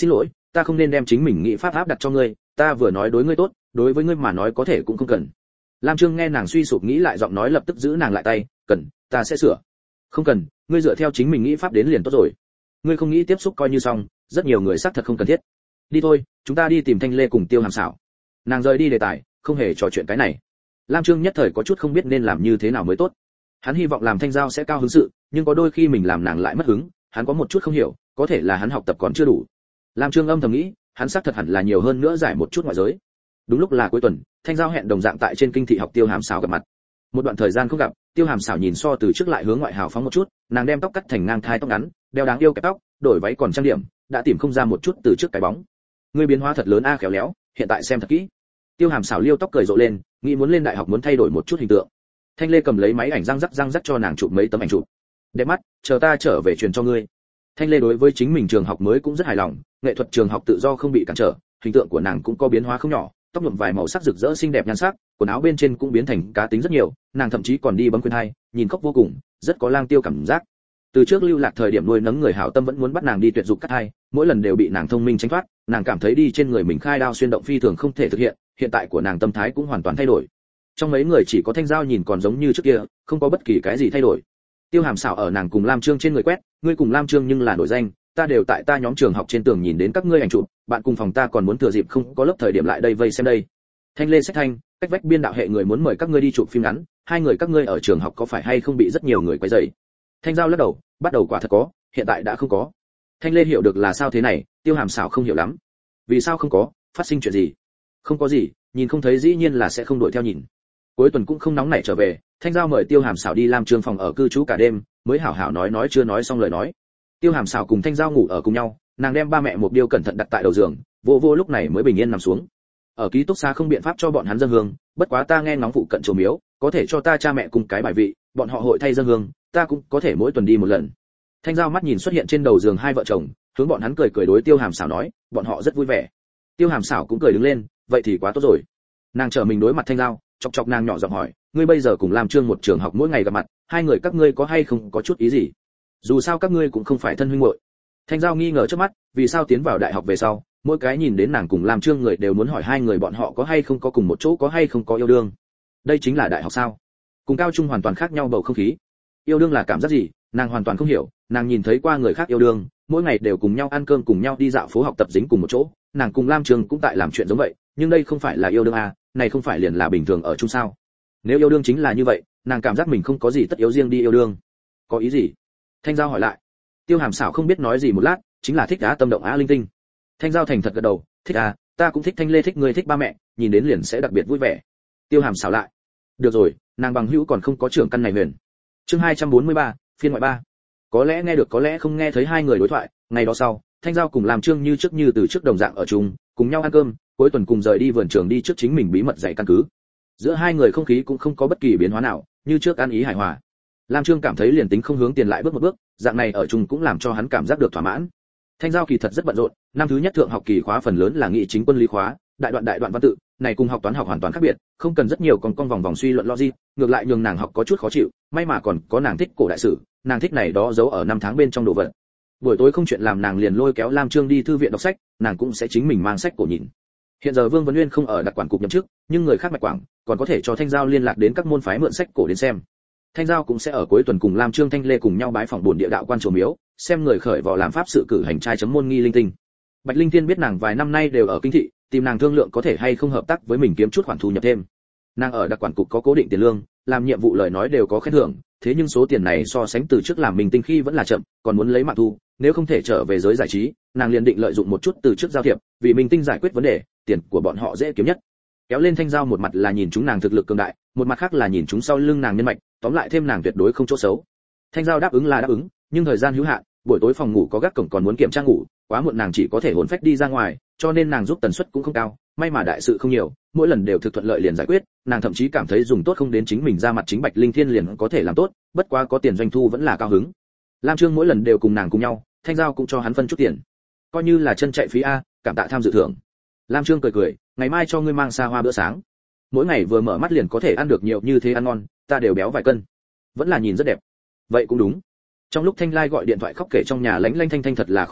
ta không nên đem chính mình nghĩ pháp áp đặt cho ngươi, ta vừa nói đối ngươi tốt, đối với ngươi mà nói có thể cũng không cần. Lam Trương nghe nàng suy sụp nghĩ lại giọng nói lập tức giữ nàng lại tay, cần, ta sẽ sửa. Không cần, ngươi dựa theo chính mình nghĩ pháp đến liền tốt rồi. Ngươi không nghĩ tiếp xúc coi như xong, rất nhiều người xác thật không cần thiết. Đi thôi, chúng ta đi tìm Thanh Lê cùng Tiêu Hàm Sảo. Nàng rời đi đề tài, không hề trò chuyện cái này. Lam Trương nhất thời có chút không biết nên làm như thế nào mới tốt. Hắn hy vọng làm Thanh Giao sẽ cao hứng sự, nhưng có đôi khi mình làm nàng lại mất hứng, hắn có một chút không hiểu, có thể là hắn học tập còn chưa đủ. Lam Trương âm thầm nghĩ, hắn xác thật hẳn là nhiều hơn nữa giải một chút ngoại giới. Đúng lúc là cuối tuần, Thanh Giao hẹn đồng dạng tại trên kinh thị học Tiêu Hàm Sảo gặp mặt. Một đoạn thời gian không gặp, Tiêu Hàm Sảo nhìn so từ trước lại hướng ngoại hào phóng một chút, nàng đem tóc cắt thành ngang thai tóc ngắn, đeo đáng yêu kẹp tóc, đổi váy còn trang điểm, đã tìm không ra một chút từ trước cái bóng. Ngươi biến hóa thật lớn a, khéo léo, hiện tại xem thật kỹ. Tiêu Hàm Sảo liêu tóc cười rộ lên, nghĩ muốn lên đại học muốn thay đổi một chút hình tượng. Thanh Lê cầm lấy máy ảnh răng rắc cho nàng chụp mấy tấm ảnh chụp. Đẹp mắt, chờ ta trở về truyền cho ngươi. Thanh Lê đối với chính mình trường học mới cũng rất hài lòng, nghệ thuật trường học tự do không bị cản trở, hình tượng của nàng cũng có biến hóa không nhỏ, tóc nhuộm vài màu sắc rực rỡ xinh đẹp nhan sắc, quần áo bên trên cũng biến thành cá tính rất nhiều, nàng thậm chí còn đi bấm khuyên hai, nhìn khóc vô cùng, rất có lang tiêu cảm giác. Từ trước Lưu Lạc thời điểm nuôi nấng người hảo tâm vẫn muốn bắt nàng đi tuyệt dục cắt hai, mỗi lần đều bị nàng thông minh tránh thoát, nàng cảm thấy đi trên người mình khai đao xuyên động phi thường không thể thực hiện, hiện tại của nàng tâm thái cũng hoàn toàn thay đổi. Trong mấy người chỉ có Thanh Giao nhìn còn giống như trước kia, không có bất kỳ cái gì thay đổi. Tiêu Hàm Sảo ở nàng cùng Lam Trương trên người quét, ngươi cùng Lam Trương nhưng là nổi danh, ta đều tại ta nhóm trường học trên tường nhìn đến các ngươi ảnh chụp, bạn cùng phòng ta còn muốn thừa dịp không có lớp thời điểm lại đây vây xem đây. Thanh Lê sách thanh, cách vách biên đạo hệ người muốn mời các ngươi đi chụp phim ngắn, hai người các ngươi ở trường học có phải hay không bị rất nhiều người quấy rầy? Thanh Giao lắc đầu, bắt đầu quả thật có, hiện tại đã không có. Thanh Lê hiểu được là sao thế này, Tiêu Hàm Sảo không hiểu lắm. Vì sao không có, phát sinh chuyện gì? Không có gì, nhìn không thấy dĩ nhiên là sẽ không đuổi theo nhìn. Cuối tuần cũng không nóng nảy trở về, Thanh Giao mời Tiêu Hàm Sảo đi Lam Trương phòng ở cư trú cả đêm, mới hảo hảo nói chưa nói xong lời nói. Tiêu Hàm Sảo cùng Thanh Giao ngủ ở cùng nhau, nàng đem ba mẹ một điêu cẩn thận đặt tại đầu giường, vô lúc này mới bình yên nằm xuống. Ở ký túc xá không biện pháp cho bọn hắn dâng hương, bất quá ta nghe ngóng phụ cận chùa miếu, có thể cho ta cha mẹ cùng cái bài vị, bọn họ hội thay dâng hương, ta cũng có thể mỗi tuần đi một lần. Thanh Giao mắt nhìn xuất hiện trên đầu giường hai vợ chồng, hướng bọn hắn cười đối Tiêu Hàm Sảo nói, bọn họ rất vui vẻ. Tiêu Hàm Sảo cũng cười đứng lên, vậy thì quá tốt rồi. Nàng trở mình đối mặt Thanh Giao, chọc nàng nhỏ giọng hỏi, ngươi bây giờ cùng Lam Trương một trường học mỗi ngày gặp mặt, hai người các ngươi có hay không có chút ý gì? Dù sao các ngươi cũng không phải thân huynh muội. Thanh Giao nghi ngờ trước mắt, vì sao tiến vào đại học về sau, mỗi cái nhìn đến nàng cùng Lam Trương người đều muốn hỏi hai người bọn họ có hay không có cùng một chỗ, có hay không có yêu đương. Đây chính là đại học sao? Cùng cao trung hoàn toàn khác nhau bầu không khí. Yêu đương là cảm giác gì, nàng hoàn toàn không hiểu, nàng nhìn thấy qua người khác yêu đương, mỗi ngày đều cùng nhau ăn cơm cùng nhau đi dạo phố học tập dính cùng một chỗ, nàng cùng Lam Trương cũng tại làm chuyện giống vậy, nhưng đây không phải là yêu đương à, này không phải liền là bình thường ở chung sao? Nếu yêu đương chính là như vậy, nàng cảm giác mình không có gì tất yếu riêng đi yêu đương. Có ý gì? Thanh Giao hỏi lại. Tiêu Hàm Sảo không biết nói gì một lát, chính là thích á tâm động á linh tinh. Thanh Giao thành thật gật đầu, thích à, ta cũng thích Thanh Lê, thích ngươi, thích ba mẹ, nhìn đến liền sẽ đặc biệt vui vẻ. Tiêu Hàm Sảo lại. Được rồi, nàng bằng hữu còn không có trưởng căn này huyền. Chương 243, phiên ngoại 3. Có lẽ nghe được có lẽ không nghe thấy hai người đối thoại, ngày đó sau, Thanh Giao cùng Lam Trương như từ trước đồng dạng ở chung, cùng nhau ăn cơm, cuối tuần cùng rời đi vườn trường đi trước chính mình bí mật dạy căn cứ. Giữa hai người không khí cũng không có bất kỳ biến hóa nào, như trước ăn ý hài hòa. Lam Trương cảm thấy liền tính không hướng tiền lại bước một bước, dạng này ở chung cũng làm cho hắn cảm giác được thỏa mãn. Thanh Giao kỳ thật rất bận rộn, năm thứ nhất thượng học kỳ khóa phần lớn là nghị chính quân lý khóa, đại đoạn văn tự, này cùng học toán học hoàn toàn khác biệt, không cần rất nhiều con vòng suy luận logic, ngược lại nhường nàng học có chút khó chịu, may mà còn có nàng thích cổ đại sử, nàng thích này đó giấu ở năm tháng bên trong đồ vật. Buổi tối không chuyện làm nàng liền lôi kéo Lam Trương đi thư viện đọc sách, nàng cũng sẽ chính mình mang sách cổ nhìn. Hiện giờ Vương Vấn Nguyên không ở đặc quản cục nhậm chức, nhưng người khác Bạch Quảng còn có thể cho Thanh Giao liên lạc đến các môn phái mượn sách cổ đến xem. Thanh Giao cũng sẽ ở cuối tuần cùng Lam Trương, Thanh Lê cùng nhau bái phỏng bổn địa đạo quan chùa miếu, xem người khởi võ làm pháp sự cử hành trai chấm môn nghi linh tinh. Bạch Linh Tiên biết nàng vài năm nay đều ở kinh thị, tìm nàng thương lượng có thể hay không hợp tác với mình kiếm chút khoản thu nhập thêm. Nàng ở đặc quản cục có cố định tiền lương, làm nhiệm vụ lời nói đều có khen thưởng, thế nhưng số tiền này so sánh từ trước làm mình tinh khi vẫn là chậm, còn muốn lấy mạng thu, nếu không thể trở về giới giải trí, nàng liền định lợi dụng một chút từ trước giao thiệp, vì mình tinh giải quyết vấn đề, tiền của bọn họ dễ kiếm nhất. Kéo lên Thanh Giao một mặt là nhìn chúng nàng thực lực cường đại, một mặt khác là nhìn chúng sau lưng nàng nhân mạch, tóm lại thêm nàng tuyệt đối không chỗ xấu. Thanh Giao đáp ứng là đáp ứng, nhưng thời gian hữu hạn, buổi tối phòng ngủ có gác cổng còn muốn kiểm tra ngủ, quá muộn nàng chỉ có thể hồn phách đi ra ngoài, cho nên nàng giúp tần suất cũng không cao, may mà đại sự không nhiều, mỗi lần đều thực thuận lợi liền giải quyết, nàng thậm chí cảm thấy dùng tốt không đến chính mình ra mặt chính Bạch Linh Thiên liền có thể làm tốt, bất quá có tiền doanh thu vẫn là cao hứng. Lam Trương mỗi lần đều cùng nàng cùng nhau, Thanh Giao cũng cho hắn phân chút tiền, coi như là chân chạy phí a, cảm tạ tham dự thưởng. Lam Trương cười, ngày mai cho ngươi mang xa hoa bữa sáng. Mỗi ngày vừa mở mắt liền có thể ăn được nhiều như thế ăn ngon, ta đều béo vài cân. Vẫn là nhìn rất đẹp. Vậy cũng đúng. Trong lúc Thanh Lai gọi điện thoại khóc kể trong nhà lánh lanh Thanh thật là khó chịu,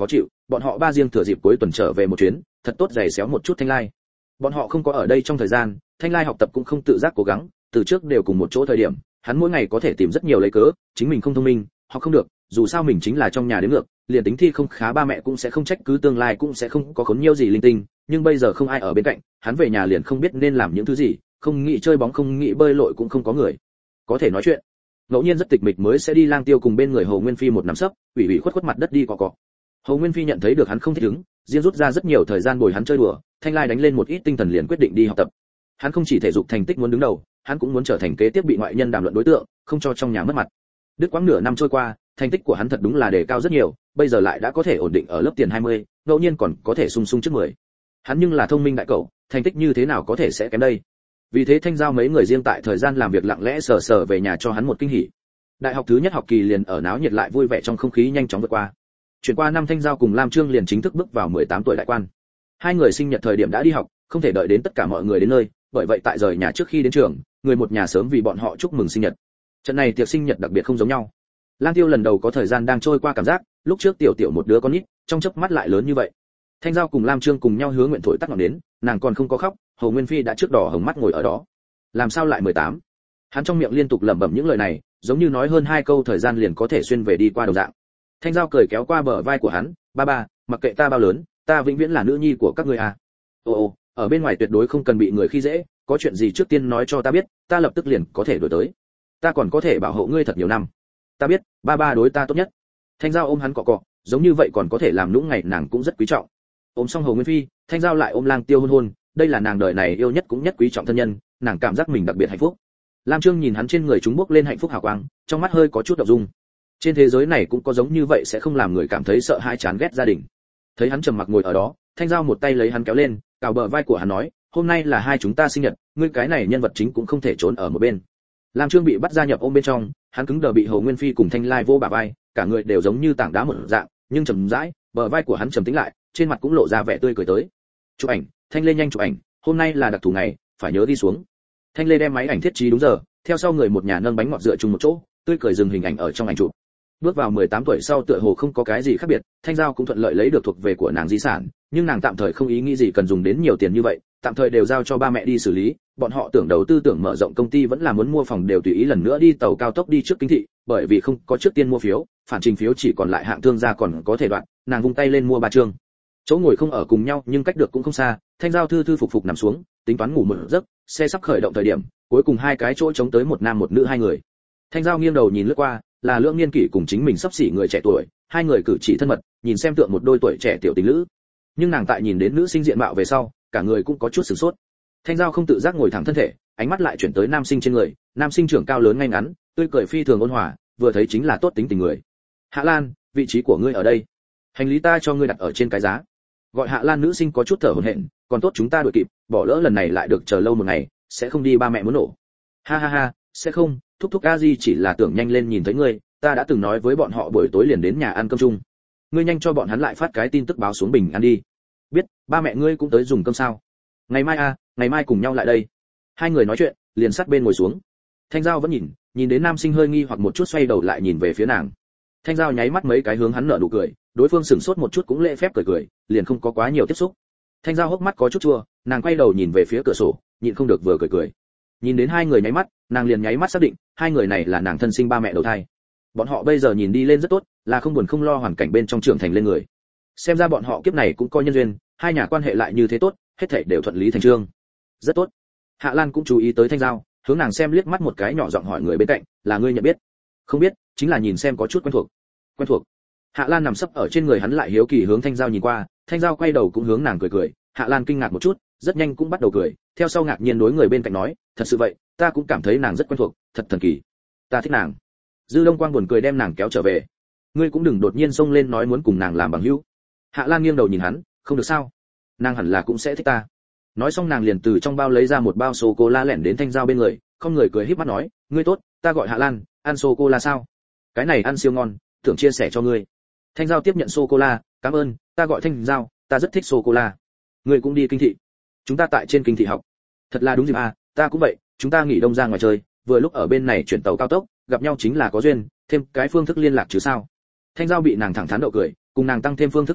bọn họ ba riêng thừa dịp cuối tuần trở về một chuyến, thật tốt giày xéo một chút Thanh Lai. Bọn họ không có ở đây trong thời gian, Thanh Lai học tập cũng không tự giác cố gắng, từ trước đều cùng một chỗ thời điểm, hắn mỗi ngày có thể tìm rất nhiều lấy cớ, chính mình không thông minh, học không được, dù sao mình chính là trong nhà đến ngược, liền tính thi không khá ba mẹ cũng sẽ không trách cứ, tương lai cũng sẽ không có khốn nhiêu gì linh tinh, nhưng bây giờ không ai ở bên cạnh, hắn về nhà liền không biết nên làm những thứ gì, không nghĩ chơi bóng không nghĩ bơi lội cũng không có người có thể nói chuyện. Ngẫu nhiên rất tịch mịch mới sẽ đi lang tiêu cùng bên người Hồ Nguyên Phi một nắm sấp, ủy ủy khuất khuất mặt đất đi cọ cọ. Hồ Nguyên Phi nhận thấy được hắn không thích ứng, riêng rút ra rất nhiều thời gian bồi hắn chơi đùa, Thanh Lai đánh lên một ít tinh thần liền quyết định đi học tập. Hắn không chỉ thể dục thành tích muốn đứng đầu, hắn cũng muốn trở thành kế tiếp bị ngoại nhân đàm luận đối tượng, không cho trong nhà mất mặt. Đứt quãng nửa năm trôi qua, thành tích của hắn thật đúng là đề cao rất nhiều, bây giờ lại đã có thể ổn định ở lớp tiền 20, ngẫu nhiên còn có thể sung sung trước 10. Hắn nhưng là thông minh đại cậu, thành tích như thế nào có thể sẽ kém đây. Vì thế Thanh Giao mấy người riêng tại thời gian làm việc lặng lẽ sờ sờ về nhà cho hắn một kinh hỉ. Đại học thứ nhất học kỳ liền ở náo nhiệt lại vui vẻ trong không khí nhanh chóng vượt qua. Chuyển qua năm Thanh Giao cùng Lam Trương liền chính thức bước vào 18 tuổi đại quan. Hai người sinh nhật thời điểm đã đi học, không thể đợi đến tất cả mọi người đến nơi, bởi vậy tại rời nhà trước khi đến trường, người một nhà sớm vì bọn họ chúc mừng sinh nhật. Trận này tiệc sinh nhật đặc biệt không giống nhau. Lang Tiêu lần đầu có thời gian đang trôi qua cảm giác, lúc trước tiểu tiểu một đứa con nít, trong chớp mắt lại lớn như vậy. Thanh Giao cùng Lam Trương cùng nhau hứa nguyện thổi tắt ngọn đến, nàng còn không có khóc, Hồ Nguyên Phi đã trước đỏ hồng mắt ngồi ở đó. Làm sao lại 18? Hắn trong miệng liên tục lẩm bẩm những lời này, giống như nói hơn 2 câu thời gian liền có thể xuyên về đi qua đồng dạng. Thanh Giao cười kéo qua bờ vai của hắn, "Ba ba, mặc kệ ta bao lớn, ta vĩnh viễn là nữ nhi của các ngươi à. Ồ, ở bên ngoài tuyệt đối không cần bị người khi dễ, có chuyện gì trước tiên nói cho ta biết, ta lập tức liền có thể đổi tới. Ta còn có thể bảo hộ ngươi thật nhiều năm. Ta biết, ba ba đối ta tốt nhất." Thanh Giao ôm hắn cọ cọ, giống như vậy còn có thể làm nũng ngày nàng cũng rất quý trọng. Ôm xong Hồ Nguyên Phi, Thanh Giao lại ôm Lang Tiêu hôn hôn, đây là nàng đời này yêu nhất cũng nhất quý trọng thân nhân, nàng cảm giác mình đặc biệt hạnh phúc. Lam Trương nhìn hắn trên người chúng bốc lên hạnh phúc hào quang, trong mắt hơi có chút động dung. Trên thế giới này cũng có giống như vậy sẽ không làm người cảm thấy sợ hãi chán ghét gia đình. Thấy hắn trầm mặc ngồi ở đó, Thanh Giao một tay lấy hắn kéo lên, cào bờ vai của hắn nói, "Hôm nay là hai chúng ta sinh nhật, ngươi cái này nhân vật chính cũng không thể trốn ở một bên." Lam Trương bị bắt gia nhập ôm bên trong, hắn cứng đờ bị Hồ Nguyên Phi cùng Thanh Lai vô bả vai, cả người đều giống như tảng đá một dạng, nhưng chậm rãi, bờ vai của hắn trầm tĩnh lại, trên mặt cũng lộ ra vẻ tươi cười tới. "Chụp ảnh, Thanh Lê nhanh chụp ảnh, hôm nay là đặc thù ngày, phải nhớ đi xuống." Thanh Lê đem máy ảnh thiết trí đúng giờ, theo sau người một nhà nâng bánh ngọt dựa chung một chỗ, tươi cười dừng hình ảnh ở trong ảnh chụp. Bước vào 18 tuổi sau tựa hồ không có cái gì khác biệt, Thanh Giao cũng thuận lợi lấy được thuộc về của nàng di sản, nhưng nàng tạm thời không ý nghĩ gì cần dùng đến nhiều tiền như vậy, tạm thời đều giao cho ba mẹ đi xử lý, bọn họ tưởng đầu tư tưởng mở rộng công ty vẫn là muốn mua phòng đều tùy ý lần nữa đi tàu cao tốc đi trước kinh thị, bởi vì không có trước tiên mua phiếu, phản trình phiếu chỉ còn lại hạng thương gia còn có thể đoạn, nàng vung tay lên mua 3 chương. Chỗ ngồi không ở cùng nhau nhưng cách được cũng không xa, Thanh Giao thư thư phục phục nằm xuống, tính toán ngủ một giấc, xe sắp khởi động thời điểm, cuối cùng 2 cái chỗ trống tới một nam một nữ 2 người. Thanh Giao nghiêng đầu nhìn lướt qua, là Lưỡng Niên Kỷ cùng chính mình sắp xỉ người trẻ tuổi, 2 người cử chỉ thân mật, nhìn xem tượng một đôi tuổi trẻ tiểu tình lữ. Nhưng nàng tại nhìn đến nữ sinh diện mạo về sau, cả người cũng có chút sửng sốt. Thanh Giao không tự giác ngồi thẳng thân thể, ánh mắt lại chuyển tới nam sinh trên người, nam sinh trưởng cao lớn ngay ngắn, tươi cười phi thường ôn hòa, vừa thấy chính là tốt tính tình người. "Hạ Lan, vị trí của ngươi ở đây. Hành lý ta cho ngươi đặt ở trên cái giá." Gọi Hạ Lan nữ sinh có chút thở hổn hển, "Còn tốt chúng ta đuổi kịp, bỏ lỡ lần này lại được chờ lâu một ngày, sẽ không đi ba mẹ muốn nổ." "Ha ha ha, sẽ không, thúc thúc a di chỉ là tưởng nhanh lên nhìn thấy ngươi, ta đã từng nói với bọn họ buổi tối liền đến nhà ăn cơm chung. Ngươi nhanh cho bọn hắn lại phát cái tin tức báo xuống bình an đi." "Biết, ba mẹ ngươi cũng tới dùng cơm sao?" "Ngày mai a, ngày mai cùng nhau lại đây." 2 người nói chuyện, liền sát bên ngồi xuống. Thanh Giao vẫn nhìn đến nam sinh hơi nghi hoặc một chút xoay đầu lại nhìn về phía nàng. Thanh Giao nháy mắt mấy cái hướng hắn nở nụ cười, đối phương sửng sốt một chút cũng lễ phép cười, liền không có quá nhiều tiếp xúc. Thanh Giao hốc mắt có chút chua, nàng quay đầu nhìn về phía cửa sổ, nhịn không được vừa cười. Nhìn đến 2 người nháy mắt, nàng liền nháy mắt xác định, 2 người này là nàng thân sinh ba mẹ đầu thai. Bọn họ bây giờ nhìn đi lên rất tốt, là không buồn không lo hoàn cảnh bên trong trưởng thành lên người. Xem ra bọn họ kiếp này cũng coi nhân duyên, 2 nhà quan hệ lại như thế tốt, hết thảy đều thuận lý thành chương. Rất tốt. Hạ Lan cũng chú ý tới Thanh Giao, hướng nàng xem liếc mắt một cái nhỏ giọng hỏi người bên cạnh, "Là ngươi nhận biết?" "Không biết, chính là nhìn xem có chút quen thuộc." "Quen thuộc?" Hạ Lan nằm sấp ở trên người hắn lại hiếu kỳ hướng Thanh Giao nhìn qua, Thanh Giao quay đầu cũng hướng nàng cười. Hạ Lan kinh ngạc một chút, rất nhanh cũng bắt đầu cười, theo sau ngạc nhiên đối người bên cạnh nói, "Thật sự vậy, ta cũng cảm thấy nàng rất quen thuộc, thật thần kỳ. Ta thích nàng." Dư Đông Quang buồn cười đem nàng kéo trở về. "Ngươi cũng đừng đột nhiên xông lên nói muốn cùng nàng làm bằng hữu." Hạ Lan nghiêng đầu nhìn hắn, "Không được sao? Nàng hẳn là cũng sẽ thích ta." Nói xong nàng liền từ trong bao lấy ra một bao sô cô la lẻn đến Thanh Giao bên người, không người cười híp mắt nói, "Ngươi tốt, ta gọi Hạ Lan, ăn sô cô la sao? Cái này ăn siêu ngon, tưởng chia sẻ cho ngươi." Thanh Giao tiếp nhận sô cô la, "Cảm ơn, ta gọi Thanh Giao, ta rất thích sô cô la. Ngươi cũng đi kinh thị?" "Chúng ta tại trên kinh thị học." "Thật là đúng dịp à, ta cũng vậy, chúng ta nghỉ đông ra ngoài chơi, vừa lúc ở bên này chuyển tàu cao tốc, gặp nhau chính là có duyên, thêm cái phương thức liên lạc chứ sao." Thanh Giao bị nàng thẳng thắn đậu cười, cùng nàng tăng thêm phương thức liên lạc,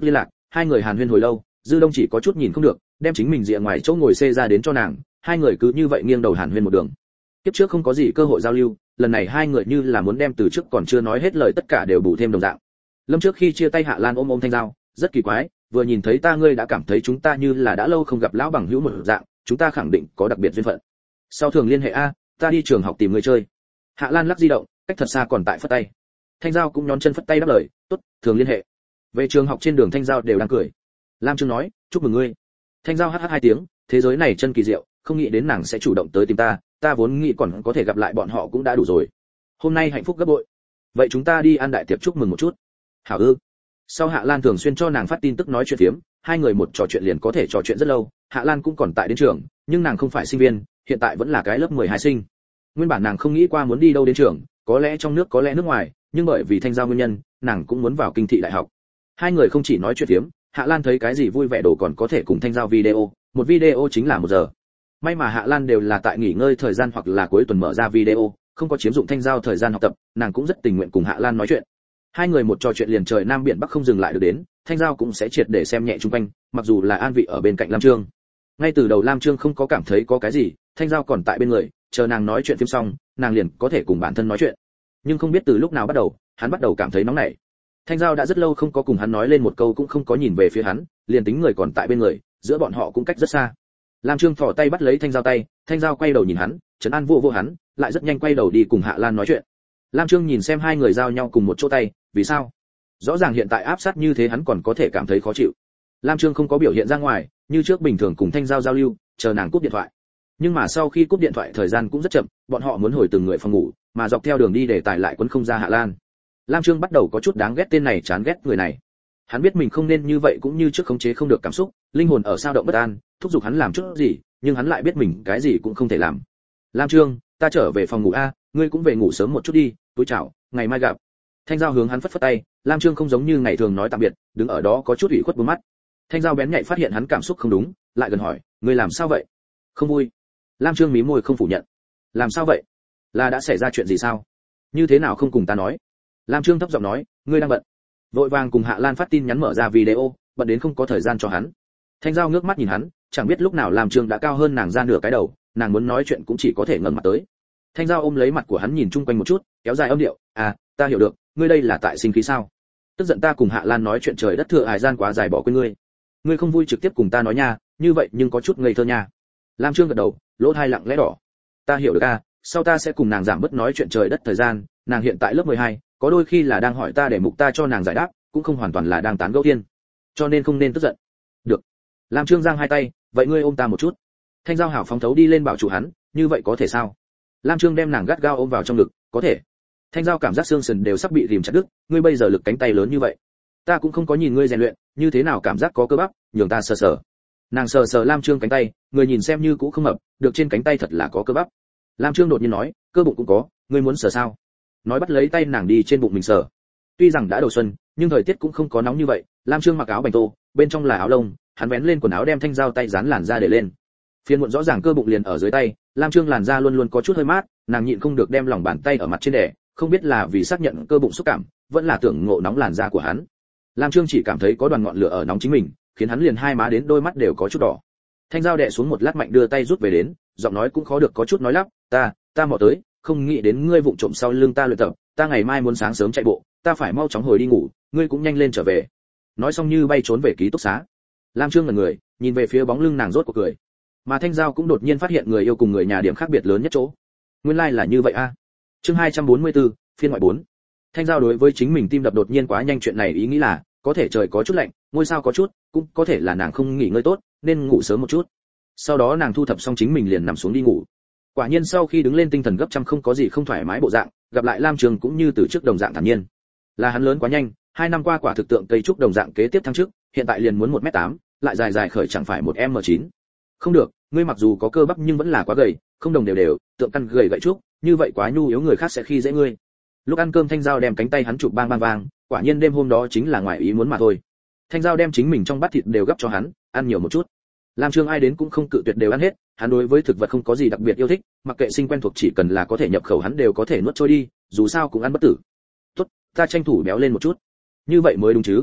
hai người hàn huyên hồi lâu, Dư Đông chỉ có chút nhìn không được, đem chính mình rìa ngoài chỗ ngồi xê ra đến cho nàng, hai người cứ như vậy nghiêng đầu hàn huyên một đường. Tiếp trước không có gì cơ hội giao lưu, lần này hai người như là muốn đem từ trước còn chưa nói hết lời tất cả đều bù thêm đồng dạng. Lâm trước khi chia tay Hạ Lan ôm Thanh Giao, rất kỳ quái, vừa nhìn thấy ta ngươi đã cảm thấy chúng ta như là đã lâu không gặp lão bằng hữu một dạng, chúng ta khẳng định có đặc biệt duyên phận. Sau thường liên hệ a, ta đi trường học tìm người chơi. Hạ Lan lắc di động, cách thật xa còn tại phất tay. Thanh Giao cũng nhón chân phất tay đáp lời, tốt, thường liên hệ. Về trường học trên đường Thanh Giao đều đang cười. Lam Trương nói, chúc mừng ngươi. Thanh Giao hắt hắt hai tiếng, thế giới này chân kỳ diệu, không nghĩ đến nàng sẽ chủ động tới tìm ta, ta vốn nghĩ còn có thể gặp lại bọn họ cũng đã đủ rồi. Hôm nay hạnh phúc gấp bội. Vậy chúng ta đi ăn đại tiệc chúc mừng một chút. Hảo ư. Sau Hạ Lan thường xuyên cho nàng phát tin tức nói chuyện phiếm, hai người một trò chuyện liền có thể trò chuyện rất lâu. Hạ Lan cũng còn tại đến trường, nhưng nàng không phải sinh viên, hiện tại vẫn là cái lớp 12 sinh. Nguyên bản nàng không nghĩ qua muốn đi đâu đến trường, có lẽ trong nước có lẽ nước ngoài, nhưng bởi vì Thanh Giao nguyên nhân, nàng cũng muốn vào kinh thị đại học. Hai người không chỉ nói chuyện phiếm, Hạ Lan thấy cái gì vui vẻ đồ còn có thể cùng Thanh Giao video, một video chính là 1 giờ. May mà Hạ Lan đều là tại nghỉ ngơi thời gian hoặc là cuối tuần mở ra video, không có chiếm dụng Thanh Giao thời gian học tập, nàng cũng rất tình nguyện cùng Hạ Lan nói chuyện. Hai người một trò chuyện liền trời nam biển bắc không dừng lại được đến, Thanh Giao cũng sẽ triệt để xem nhẹ chung quanh, mặc dù là an vị ở bên cạnh Lam Trương. Ngay từ đầu Lam Trương không có cảm thấy có cái gì, Thanh Giao còn tại bên người, chờ nàng nói chuyện phim xong, nàng liền có thể cùng bản thân nói chuyện. Nhưng không biết từ lúc nào bắt đầu, hắn bắt đầu cảm thấy nóng nảy. Thanh Giao đã rất lâu không có cùng hắn nói lên một câu cũng không có nhìn về phía hắn, liền tính người còn tại bên người, giữa bọn họ cũng cách rất xa. Lam Trương thò tay bắt lấy Thanh Giao tay, Thanh Giao quay đầu nhìn hắn, trấn an vô hắn, lại rất nhanh quay đầu đi cùng Hạ Lan nói chuyện. Lam Trương nhìn xem hai người giao nhau cùng một chỗ tay, vì sao? Rõ ràng hiện tại áp sát như thế hắn còn có thể cảm thấy khó chịu. Lam Trương không có biểu hiện ra ngoài, như trước bình thường cùng Thanh Giao giao lưu, chờ nàng cúp điện thoại. Nhưng mà sau khi cúp điện thoại thời gian cũng rất chậm, bọn họ muốn hồi từng người phòng ngủ, mà dọc theo đường đi để tải lại quấn không ra Hạ Lan. Lam Trương bắt đầu có chút đáng ghét tên này, chán ghét người này. Hắn biết mình không nên như vậy cũng như trước khống chế không được cảm xúc, linh hồn ở sao động bất an, thúc giục hắn làm chút gì, nhưng hắn lại biết mình cái gì cũng không thể làm. Lam Trương, ta trở về phòng ngủ a, ngươi cũng về ngủ sớm một chút đi, túi chào, ngày mai gặp. Thanh Giao hướng hắn phất phất tay, Lam Trương không giống như ngày thường nói tạm biệt, đứng ở đó có chút ủy khuất buông mắt. Thanh Giao bén nhạy phát hiện hắn cảm xúc không đúng, lại gần hỏi, ngươi làm sao vậy? Không vui. Lam Trương mí môi không phủ nhận. Làm sao vậy? Là đã xảy ra chuyện gì sao? Như thế nào không cùng ta nói? Lam Trương thấp giọng nói, ngươi đang bận. Vội vàng cùng Hạ Lan phát tin nhắn mở ra video, bận đến không có thời gian cho hắn. Thanh Giao ngước mắt nhìn hắn, chẳng biết lúc nào Lam Trương đã cao hơn nàng ra nửa cái đầu, nàng muốn nói chuyện cũng chỉ có thể ngẩng mặt tới. Thanh Giao ôm lấy mặt của hắn nhìn chung quanh một chút, kéo dài âm điệu, à, ta hiểu được, ngươi đây là tại sinh khí sao? Tức giận ta cùng Hạ Lan nói chuyện trời đất thừa hải gian quá dài bỏ quên ngươi. Ngươi không vui trực tiếp cùng ta nói nha, như vậy nhưng có chút ngây thơ nha. Lam Trương gật đầu, lỗ tai lặng lẽ đỏ. Ta hiểu được a, sau ta sẽ cùng nàng giảm bớt nói chuyện trời đất thời gian, nàng hiện tại lớp 12, có đôi khi là đang hỏi ta để mục ta cho nàng giải đáp, cũng không hoàn toàn là đang tán gẫu thiên. Cho nên không nên tức giận. Được. Lam Trương giang hai tay, vậy ngươi ôm ta một chút. Thanh Giao hảo phóng thấu đi lên bảo chủ hắn, như vậy có thể sao? Lam Trương đem nàng gắt gao ôm vào trong ngực, có thể. Thanh Giao cảm giác xương sườn đều sắp bị rìm chặt đứt, ngươi bây giờ lực cánh tay lớn như vậy, ta cũng không có nhìn ngươi rèn luyện, như thế nào cảm giác có cơ bắp, nhường ta sờ sờ. Nàng sờ sờ Lam Trương cánh tay, người nhìn xem như cũ không mập, được trên cánh tay thật là có cơ bắp. Lam Trương đột nhiên nói, cơ bụng cũng có, ngươi muốn sờ sao? Nói bắt lấy tay nàng đi trên bụng mình sờ. Tuy rằng đã đầu xuân, nhưng thời tiết cũng không có nóng như vậy. Lam Trương mặc áo bành tô, bên trong là áo lông, hắn vén lên quần áo đem Thanh Giao tay dán làn da để lên. Phiên muộn rõ ràng cơ bụng liền ở dưới tay, Lam Trương làn da luôn luôn có chút hơi mát, nàng nhịn không được đem lòng bàn tay ở mặt trên đè, không biết là vì xác nhận cơ bụng xúc cảm, vẫn là tưởng ngộ nóng làn da của hắn. Lam Trương chỉ cảm thấy có đoàn ngọn lửa ở nóng chính mình, khiến hắn liền hai má đến đôi mắt đều có chút đỏ. Thanh Giao đè xuống một lát mạnh đưa tay rút về đến, giọng nói cũng khó được có chút nói lắp, ta mò tới, không nghĩ đến ngươi vụng trộm sau lưng ta luyện tập, ta ngày mai muốn sáng sớm chạy bộ, ta phải mau chóng hồi đi ngủ, ngươi cũng nhanh lên trở về. Nói xong như bay trốn về ký túc xá. Lam Trương ngẩn người, nhìn về phía bóng lưng nàng rốt cuộc cười. Mà Thanh Giao cũng đột nhiên phát hiện người yêu cùng người nhà điểm khác biệt lớn nhất chỗ. Nguyên lai là như vậy a. Chương 244, phiên ngoại 4. Thanh Giao đối với chính mình tim đập đột nhiên quá nhanh chuyện này ý nghĩ là, có thể trời có chút lạnh, ngôi sao có chút, cũng có thể là nàng không nghỉ ngơi tốt, nên ngủ sớm một chút. Sau đó nàng thu thập xong chính mình liền nằm xuống đi ngủ. Quả nhiên sau khi đứng lên tinh thần gấp trăm không có gì không thoải mái bộ dạng, gặp lại Lam Trường cũng như từ trước đồng dạng thản nhiên. Là hắn lớn quá nhanh, 2 năm qua quả thực tượng cây trúc đồng dạng kế tiếp thăng trước, hiện tại liền muốn 1m8, lại dài dài khởi chẳng phải 1m9. Không được, ngươi mặc dù có cơ bắp nhưng vẫn là quá gầy, không đồng đều đều, tượng căn gầy gậy trúc, như vậy quá nhu yếu người khác sẽ khi dễ ngươi. Lúc ăn cơm Thanh Giao đem cánh tay hắn chụp bang bang vang, quả nhiên đêm hôm đó chính là ngoài ý muốn mà thôi. Thanh Giao đem chính mình trong bát thịt đều gấp cho hắn, ăn nhiều một chút. Lam Trương ai đến cũng không cự tuyệt đều ăn hết, hắn đối với thực vật không có gì đặc biệt yêu thích, mặc kệ sinh quen thuộc chỉ cần là có thể nhập khẩu hắn đều có thể nuốt trôi đi, dù sao cũng ăn bất tử. Tốt, ta tranh thủ béo lên một chút. Như vậy mới đúng chứ.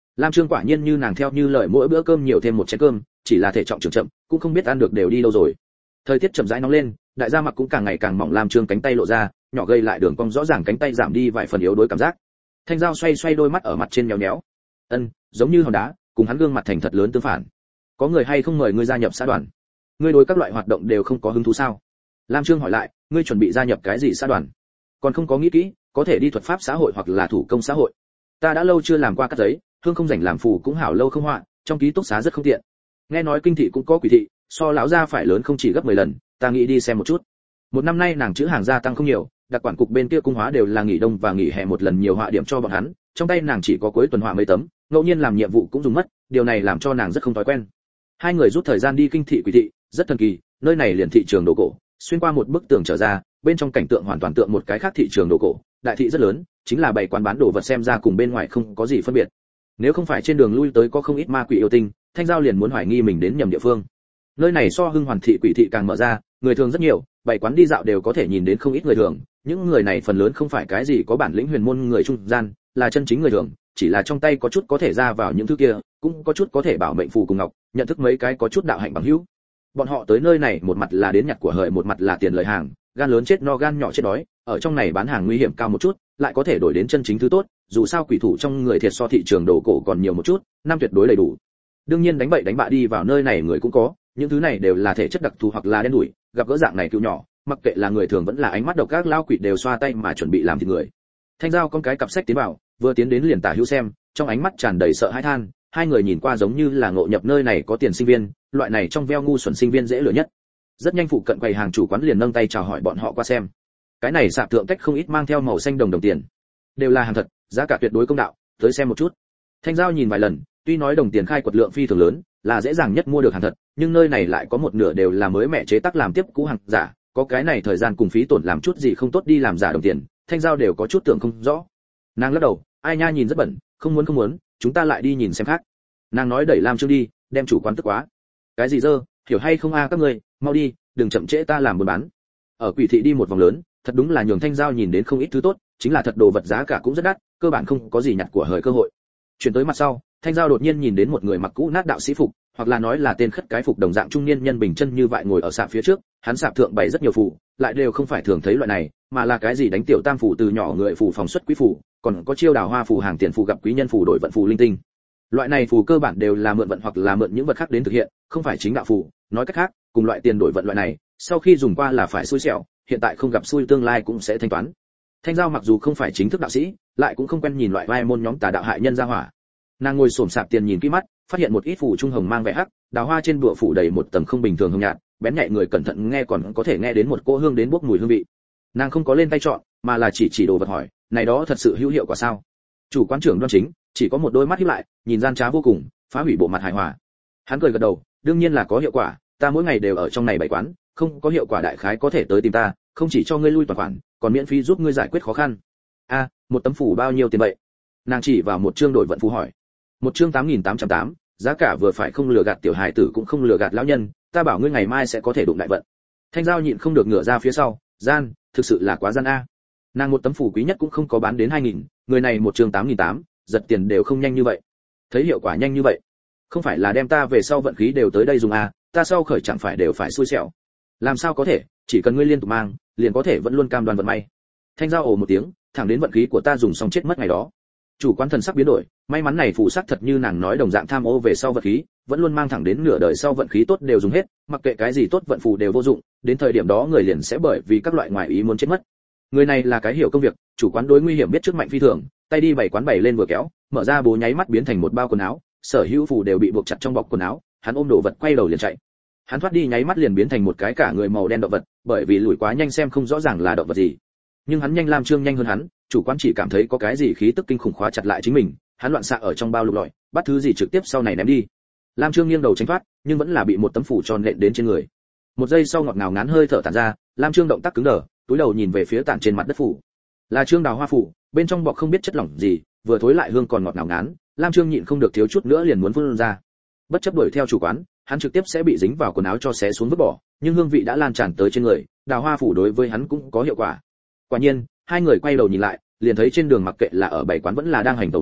Lam Trương quả nhiên như nàng theo như lời, mỗi bữa cơm nhiều thêm một chén cơm, chỉ là thể trọng trưởng chậm, cũng không biết ăn được đều đi đâu rồi. Thời tiết chậm rãi nóng lên, đại gia mặc cũng càng ngày càng mỏng, Lam Trương cánh tay lộ ra, nhỏ gầy lại đường cong rõ ràng, cánh tay giảm đi vài phần yếu đuối cảm giác. Thanh Giao xoay xoay đôi mắt ở mặt trên nhéo nhéo. Giống như hòn đá, cùng hắn gương mặt thành thật lớn tương phản. Có người hay không mời ngươi gia nhập xã đoàn? Ngươi đối các loại hoạt động đều không có hứng thú sao? Lam Trương hỏi lại, ngươi chuẩn bị gia nhập cái gì xã đoàn? Còn không có nghĩ kỹ, có thể đi thuật pháp xã hội hoặc là thủ công xã hội. Ta đã lâu chưa làm qua cắt giấy, hương không rảnh làm phù cũng hảo lâu không họa, trong ký túc xá rất không tiện. Nghe nói kinh thị cũng có quỷ thị, so lão gia phải lớn không chỉ gấp 10 lần, ta nghĩ đi xem một chút. Một năm nay nàng chữ hàng gia tăng không nhiều, đặc quản cục bên kia cung hóa đều là nghỉ đông và nghỉ hè một lần nhiều họa điểm cho bọn hắn, trong tay nàng chỉ có cuối tuần họa mấy tấm, ngẫu nhiên làm nhiệm vụ cũng dùng mất, điều này làm cho nàng rất không thói quen. Hai người rút thời gian đi kinh thị quỷ thị, rất thần kỳ, nơi này liền thị trường đồ cổ, xuyên qua một bức tường trở ra, bên trong cảnh tượng hoàn toàn tượng một cái khác thị trường đồ cổ, đại thị rất lớn, chính là bày quán bán đồ vật xem ra cùng bên ngoài không có gì phân biệt. Nếu không phải trên đường lui tới có không ít ma quỷ yêu tinh, Thanh Giao liền muốn hoài nghi mình đến nhầm địa phương. Nơi này so Hưng Hoàn thị quỷ thị càng mở ra, người thường rất nhiều, bày quán đi dạo đều có thể nhìn đến không ít người thường, những người này phần lớn không phải cái gì có bản lĩnh huyền môn người trung gian, là chân chính người thường, chỉ là trong tay có chút có thể ra vào những thứ kia, cũng có chút có thể bảo mệnh phù cùng ngọc, nhận thức mấy cái có chút đạo hạnh bằng hữu. Bọn họ tới nơi này một mặt là đến nhặt của hời, một mặt là tiền lời hàng, gan lớn chết no gan nhỏ chết đói, ở trong này bán hàng nguy hiểm cao một chút, lại có thể đổi đến chân chính thứ tốt, dù sao quỷ thủ trong người thiệt so thị trường đồ cổ còn nhiều một chút, năm tuyệt đối đầy đủ. Đương nhiên đánh bậy đánh bạ đi vào nơi này người cũng có, những thứ này đều là thể chất đặc thù hoặc là đen đủi, gặp gỡ dạng này cựu nhỏ, mặc kệ là người thường vẫn là ánh mắt độc các lao quỷ đều xoa tay mà chuẩn bị làm thịt người. Thanh Giao con cái cặp sách tiến vào, vừa tiến đến liền tả hữu xem, trong ánh mắt tràn đầy sợ hãi than, hai người nhìn qua giống như là ngộ nhập nơi này có tiền sinh viên, loại này trong veo ngu xuẩn sinh viên dễ lừa nhất. Rất nhanh phụ cận quầy hàng chủ quán liền nâng tay chào hỏi bọn họ qua xem. Cái này sạp thượng cách không ít mang theo màu xanh đồng tiền, đều là hàng thật, giá cả tuyệt đối công đạo, tới xem một chút. Thanh Giao nhìn vài lần, tuy nói đồng tiền khai quật lượng phi thường lớn, là dễ dàng nhất mua được hàng thật, nhưng nơi này lại có một nửa đều là mới mẹ chế tác làm tiếp cũ hàng giả, có cái này thời gian cùng phí tổn làm chút gì không tốt đi làm giả đồng tiền, Thanh Giao đều có chút tưởng không rõ. Nàng lắc đầu, ai nha nhìn rất bẩn, không muốn, chúng ta lại đi nhìn xem khác. Nàng nói đẩy Lam Trương đi, đem chủ quán tức quá. Cái gì dơ, hiểu hay không a các ngươi, mau đi, đừng chậm trễ ta làm buôn bán. Ở quỷ thị đi một vòng lớn, thật đúng là nhường Thanh Giao nhìn đến không ít thứ tốt, chính là thật đồ vật giá cả cũng rất đắt, cơ bản không có gì nhặt của hời cơ hội. Chuyển tới mặt sau, Thanh Giao đột nhiên nhìn đến một người mặc cũ nát đạo sĩ phục, hoặc là nói là tên khất cái phục đồng dạng trung niên nhân bình chân như vậy ngồi ở sạp phía trước, hắn sạp thượng bày rất nhiều phù, lại đều không phải thường thấy loại này, mà là cái gì đánh tiểu tam phù từ nhỏ người phù phòng xuất quý phù, còn có chiêu đào hoa phù hàng tiền phù gặp quý nhân phù đổi vận phù linh tinh. Loại này phù cơ bản đều là mượn vận hoặc là mượn những vật khác đến thực hiện, không phải chính đạo phù, nói cách khác, cùng loại tiền đổi vận loại này, sau khi dùng qua là phải xui xẻo, hiện tại không gặp xui tương lai cũng sẽ thanh toán. Thanh Giao mặc dù không phải chính thức đạo sĩ, lại cũng không quen nhìn loại vai môn nhóm tà đạo hại nhân ra hỏa. Nàng ngồi xổm sạp tiền nhìn kỹ mắt, phát hiện một ít phù trung hồng mang vẻ hắc, đào hoa trên bụa phủ đầy một tầng không bình thường hồng nhạt, bén nhạy người cẩn thận nghe còn có thể nghe đến một cỗ hương đến bốc mùi hương vị. Nàng không có lên tay chọn, mà là chỉ đồ vật hỏi, này đó thật sự hữu hiệu quả sao? Chủ quán trưởng đoan chính, chỉ có một đôi mắt híp lại, nhìn gian trá vô cùng, phá hủy bộ mặt hài hòa. Hắn cười gật đầu, đương nhiên là có hiệu quả, ta mỗi ngày đều ở trong này bày quán, không có hiệu quả đại khái có thể tới tìm ta, không chỉ cho ngươi lui toàn khoản, còn miễn phí giúp ngươi giải quyết khó khăn. A, một tấm phù bao nhiêu tiền vậy? Nàng chỉ vào một chương đổi vận phù hỏi. Một chương 8.808, giá cả vừa phải, không lừa gạt tiểu hài tử cũng không lừa gạt lão nhân, ta bảo ngươi ngày mai sẽ có thể đụng đại vận. Thanh Giao nhịn không được ngửa ra phía sau, gian, thực sự là quá gian a. Nàng một tấm phù quý nhất cũng không có bán đến 2.000, người này một chương 8.800, giật tiền đều không nhanh như vậy. Thấy hiệu quả nhanh như vậy, không phải là đem ta về sau vận khí đều tới đây dùng a, ta sau khởi chẳng phải đều phải xui xẻo. Làm sao có thể, chỉ cần ngươi liên tục mang, liền có thể vẫn luôn cam đoan vận may. Thanh Giao ồ một tiếng, thẳng đến vận khí của ta dùng xong chết mất ngày đó. Chủ quán thần sắc biến đổi, may mắn này phù sắc thật như nàng nói đồng dạng tham ô về sau vận khí, vẫn luôn mang thẳng đến nửa đời sau vận khí tốt đều dùng hết, mặc kệ cái gì tốt vận phù đều vô dụng, đến thời điểm đó người liền sẽ bởi vì các loại ngoại ý muốn chết mất. Người này là cái hiểu công việc, chủ quán đối nguy hiểm biết trước mạnh phi thường, tay đi bày quán bày lên vừa kéo, mở ra bố nháy mắt biến thành một bao quần áo, sở hữu phù đều bị buộc chặt trong bọc quần áo, hắn ôm đồ vật quay đầu liền chạy. Hắn thoát đi nháy mắt liền biến thành một cái cả người màu đen động vật, bởi vì lùi quá nhanh xem không rõ ràng là động vật gì. Nhưng hắn nhanh Lam Trương nhanh hơn hắn, chủ quán chỉ cảm thấy có cái gì khí tức kinh khủng khóa chặt lại chính mình, hắn loạn xạ ở trong bao lục lọi, bắt thứ gì trực tiếp sau này ném đi. Lam Trương nghiêng đầu tránh thoát, nhưng vẫn là bị một tấm phủ tròn nện đến trên người. Một giây sau ngọt ngào ngán hơi thở tản ra, Lam Trương động tác cứng đờ, túi đầu nhìn về phía tản trên mặt đất phủ. Là trương đào hoa phủ, bên trong bọc không biết chất lỏng gì, vừa thối lại hương còn ngọt ngào ngán, Lam Trương nhịn không được thiếu chút nữa liền muốn phun ra. Bất chấp đuổi theo chủ quán, hắn trực tiếp sẽ bị dính vào quần áo cho xé xuống vứt bỏ, nhưng hương vị đã lan tràn tới trên người, đào hoa phủ đối với hắn cũng có hiệu quả. Quả nhiên, hai người quay đầu nhìn lại, liền thấy trên đường mặc kệ là ở bảy quán vẫn là đang hành tẩu người,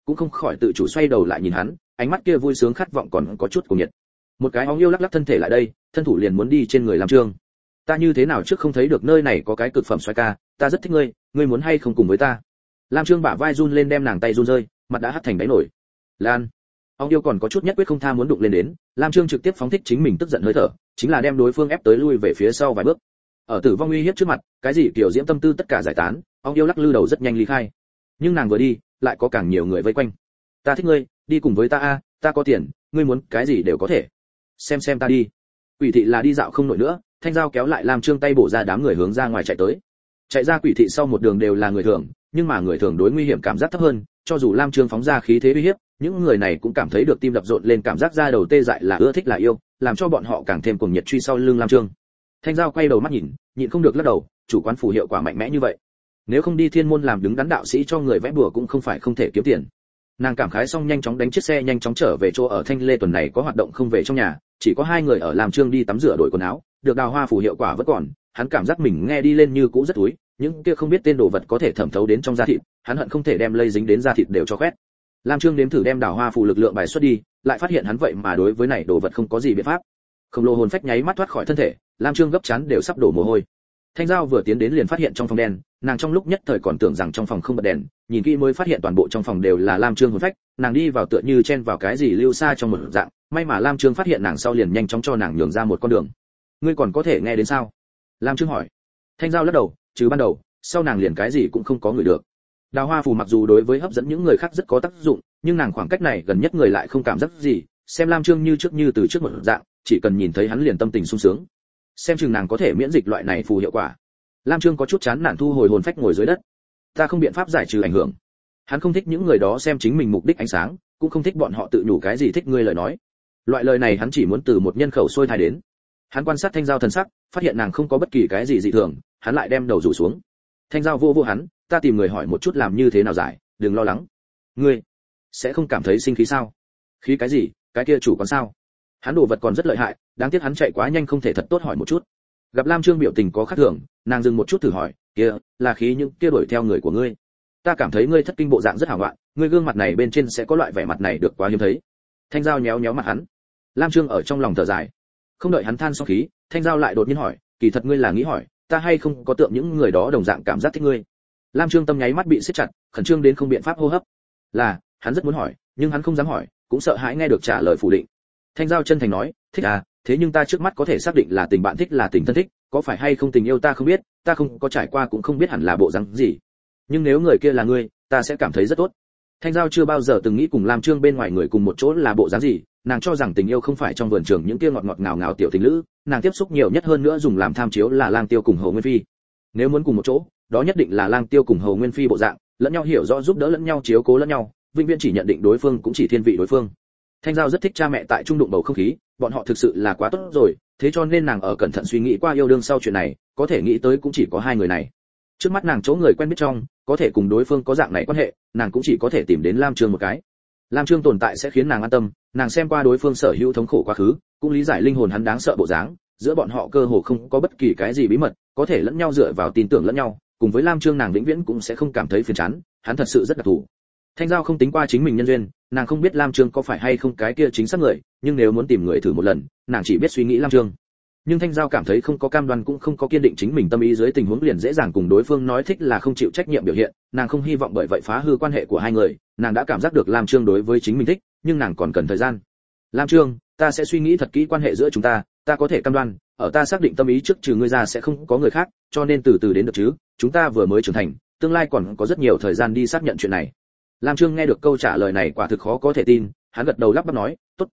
cũng không khỏi tự chủ xoay đầu lại nhìn hắn, ánh mắt kia vui sướng khát vọng còn có chút cuồng nhiệt. Một cái óng yêu lắc lắc thân thể lại đây, thân thủ liền muốn đi trên người Lam Trương. Ta như thế nào trước không thấy được nơi này có cái cực phẩm xoay ca, ta rất thích ngươi, ngươi muốn hay không cùng với ta? Lam Trương bả vai run lên đem nàng tay run rơi, mặt đã hắt thành đáy nổi. Lan, ong yêu còn có chút nhất quyết không tha muốn đụng lên đến, Lam Trương trực tiếp phóng thích chính mình tức giận hơi thở, chính là đem đối phương ép tới lui về phía sau vài bước. Ở tử vong uy hiếp trước mặt, cái gì kiểu diễm tâm tư tất cả giải tán, ong yêu lắc lư đầu rất nhanh ly khai. Nhưng nàng vừa đi, lại có càng nhiều người vây quanh. Ta thích ngươi, đi cùng với ta a, ta có tiền, ngươi muốn cái gì đều có thể. Xem ta đi. Quỷ thị là đi dạo không nổi nữa, Thanh Giao kéo lại Lam Trương tay bổ ra đám người hướng ra ngoài chạy tới. Chạy ra quỷ thị sau một đường đều là người thường, nhưng mà người thường đối nguy hiểm cảm giác thấp hơn, cho dù Lam Trương phóng ra khí thế uy hiếp, những người này cũng cảm thấy được tim đập rộn lên, cảm giác da đầu tê dại là ưa thích là yêu, làm cho bọn họ càng thêm cuồng nhiệt truy sau lưng Lam Trương. Thanh Giao quay đầu mắt nhịn không được lắc đầu, chủ quán phủ hiệu quả mạnh mẽ như vậy, nếu không đi thiên môn làm đứng đắn đạo sĩ cho người vẽ bùa cũng không phải không thể kiếm tiền. Nàng cảm khái xong nhanh chóng đánh chiếc xe nhanh chóng trở về chỗ ở. Thanh Lê tuần này có hoạt động không về trong nhà, chỉ có hai người ở Lam Trương đi tắm rửa đổi quần áo, được đào hoa phủ hiệu quả vẫn còn, hắn cảm giác mình nghe đi lên như cũ rất túi, những kia không biết tên đồ vật có thể thẩm thấu đến trong da thịt, hắn hận không thể đem lây dính đến da thịt đều cho khoét. Lam Trương nếm thử đem đào hoa phủ lực lượng bài xuất đi, lại phát hiện hắn vậy mà đối với này đồ vật không có gì biện pháp. Khổng lồ hồn phách nháy mắt thoát khỏi thân thể, Lam Trương gấp chán đều sắp đổ mồ hôi. Thanh Giao vừa tiến đến liền phát hiện trong phòng đen, nàng trong lúc nhất thời còn tưởng rằng trong phòng không bật đèn, nhìn kỹ mới phát hiện toàn bộ trong phòng đều là Lam Trương hồn phách, nàng đi vào tựa như chen vào cái gì lưu xa trong một dạng, may mà Lam Trương phát hiện nàng sau liền nhanh chóng cho nàng nhường ra một con đường. Ngươi còn có thể nghe đến sao? Lam Trương hỏi. Thanh Giao lắc đầu, trừ ban đầu, sau nàng liền cái gì cũng không có ngửi được. Đào hoa phù mặc dù đối với hấp dẫn những người khác rất có tác dụng, nhưng nàng khoảng cách này gần nhất người lại không cảm giác gì, xem Lam Trương như từ trước một dạng, chỉ cần nhìn thấy hắn liền tâm tình sung sướng. Xem chừng nàng có thể miễn dịch loại này phù hiệu quả. Lam Trương có chút chán nản thu hồi hồn phách ngồi dưới đất. Ta không biện pháp giải trừ ảnh hưởng. Hắn không thích những người đó xem chính mình mục đích ánh sáng, cũng không thích bọn họ tự nhủ cái gì thích ngươi lời nói. Loại lời này hắn chỉ muốn từ một nhân khẩu xuôi thai đến. Hắn quan sát Thanh Giao thần sắc, phát hiện nàng không có bất kỳ cái gì dị thường, hắn lại đem đầu rủ xuống. Thanh Giao vô hắn, ta tìm người hỏi một chút làm như thế nào giải, đừng lo lắng. Ngươi sẽ không cảm thấy sinh khí sao? Khí cái gì, cái kia chủ còn sao? Hắn đồ vật còn rất lợi hại, đáng tiếc hắn chạy quá nhanh không thể thật tốt hỏi một chút. Gặp Lam Trương biểu tình có khác thường, nàng dừng một chút thử hỏi, kia là khí những kia đuổi theo người của ngươi. Ta cảm thấy ngươi thất kinh bộ dạng rất hảo ngoạn, ngươi gương mặt này bên trên sẽ có loại vẻ mặt này được quá hiếm thấy. Thanh Giao nhéo nhéo mặt hắn. Lam Trương ở trong lòng thở dài. Không đợi hắn than xong khí, Thanh Giao lại đột nhiên hỏi, kỳ thật ngươi là nghĩ hỏi, ta hay không có tượng những người đó đồng dạng cảm giác thích ngươi. Lam Trương tâm nháy mắt bị siết chặt, khẩn trương đến không biện pháp hô hấp. Là, hắn rất muốn hỏi, nhưng hắn không dám hỏi, cũng sợ hãi nghe được trả lời phủ định. Thanh Giao chân thành nói, thích à, thế nhưng ta trước mắt có thể xác định là tình bạn thích là tình thân thích, có phải hay không tình yêu ta không biết, ta không có trải qua cũng không biết hẳn là bộ dáng gì. Nhưng nếu người kia là ngươi, ta sẽ cảm thấy rất tốt. Thanh Giao chưa bao giờ từng nghĩ cùng Lam Trương bên ngoài người cùng một chỗ là bộ dáng gì, nàng cho rằng tình yêu không phải trong vườn trường những kia ngọt ngọt ngào ngào tiểu tình lữ, nàng tiếp xúc nhiều nhất hơn nữa dùng làm tham chiếu là Lang Tiêu cùng Hồ Nguyên Phi. Nếu muốn cùng một chỗ, đó nhất định là Lang Tiêu cùng Hồ Nguyên Phi bộ dạng, lẫn nhau hiểu rõ giúp đỡ lẫn nhau chiếu cố lẫn nhau, vĩnh viễn chỉ nhận định đối phương cũng chỉ thiên vị đối phương. Thanh Giao rất thích cha mẹ tại trung đụng bầu không khí, bọn họ thực sự là quá tốt rồi, thế cho nên nàng ở cẩn thận suy nghĩ qua yêu đương sau chuyện này, có thể nghĩ tới cũng chỉ có hai người này. Trước mắt nàng chỗ người quen biết trong, có thể cùng đối phương có dạng này quan hệ, nàng cũng chỉ có thể tìm đến Lam Trương một cái. Lam Trương tồn tại sẽ khiến nàng an tâm, nàng xem qua đối phương sở hữu thống khổ quá khứ, cũng lý giải linh hồn hắn đáng sợ bộ dáng, giữa bọn họ cơ hồ không có bất kỳ cái gì bí mật, có thể lẫn nhau dựa vào tin tưởng lẫn nhau, cùng với Lam Trương nàng vĩnh viễn cũng sẽ không cảm thấy phiền chán, hắn thật sự rất đặc thù. Thanh Giao không tính qua chính mình nhân duyên, nàng không biết Lam Trương có phải hay không cái kia chính xác người, nhưng nếu muốn tìm người thử một lần, nàng chỉ biết suy nghĩ Lam Trương. Nhưng Thanh Giao cảm thấy không có cam đoan cũng không có kiên định chính mình tâm ý dưới tình huống liền dễ dàng cùng đối phương nói thích là không chịu trách nhiệm biểu hiện, nàng không hy vọng bởi vậy phá hư quan hệ của hai người, nàng đã cảm giác được Lam Trương đối với chính mình thích, nhưng nàng còn cần thời gian. Lam Trương, ta sẽ suy nghĩ thật kỹ quan hệ giữa chúng ta, ta có thể cam đoan, ở ta xác định tâm ý trước trừ ngươi ra sẽ không có người khác, cho nên từ từ đến được chứ, chúng ta vừa mới trưởng thành, tương lai còn có rất nhiều thời gian đi xác nhận chuyện này. Lam Trương nghe được câu trả lời này quả thực khó có thể tin, hắn gật đầu lắp bắp nói, tốt,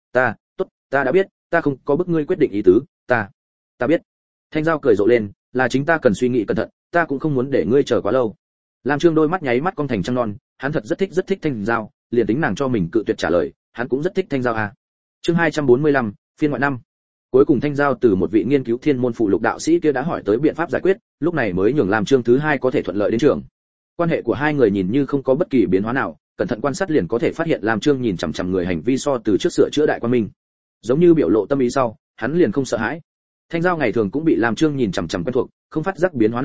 ta đã biết, ta không có bức ngươi quyết định ý tứ, ta biết. Thanh Giao cười rộ lên, là chính ta cần suy nghĩ cẩn thận, ta cũng không muốn để ngươi chờ quá lâu. Lam Trương đôi mắt nháy mắt cong thành trăng non, hắn thật rất thích Thanh Giao, liền tính nàng cho mình cự tuyệt trả lời, hắn cũng rất thích Thanh Giao à. Chương 245, phiên ngoại năm. Cuối cùng Thanh Giao từ một vị nghiên cứu thiên môn phụ lục đạo sĩ kia đã hỏi tới biện pháp giải quyết, lúc này mới nhường Lam Trương thứ hai có thể thuận lợi đến trường. Quan hệ của hai người nhìn như không có bất kỳ biến hóa nào, cẩn thận quan sát liền có thể phát hiện Lam Trương nhìn chằm chằm người hành vi so từ trước sửa chữa đại quan minh, giống như biểu lộ tâm ý sau, hắn liền không sợ hãi. Thanh Giao ngày thường cũng bị Lam Trương nhìn chằm chằm quen thuộc, không phát giác biến hóa này,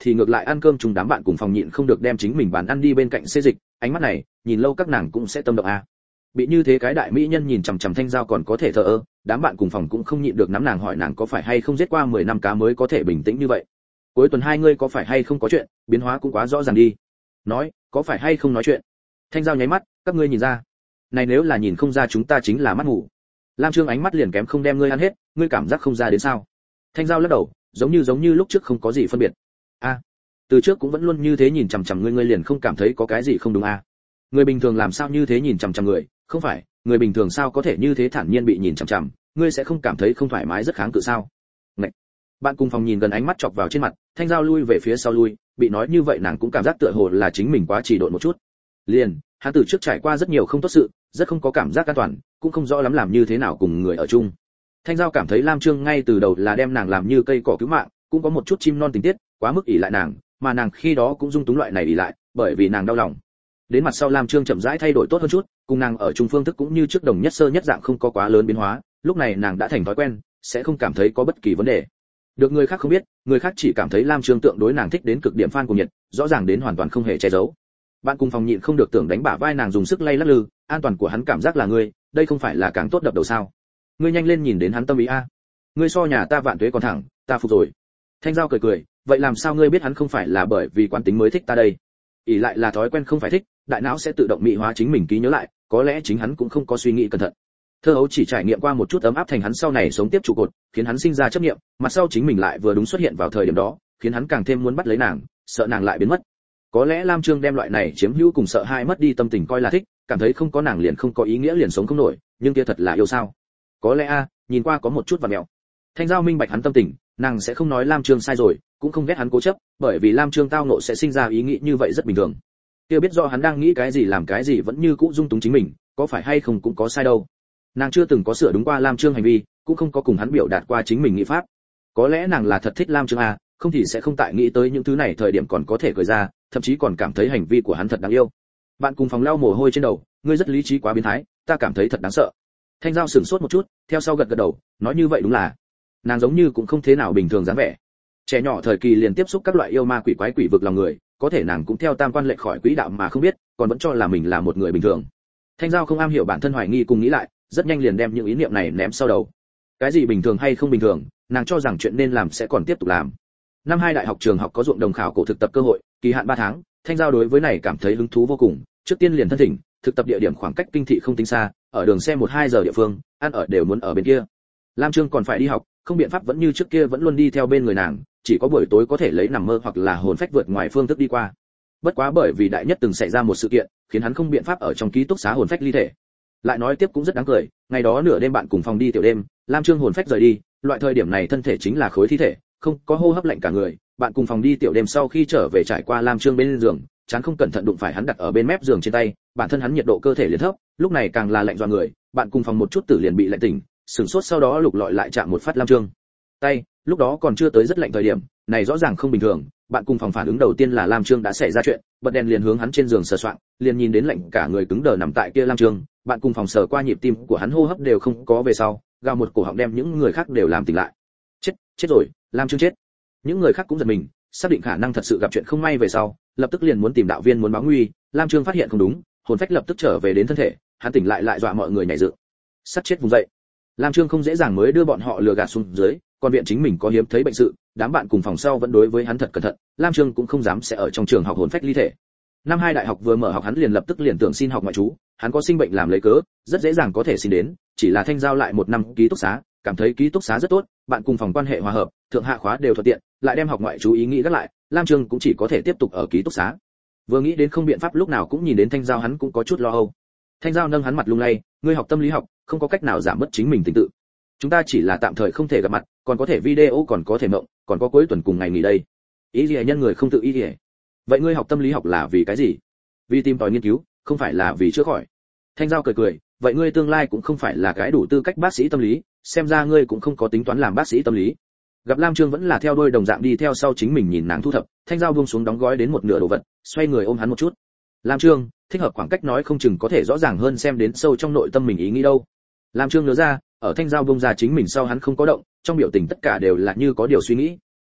thì ngược lại ăn cơm chung đám bạn cùng phòng nhịn không được đem chính mình bàn ăn đi bên cạnh xê dịch, ánh mắt này nhìn lâu các nàng cũng sẽ tâm động a. Bị như thế cái đại mỹ nhân nhìn chằm chằm Thanh Giao còn có thể thờ ơ, đám bạn cùng phòng cũng không nhịn được nắm nàng hỏi nàng có phải hay không giết qua 10 năm cá mới có thể bình tĩnh như vậy. Cuối tuần hai ngươi có phải hay không có chuyện, biến hóa cũng quá rõ ràng đi. Nói, có phải hay không nói chuyện. Thanh Giao nháy mắt, các ngươi nhìn ra. Này nếu là nhìn không ra chúng ta chính là mắt ngủ. Lam Trương ánh mắt liền kém không đem ngươi ăn hết, ngươi cảm giác không ra đến sao? Thanh Giao lắc đầu, giống như lúc trước không có gì phân biệt. A, từ trước cũng vẫn luôn như thế nhìn chằm chằm ngươi liền không cảm thấy có cái gì không đúng a? Người bình thường làm sao như thế nhìn chằm chằm người, không phải, người bình thường sao có thể như thế thản nhiên bị nhìn chằm chằm, ngươi sẽ không cảm thấy không thoải mái rất kháng cự sao? Ngậy. Bạn cùng phòng nhìn gần ánh mắt chọc vào trên mặt, Thanh Giao lui về phía sau lui, bị nói như vậy nàng cũng cảm giác tựa hồ là chính mình quá trì độn một chút. Liền, hắn từ trước trải qua rất nhiều không tốt sự, rất không có cảm giác an toàn, cũng không rõ lắm làm như thế nào cùng người ở chung. Thanh Giao cảm thấy Lam Trương ngay từ đầu là đem nàng làm như cây cỏ cứu mạng, cũng có một chút chim non tình tiết, quá mức ỷ lại nàng, mà nàng khi đó cũng dung túng loại này ỷ lại, bởi vì nàng đau lòng. Đến mặt sau Lam Trương chậm rãi thay đổi tốt hơn chút, cùng nàng ở chung phương thức cũng như trước đồng nhất sơ nhất dạng không có quá lớn biến hóa, lúc này nàng đã thành thói quen, sẽ không cảm thấy có bất kỳ vấn đề. Được người khác không biết, người khác chỉ cảm thấy Lam Trương tượng đối nàng thích đến cực điểm fan cùng nhiệt, rõ ràng đến hoàn toàn không hề che giấu. Bạn cùng phòng nhịn không được tưởng đánh bả vai nàng dùng sức lay lắc lư, an toàn của hắn cảm giác là ngươi, đây không phải là càng tốt đập đầu sao? Ngươi nhanh lên nhìn đến hắn tâm ý a. Ngươi so nhà ta vạn tuế còn thẳng, ta phục rồi. Thanh Giao cười cười, vậy làm sao ngươi biết hắn không phải là bởi vì quán tính mới thích ta đây? Ỷ lại là thói quen không phải thích, đại não sẽ tự động mỹ hóa chính mình ký nhớ lại, có lẽ chính hắn cũng không có suy nghĩ cẩn thận. Thơ ấu chỉ trải nghiệm qua một chút ấm áp thành hắn sau này sống tiếp trụ cột, khiến hắn sinh ra chấp niệm, mặt sau chính mình lại vừa đúng xuất hiện vào thời điểm đó, khiến hắn càng thêm muốn bắt lấy nàng, sợ nàng lại biến mất. Có lẽ Lam Trương đem loại này chiếm hữu cùng sợ hai mất đi tâm tình coi là thích, cảm thấy không có nàng liền không có ý nghĩa liền sống không nổi, nhưng kia thật là yêu sao? Có lẽ a, nhìn qua có một chút vặn mẹo. Thanh Giao minh bạch hắn tâm tình, nàng sẽ không nói Lam Trương sai rồi, cũng không ghét hắn cố chấp, bởi vì Lam Trương tao nộ sẽ sinh ra ý nghĩ như vậy rất bình thường. Kia biết rõ hắn đang nghĩ cái gì làm cái gì vẫn như cũ dung túng chính mình, có phải hay không cũng có sai đâu. Nàng chưa từng có sửa đúng qua Lam Trương hành vi, cũng không có cùng hắn biểu đạt qua chính mình nghĩ pháp. Có lẽ nàng là thật thích Lam Trương a, không thì sẽ không tại nghĩ tới những thứ này thời điểm còn có thể cười ra, thậm chí còn cảm thấy hành vi của hắn thật đáng yêu. Bạn cùng phòng lau mồ hôi trên đầu, ngươi rất lý trí quá biến thái, ta cảm thấy thật đáng sợ. Thanh Giao sửng sốt một chút, theo sau gật gật đầu, nói như vậy đúng là. Nàng giống như cũng không thế nào bình thường dáng vẻ. Trẻ nhỏ thời kỳ liền tiếp xúc các loại yêu ma quỷ quái quỷ vực lòng người, có thể nàng cũng theo tam quan lệch khỏi quỹ đạo mà không biết, còn vẫn cho là mình là một người bình thường. Thanh Giao không am hiểu bản thân hoài nghi cùng nghĩ lại, rất nhanh liền đem những ý niệm này ném sau đầu. Cái gì bình thường hay không bình thường, nàng cho rằng chuyện nên làm sẽ còn tiếp tục làm. Năm 2 đại học trường học có ruộng đồng khảo cổ thực tập cơ hội, kỳ hạn 3 tháng, Thanh Giao đối với này cảm thấy hứng thú vô cùng, trước tiên liền thân thỉnh, thực tập địa điểm khoảng cách kinh thị không tính xa, ở đường xe 1-2 giờ địa phương, ăn ở đều muốn ở bên kia. Lam Trương còn phải đi học, không biện pháp vẫn như trước kia vẫn luôn đi theo bên người nàng, chỉ có buổi tối có thể lấy nằm mơ hoặc là hồn phách vượt ngoài phương thức đi qua. Bất quá bởi vì đại nhất từng xảy ra một sự kiện, khiến hắn không biện pháp ở trong ký túc xá hồn phách ly thể. Lại nói tiếp cũng rất đáng cười, ngày đó nửa đêm bạn cùng phòng đi tiểu đêm, Lam Trương hồn phách rời đi, loại thời điểm này thân thể chính là khối thi thể, không có hô hấp lạnh cả người, bạn cùng phòng đi tiểu đêm sau khi trở về trải qua Lam Trương bên giường, chán không cẩn thận đụng phải hắn đặt ở bên mép giường trên tay, bản thân hắn nhiệt độ cơ thể liền thấp, lúc này càng là lạnh dọa người, bạn cùng phòng một chút tử liền bị lạnh tỉnh, sửng sốt sau đó lục lọi lại chạm một phát Lam Trương tay, lúc đó còn chưa tới rất lạnh thời điểm, này rõ ràng không bình thường, bạn cùng phòng phản ứng đầu tiên là Lam Trương đã xảy ra chuyện, bật đèn liền hướng hắn trên giường sờ soạng, liền nhìn đến lạnh cả người cứng đờ nằm tại kia Lam Trương, bạn cùng phòng sờ qua nhịp tim của hắn hô hấp đều không có về sau, gào một cổ họng đem những người khác đều làm tỉnh lại. Chết rồi, Lam Trương chết. Những người khác cũng giật mình, xác định khả năng thật sự gặp chuyện không may về sau, lập tức liền muốn tìm đạo viên muốn báo nguy, Lam Trương phát hiện không đúng, hồn phách lập tức trở về đến thân thể, hắn tỉnh lại lại dọa mọi người nhảy dựng. Sắp chết vùng dậy. Lam Trương không dễ dàng mới đưa bọn họ lừa gạt xuống dưới, còn viện chính mình có hiếm thấy bệnh sự, đám bạn cùng phòng sau vẫn đối với hắn thật cẩn thận, Lam Trương cũng không dám sẽ ở trong trường học hồn phách ly thể. Năm 2 đại học vừa mở học hắn liền lập tức liền tưởng xin học ngoại trú, hắn có sinh bệnh làm lấy cớ, rất dễ dàng có thể xin đến, chỉ là Thanh Giao lại 1 năm ký túc xá, cảm thấy ký túc xá rất tốt, bạn cùng phòng quan hệ hòa hợp, thượng hạ khóa đều thuận tiện, lại đem học ngoại trú ý nghĩ gác lại, Lam Trương cũng chỉ có thể tiếp tục ở ký túc xá. Vừa nghĩ đến không biện pháp lúc nào cũng nhìn đến Thanh Giao hắn cũng có chút lo âu. Thanh Giao nâng hắn mặt lung lay, ngươi học tâm lý học, không có cách nào giảm bớt chính mình tình tự. Chúng ta chỉ là tạm thời không thể gặp mặt, còn có thể video, còn có thể mộng, còn có cuối tuần cùng ngày nghỉ đây. Ý gì nhân người không tự ý gì. Vậy ngươi học tâm lý học là vì cái gì? Vì tìm tòi nghiên cứu, không phải là vì chữa khỏi. Thanh Giao cười cười, vậy ngươi tương lai cũng không phải là cái đủ tư cách bác sĩ tâm lý, xem ra ngươi cũng không có tính toán làm bác sĩ tâm lý. Gặp Lam Trương vẫn là theo đuôi đồng dạng đi theo sau chính mình nhìn nàng thu thập, Thanh Giao buông xuống đóng gói đến một nửa đồ vật, xoay người ôm hắn một chút. Lam Trương, thích hợp khoảng cách nói không chừng có thể rõ ràng hơn xem đến sâu trong nội tâm mình ý nghĩ đâu. Lam Trương nhớ ra, ở Thanh Giao buông ra chính mình sau hắn không có động, trong biểu tình tất cả đều là như có điều suy nghĩ.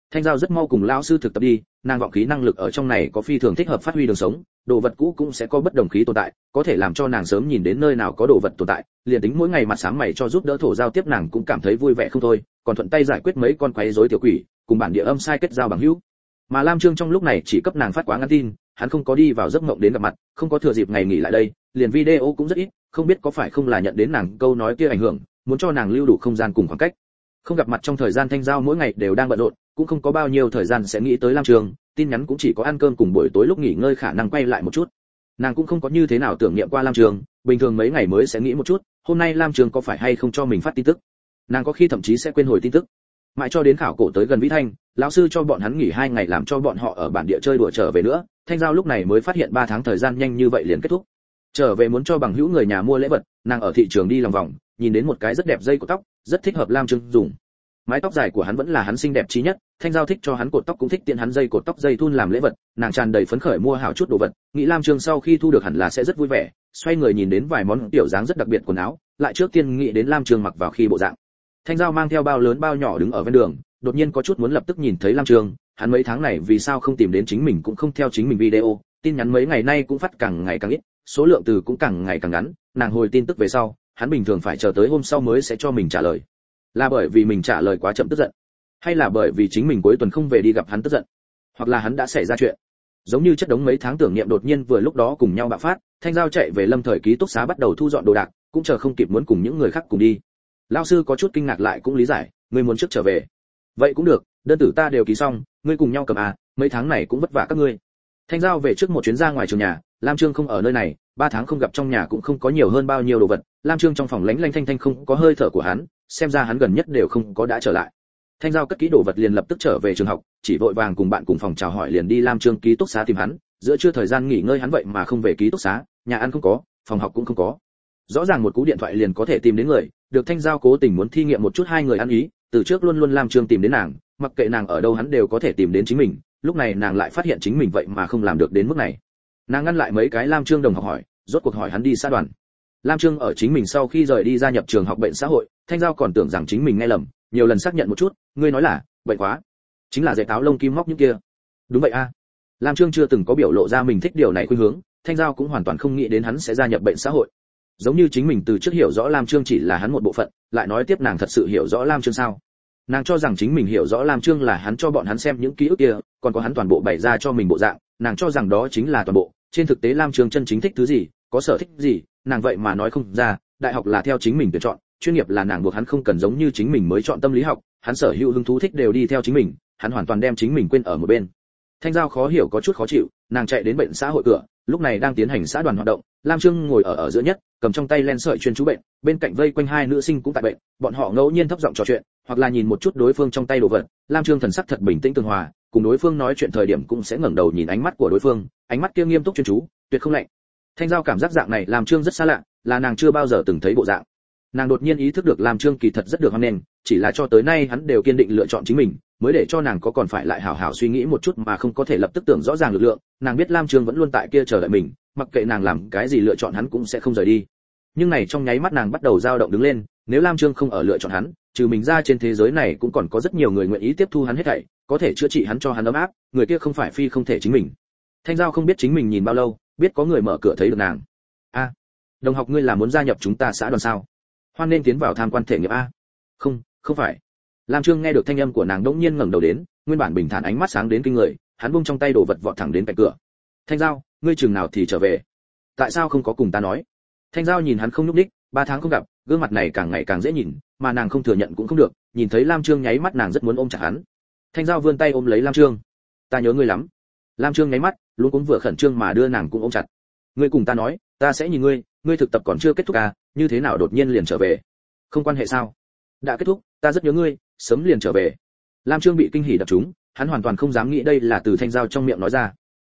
Thanh Giao rất mau cùng lão sư thực tập đi, nàng vọng khí năng lực ở trong này có phi thường thích hợp phát huy đường sống, đồ vật cũ cũng sẽ có bất đồng khí tồn tại, có thể làm cho nàng sớm nhìn đến nơi nào có đồ vật tồn tại, liền tính mỗi ngày mặt sáng mày cho giúp đỡ thổ giao tiếp nàng cũng cảm thấy vui vẻ không thôi, còn thuận tay giải quyết mấy con quái rối tiểu quỷ, cùng bản địa âm sai kết giao bằng hữu. Mà Lam Trương trong lúc này chỉ cấp nàng phát quá ngắn tin, hắn không có đi vào giấc mộng đến gặp mặt, không có thừa dịp ngày nghỉ lại đây, liền video cũng rất ít, không biết có phải không là nhận đến nàng câu nói kia ảnh hưởng, muốn cho nàng lưu đủ không gian cùng khoảng cách. Không gặp mặt trong thời gian Thanh Giao mỗi ngày đều đang bận rộn, cũng không có bao nhiêu thời gian sẽ nghĩ tới Lam Trương, tin nhắn cũng chỉ có ăn cơm cùng buổi tối lúc nghỉ ngơi khả năng quay lại một chút. Nàng cũng không có như thế nào tưởng niệm qua Lam Trương, bình thường mấy ngày mới sẽ nghĩ một chút, hôm nay Lam Trương có phải hay không cho mình phát tin tức. Nàng có khi thậm chí sẽ quên hồi tin tức. Mãi cho đến khảo cổ tới gần Vĩ Thanh, lão sư cho bọn hắn nghỉ 2 ngày làm cho bọn họ ở bản địa chơi đùa trở về nữa, Thanh Giao lúc này mới phát hiện 3 tháng thời gian nhanh như vậy liền kết thúc. Trở về muốn cho bằng hữu người nhà mua lễ vật, nàng ở thị trường đi lòng vòng, nhìn đến một cái rất đẹp dây cột tóc, rất thích hợp Lam Trương dùng. Mái tóc dài của hắn vẫn là hắn xinh đẹp chí nhất, Thanh Giao thích cho hắn cột tóc cũng thích tiện hắn dây cột tóc dây thun làm lễ vật, nàng tràn đầy phấn khởi mua hảo chút đồ vật, nghĩ Lam Trương sau khi thu được hẳn là sẽ rất vui vẻ, xoay người nhìn đến vài món tiểu dáng rất đặc biệt quần áo, lại trước tiên nghĩ đến Lam Trương mặc vào khi bộ dạng. Thanh Giao mang theo bao lớn bao nhỏ đứng ở ven đường, đột nhiên có chút muốn lập tức nhìn thấy Lam Trương, hắn mấy tháng này vì sao không tìm đến chính mình cũng không theo chính mình video, tin nhắn mấy ngày nay cũng phát càng ngày càng ít, số lượng từ cũng càng ngày càng ngắn, nàng hồi tin tức về sau, hắn bình thường phải chờ tới hôm sau mới sẽ cho mình trả lời. Là bởi vì mình trả lời quá chậm tức giận, hay là bởi vì chính mình cuối tuần không về đi gặp hắn tức giận, hoặc là hắn đã xảy ra chuyện. Giống như chất đống mấy tháng tưởng niệm đột nhiên vừa lúc đó cùng nhau bạo phát, Thanh Giao chạy về Lâm Thời ký túc xá bắt đầu thu dọn đồ đạc, cũng chờ không kịp muốn cùng những người khác cùng đi. Lão sư có chút kinh ngạc lại cũng lý giải, ngươi muốn trước trở về. Vậy cũng được, đơn tử ta đều ký xong, ngươi cùng nhau cầm à, mấy tháng này cũng vất vả các ngươi. Thanh Giao về trước một chuyến ra ngoài trường nhà, Lam Trương không ở nơi này, 3 tháng không gặp trong nhà cũng không có nhiều hơn bao nhiêu đồ vật, Lam Trương trong phòng lánh lánh thanh thanh không có hơi thở của hắn, xem ra hắn gần nhất đều không có đã trở lại. Thanh Giao cất kỹ đồ vật liền lập tức trở về trường học, chỉ vội vàng cùng bạn cùng phòng chào hỏi liền đi Lam Trương ký túc xá tìm hắn, giữa trưa thời gian nghỉ ngơi hắn vậy mà không về ký túc xá, nhà ăn không có, phòng học cũng không có. Rõ ràng một cú điện thoại liền có thể tìm đến người, được Thanh Giao cố tình muốn thi nghiệm một chút hai người ăn ý, từ trước luôn luôn Lam Trương tìm đến nàng, mặc kệ nàng ở đâu hắn đều có thể tìm đến chính mình, lúc này nàng lại phát hiện chính mình vậy mà không làm được đến mức này. Nàng ngăn lại mấy cái Lam Trương đồng học hỏi, rốt cuộc hỏi hắn đi xã đoàn. Lam Trương ở chính mình sau khi rời đi gia nhập trường học bệnh xã hội, Thanh Giao còn tưởng rằng chính mình nghe lầm, nhiều lần xác nhận một chút, ngươi nói là bệnh khóa, chính là dạy táo lông kim móc những kia. Đúng vậy a. Lam Trương chưa từng có biểu lộ ra mình thích điều này khuynh hướng, Thanh Giao cũng hoàn toàn không nghĩ đến hắn sẽ gia nhập bệnh xã hội. Giống như chính mình từ trước hiểu rõ Lam Trương chỉ là hắn một bộ phận, lại nói tiếp nàng thật sự hiểu rõ Lam Trương sao? Nàng cho rằng chính mình hiểu rõ Lam Trương là hắn cho bọn hắn xem những ký ức kia, còn có hắn toàn bộ bày ra cho mình bộ dạng, nàng cho rằng đó chính là toàn bộ, trên thực tế Lam Trương chân chính thích thứ gì, có sở thích gì, nàng vậy mà nói không ra, đại học là theo chính mình tuyển chọn, chuyên nghiệp là nàng buộc hắn không cần giống như chính mình mới chọn tâm lý học, hắn sở hữu hứng thú thích đều đi theo chính mình, hắn hoàn toàn đem chính mình quên ở một bên. Thanh Giao khó hiểu có chút khó chịu, nàng chạy đến bệnh xã hội cửa, lúc này đang tiến hành xã đoàn hoạt động, Lam Trương ngồi ở giữa nhất, cầm trong tay len sợi chuyên chú bệnh, bên cạnh vây quanh hai nữ sinh cũng tại bệnh, bọn họ ngẫu nhiên thấp giọng trò chuyện, hoặc là nhìn một chút đối phương trong tay đồ vật. Lam Trương thần sắc thật bình tĩnh tường hòa, cùng đối phương nói chuyện thời điểm cũng sẽ ngẩng đầu nhìn ánh mắt của đối phương, ánh mắt kia nghiêm túc chuyên chú, tuyệt không lạnh. Thanh Giao cảm giác dạng này Lam Trương rất xa lạ, là nàng chưa bao giờ từng thấy bộ dạng. Nàng đột nhiên ý thức được Lam Trương kỳ thật rất được hoan nghênh, chỉ là cho tới nay hắn đều kiên định lựa chọn chính mình, mới để cho nàng có còn phải lại hảo hảo suy nghĩ một chút mà không có thể lập tức tưởng rõ ràng lực lượng. Nàng biết Lam Trương vẫn luôn tại kia chờ đợi mình, mặc kệ nàng làm cái gì lựa chọn hắn cũng sẽ không rời đi. Nhưng này trong nháy mắt nàng bắt đầu dao động đứng lên, nếu Lam Trương không ở lựa chọn hắn, trừ mình ra trên thế giới này cũng còn có rất nhiều người nguyện ý tiếp thu hắn hết thảy, có thể chữa trị hắn cho hắn ấm áp, người kia không phải phi không thể chính mình. Thanh Giao không biết chính mình nhìn bao lâu, biết có người mở cửa thấy được nàng. A, đồng học ngươi là muốn gia nhập chúng ta xã đoàn sao? Hoan nên tiến vào tham quan thể nghiệm a. Không, không phải. Lam Trương nghe được thanh âm của nàng đột nhiên ngẩng đầu đến, nguyên bản bình thản ánh mắt sáng đến kinh người, hắn buông trong tay đồ vật vọt thẳng đến cạnh cửa. Thanh Giao, ngươi chừng nào thì trở về? Tại sao không có cùng ta nói? Thanh Giao nhìn hắn không nhúc nhích, 3 tháng không gặp, gương mặt này càng ngày càng dễ nhìn, mà nàng không thừa nhận cũng không được, nhìn thấy Lam Trương nháy mắt nàng rất muốn ôm chặt hắn. Thanh Giao vươn tay ôm lấy Lam Trương. Ta nhớ ngươi lắm. Lam Trương nháy mắt, luôn cũng vừa khẩn trương mà đưa nàng cũng ôm chặt. Ngươi cùng ta nói, ta sẽ nhìn ngươi, ngươi thực tập còn chưa kết thúc à, như thế nào đột nhiên liền trở về? Không quan hệ sao? Đã kết thúc, ta rất nhớ ngươi, sớm liền trở về. Lam Trương bị kinh hỉ đập trúng, hắn hoàn toàn không dám nghĩ đây là từ Thanh Giao trong miệng nói ra.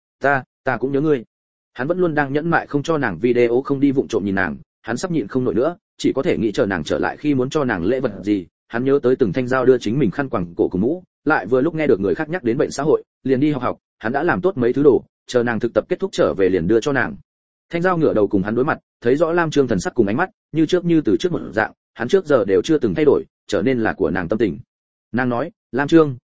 Ta cũng nhớ ngươi. Hắn vẫn luôn đang nhẫn mại không cho nàng video không đi vụng trộm nhìn nàng, hắn sắp nhịn không nổi nữa, chỉ có thể nghĩ chờ nàng trở lại khi muốn cho nàng lễ vật gì. Hắn nhớ tới từng Thanh Giao đưa chính mình khăn quàng cổ cùng mũ, lại vừa lúc nghe được người khác nhắc đến bệnh xã hội, liền đi học, hắn đã làm tốt mấy thứ đồ, chờ nàng thực tập kết thúc trở về liền đưa cho nàng. Thanh Giao ngửa đầu cùng hắn đối mặt, thấy rõ Lam Trương thần sắc cùng ánh mắt, như trước như từ trước một dạng, hắn trước giờ đều chưa từng thay đổi, trở nên là của nàng tâm tình. Nàng nói, Lam Trương,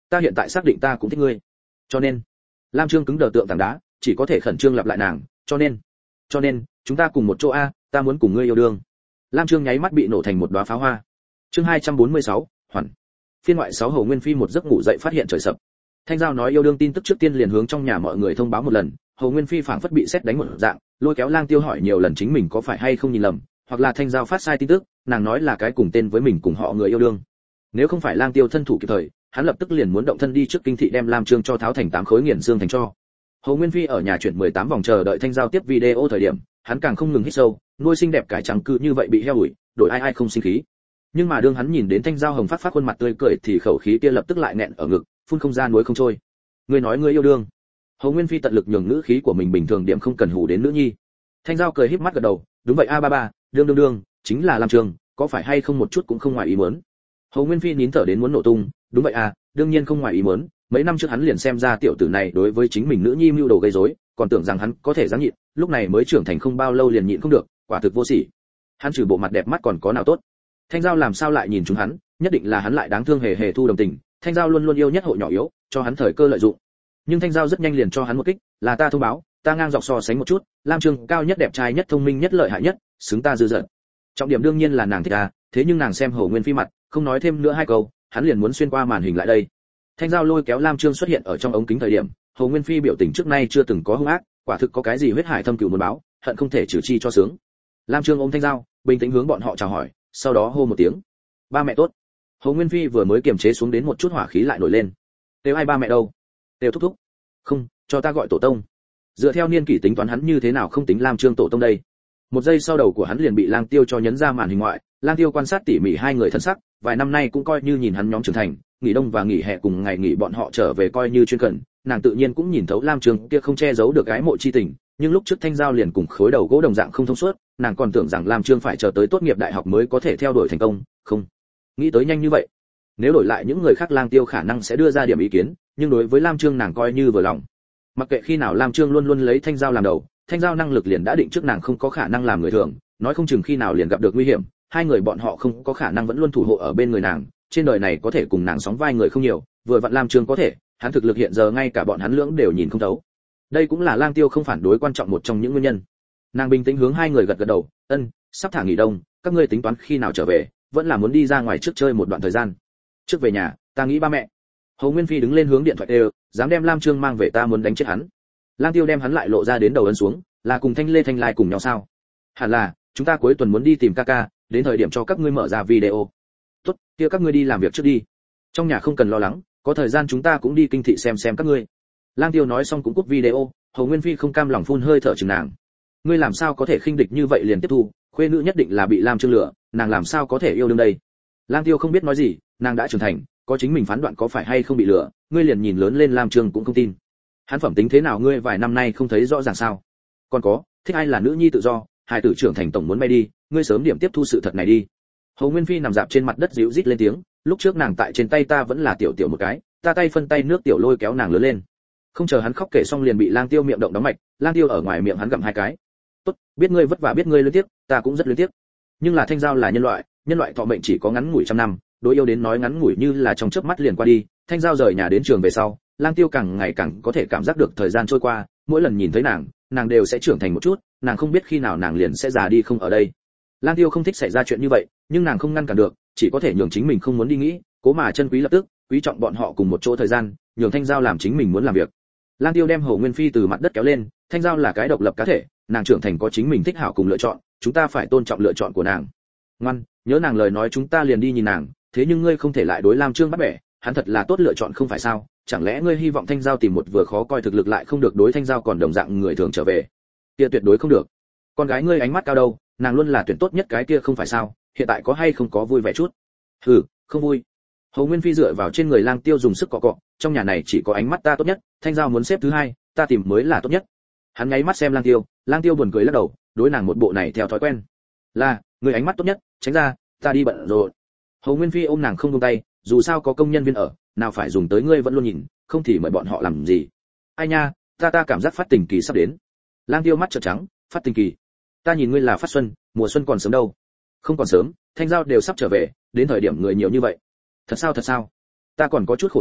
ta hiện tại xác định ta cũng thích ngươi. Cho nên, Lam Trương cứng đờ tượng tảng đá, chỉ có thể khẩn trương lặp lại nàng, cho nên, chúng ta cùng một chỗ a, ta muốn cùng ngươi yêu đương. Lam Trương nháy mắt bị nổ thành một đóa pháo hoa. Chương 246, hoàn. Phiên ngoại 6 Hồ Nguyên Phi một giấc ngủ dậy phát hiện trời sập. Thanh Giao nói yêu đương tin tức trước tiên liền hướng trong nhà mọi người thông báo một lần, Hồ Nguyên Phi phảng phất bị sét đánh một dạng, lôi kéo Lang Tiêu hỏi nhiều lần chính mình có phải hay không nhìn lầm, hoặc là Thanh Giao phát sai tin tức, nàng nói là cái cùng tên với mình cùng họ người yêu đương. Nếu không phải Lang Tiêu thân thủ kịp thời, hắn lập tức liền muốn động thân đi trước kinh thị đem Lam Trương cho tháo thành 8 khối nghiền xương thành cho. Hồ Nguyên Phi ở nhà chuyển 18 vòng chờ đợi Thanh Giao tiếp video thời điểm, hắn càng không ngừng hít sâu, nuôi xinh đẹp cải trắng cứ như vậy bị heo ủi, đổi ai không sinh khí. Nhưng mà đương hắn nhìn đến Thanh Giao hồng phát khuôn mặt tươi cười thì khẩu khí kia lập tức lại nghẹn ở ngực, phun không ra nuối không trôi. Ngươi nói ngươi yêu đương? Hồ Nguyên Phi tận lực nhường ngữ khí của mình bình thường điểm không cần hù đến nữ nhi. Thanh Giao cười híp mắt gật đầu, đúng vậy a ba ba, đương, chính là Lam Trương, có phải hay không một chút cũng không ngoài ý muốn. Hồ Nguyên Phi nín thở đến muốn nổ tung, đúng vậy à, đương nhiên không ngoài ý muốn, mấy năm trước hắn liền xem ra tiểu tử này đối với chính mình nữ nhi mưu đồ gây rối, còn tưởng rằng hắn có thể dám nhịn, lúc này mới trưởng thành không bao lâu liền nhịn không được, quả thực vô sỉ. Hắn trừ bộ mặt đẹp mắt còn có nào tốt. Thanh Giao làm sao lại nhìn chúng hắn, nhất định là hắn lại đáng thương hề hề thu đồng tình, Thanh Giao luôn luôn yêu nhất hộ nhỏ yếu, cho hắn thời cơ lợi dụng. Nhưng Thanh Giao rất nhanh liền cho hắn một kích, là ta thông báo, ta ngang dọc so sánh một chút, Lam Trương cao nhất đẹp trai nhất thông minh nhất lợi hại nhất, xứng ta dư dật. Trọng điểm đương nhiên là nàng thích ta, thế nhưng nàng xem Hồ Nguyên Phi mặt, không nói thêm nữa hai câu, hắn liền muốn xuyên qua màn hình lại đây. Thanh Giao lôi kéo Lam Trương xuất hiện ở trong ống kính thời điểm, Hồ Nguyên Phi biểu tình trước nay chưa từng có hung ác, quả thực có cái gì huyết hải thâm cửu muốn báo, hận không thể trừ chi cho sướng. Lam Trương ôm Thanh Giao, bình tĩnh hướng bọn họ chào hỏi, sau đó hô một tiếng, ba mẹ tốt. Hồ Nguyên Phi vừa mới kiềm chế xuống đến một chút hỏa khí lại nổi lên. Têu ai ba mẹ đâu? Têu thúc thúc. Không, cho ta gọi tổ tông. Dựa theo niên kỷ tính toán hắn như thế nào không tính Lam Trương tổ tông đây. Một giây sau đầu của hắn liền bị Lang Tiêu cho nhấn ra màn hình ngoại, Lang Tiêu quan sát tỉ mỉ hai người thân sắc, vài năm nay cũng coi như nhìn hắn nhóm trưởng thành, nghỉ đông và nghỉ hè cùng ngày nghỉ bọn họ trở về coi như chuyên cần, nàng tự nhiên cũng nhìn thấu Lam Trương kia không che giấu được gái mộ chi tình, nhưng lúc trước Thanh Giao liền cùng khối đầu gỗ đồng dạng không thông suốt, nàng còn tưởng rằng Lam Trương phải chờ tới tốt nghiệp đại học mới có thể theo đuổi thành công, không nghĩ tới nhanh như vậy. Nếu đổi lại những người khác Lang Tiêu khả năng sẽ đưa ra điểm ý kiến, nhưng đối với Lam Trương nàng coi như vừa lòng. Mặc kệ khi nào Lam Trương luôn luôn lấy Thanh Giao làm đầu, Thanh Giao năng lực liền đã định trước nàng không có khả năng làm người thường, nói không chừng khi nào liền gặp được nguy hiểm, hai người bọn họ không có khả năng vẫn luôn thủ hộ ở bên người nàng, trên đời này có thể cùng nàng sóng vai người không nhiều, vừa vặn Lam Trương có thể, hắn thực lực hiện giờ ngay cả bọn hắn lưỡng đều nhìn không thấu. Đây cũng là Lang Tiêu không phản đối quan trọng một trong những nguyên nhân. Nàng bình tĩnh hướng hai người gật gật đầu, sắp thả nghỉ đông, các ngươi tính toán khi nào trở về, vẫn là muốn đi ra ngoài trước chơi một đoạn thời gian. Trước về nhà, ta nghĩ ba mẹ. Hồ Nguyên Phi đứng lên hướng điện thoại đều, dám đem Lam Trương mang về ta muốn đánh chết hắn. Lang Tiêu đem hắn lại lộ ra đến đầu ấn xuống, là cùng Thanh Lê Thanh Lai cùng nhau sao? Hẳn là, chúng ta cuối tuần muốn đi tìm Kaka, đến thời điểm cho các ngươi mở ra video. Tốt, kia các ngươi đi làm việc trước đi. Trong nhà không cần lo lắng, có thời gian chúng ta cũng đi kinh thị xem các ngươi. Lang Tiêu nói xong cũng cúp video, Hồ Nguyên Phi không cam lòng phun hơi thở chừng nàng. Ngươi làm sao có thể khinh địch như vậy liền tiếp thu, khuê nữ nhất định là bị Lam Trương lừa, nàng làm sao có thể yêu đương đây? Lang Tiêu không biết nói gì, nàng đã trưởng thành, có chính mình phán đoạn có phải hay không bị lừa, ngươi liền nhìn lớn lên Lam Trương cũng không tin. Hắn phẩm tính thế nào ngươi vài năm nay không thấy rõ ràng sao? Còn có, thích ai là nữ nhi tự do, hai tử trưởng thành tổng muốn bay đi, ngươi sớm điểm tiếp thu sự thật này đi. Hồ Nguyên Phi nằm dạp trên mặt đất dịu rít lên tiếng, lúc trước nàng tại trên tay ta vẫn là tiểu tiểu một cái, ta tay phân tay nước tiểu lôi kéo nàng lớn lên. Không chờ hắn khóc kể xong liền bị Lang Tiêu miệng động đóng mạch, Lang Tiêu ở ngoài miệng hắn gặm hai cái. Tốt, biết ngươi vất vả biết ngươi luyến tiếc, ta cũng rất luyến tiếc. Nhưng là Thanh Giao là nhân loại thọ mệnh chỉ có ngắn ngủi trăm năm, đối yêu đến nói ngắn ngủi như là trong chớp mắt liền qua đi. Thanh Giao rời nhà đến trường về sau, Lang Tiêu càng ngày càng có thể cảm giác được thời gian trôi qua, mỗi lần nhìn thấy nàng đều sẽ trưởng thành một chút, nàng không biết khi nào nàng liền sẽ già đi không ở đây. Lang Tiêu không thích xảy ra chuyện như vậy, nhưng nàng không ngăn cản được, chỉ có thể nhường chính mình không muốn đi nghĩ, cố mà chân quý lập tức, quý trọng bọn họ cùng một chỗ thời gian, nhường Thanh Giao làm chính mình muốn làm việc. Lang Tiêu đem Hồ Nguyên Phi từ mặt đất kéo lên, Thanh Giao là cái độc lập cá thể, nàng trưởng thành có chính mình thích hảo cùng lựa chọn, chúng ta phải tôn trọng lựa chọn của nàng. Ngoan, nhớ nàng lời nói chúng ta liền đi nhìn nàng, thế nhưng ngươi không thể lại đối Lam Trương bắt bẻ, hắn thật là tốt lựa chọn không phải sao? Chẳng lẽ ngươi hy vọng Thanh Giao tìm một vừa khó coi thực lực lại không được đối Thanh Giao còn đồng dạng người thường trở về? Kia tuyệt đối không được. Con gái ngươi ánh mắt cao đâu, nàng luôn là tuyển tốt nhất cái kia không phải sao? Hiện tại có hay không có vui vẻ chút? Hừ, không vui. Hồ Nguyên Phi dựa vào trên người Lang Tiêu dùng sức cọ cọ, trong nhà này chỉ có ánh mắt ta tốt nhất, Thanh Giao muốn xếp thứ hai, ta tìm mới là tốt nhất. Hắn nháy mắt xem Lang Tiêu buồn cười lắc đầu, đối nàng một bộ này theo thói quen. Là, người ánh mắt tốt nhất, tránh ra, ta đi bận rồi. Hồ Nguyên Phi ôm nàng không buông tay, dù sao có công nhân viên ở, nào phải dùng tới ngươi vẫn luôn nhìn, không thì mời bọn họ làm gì? Ai nha, ta cảm giác phát tình kỳ sắp đến. Lang Tiêu mắt trợn trắng, phát tình kỳ? Ta nhìn ngươi là phát xuân, mùa xuân còn sớm đâu. Không còn sớm, Thanh Giao đều sắp trở về, đến thời điểm người nhiều như vậy. Thật sao? Ta còn có chút khổ sở,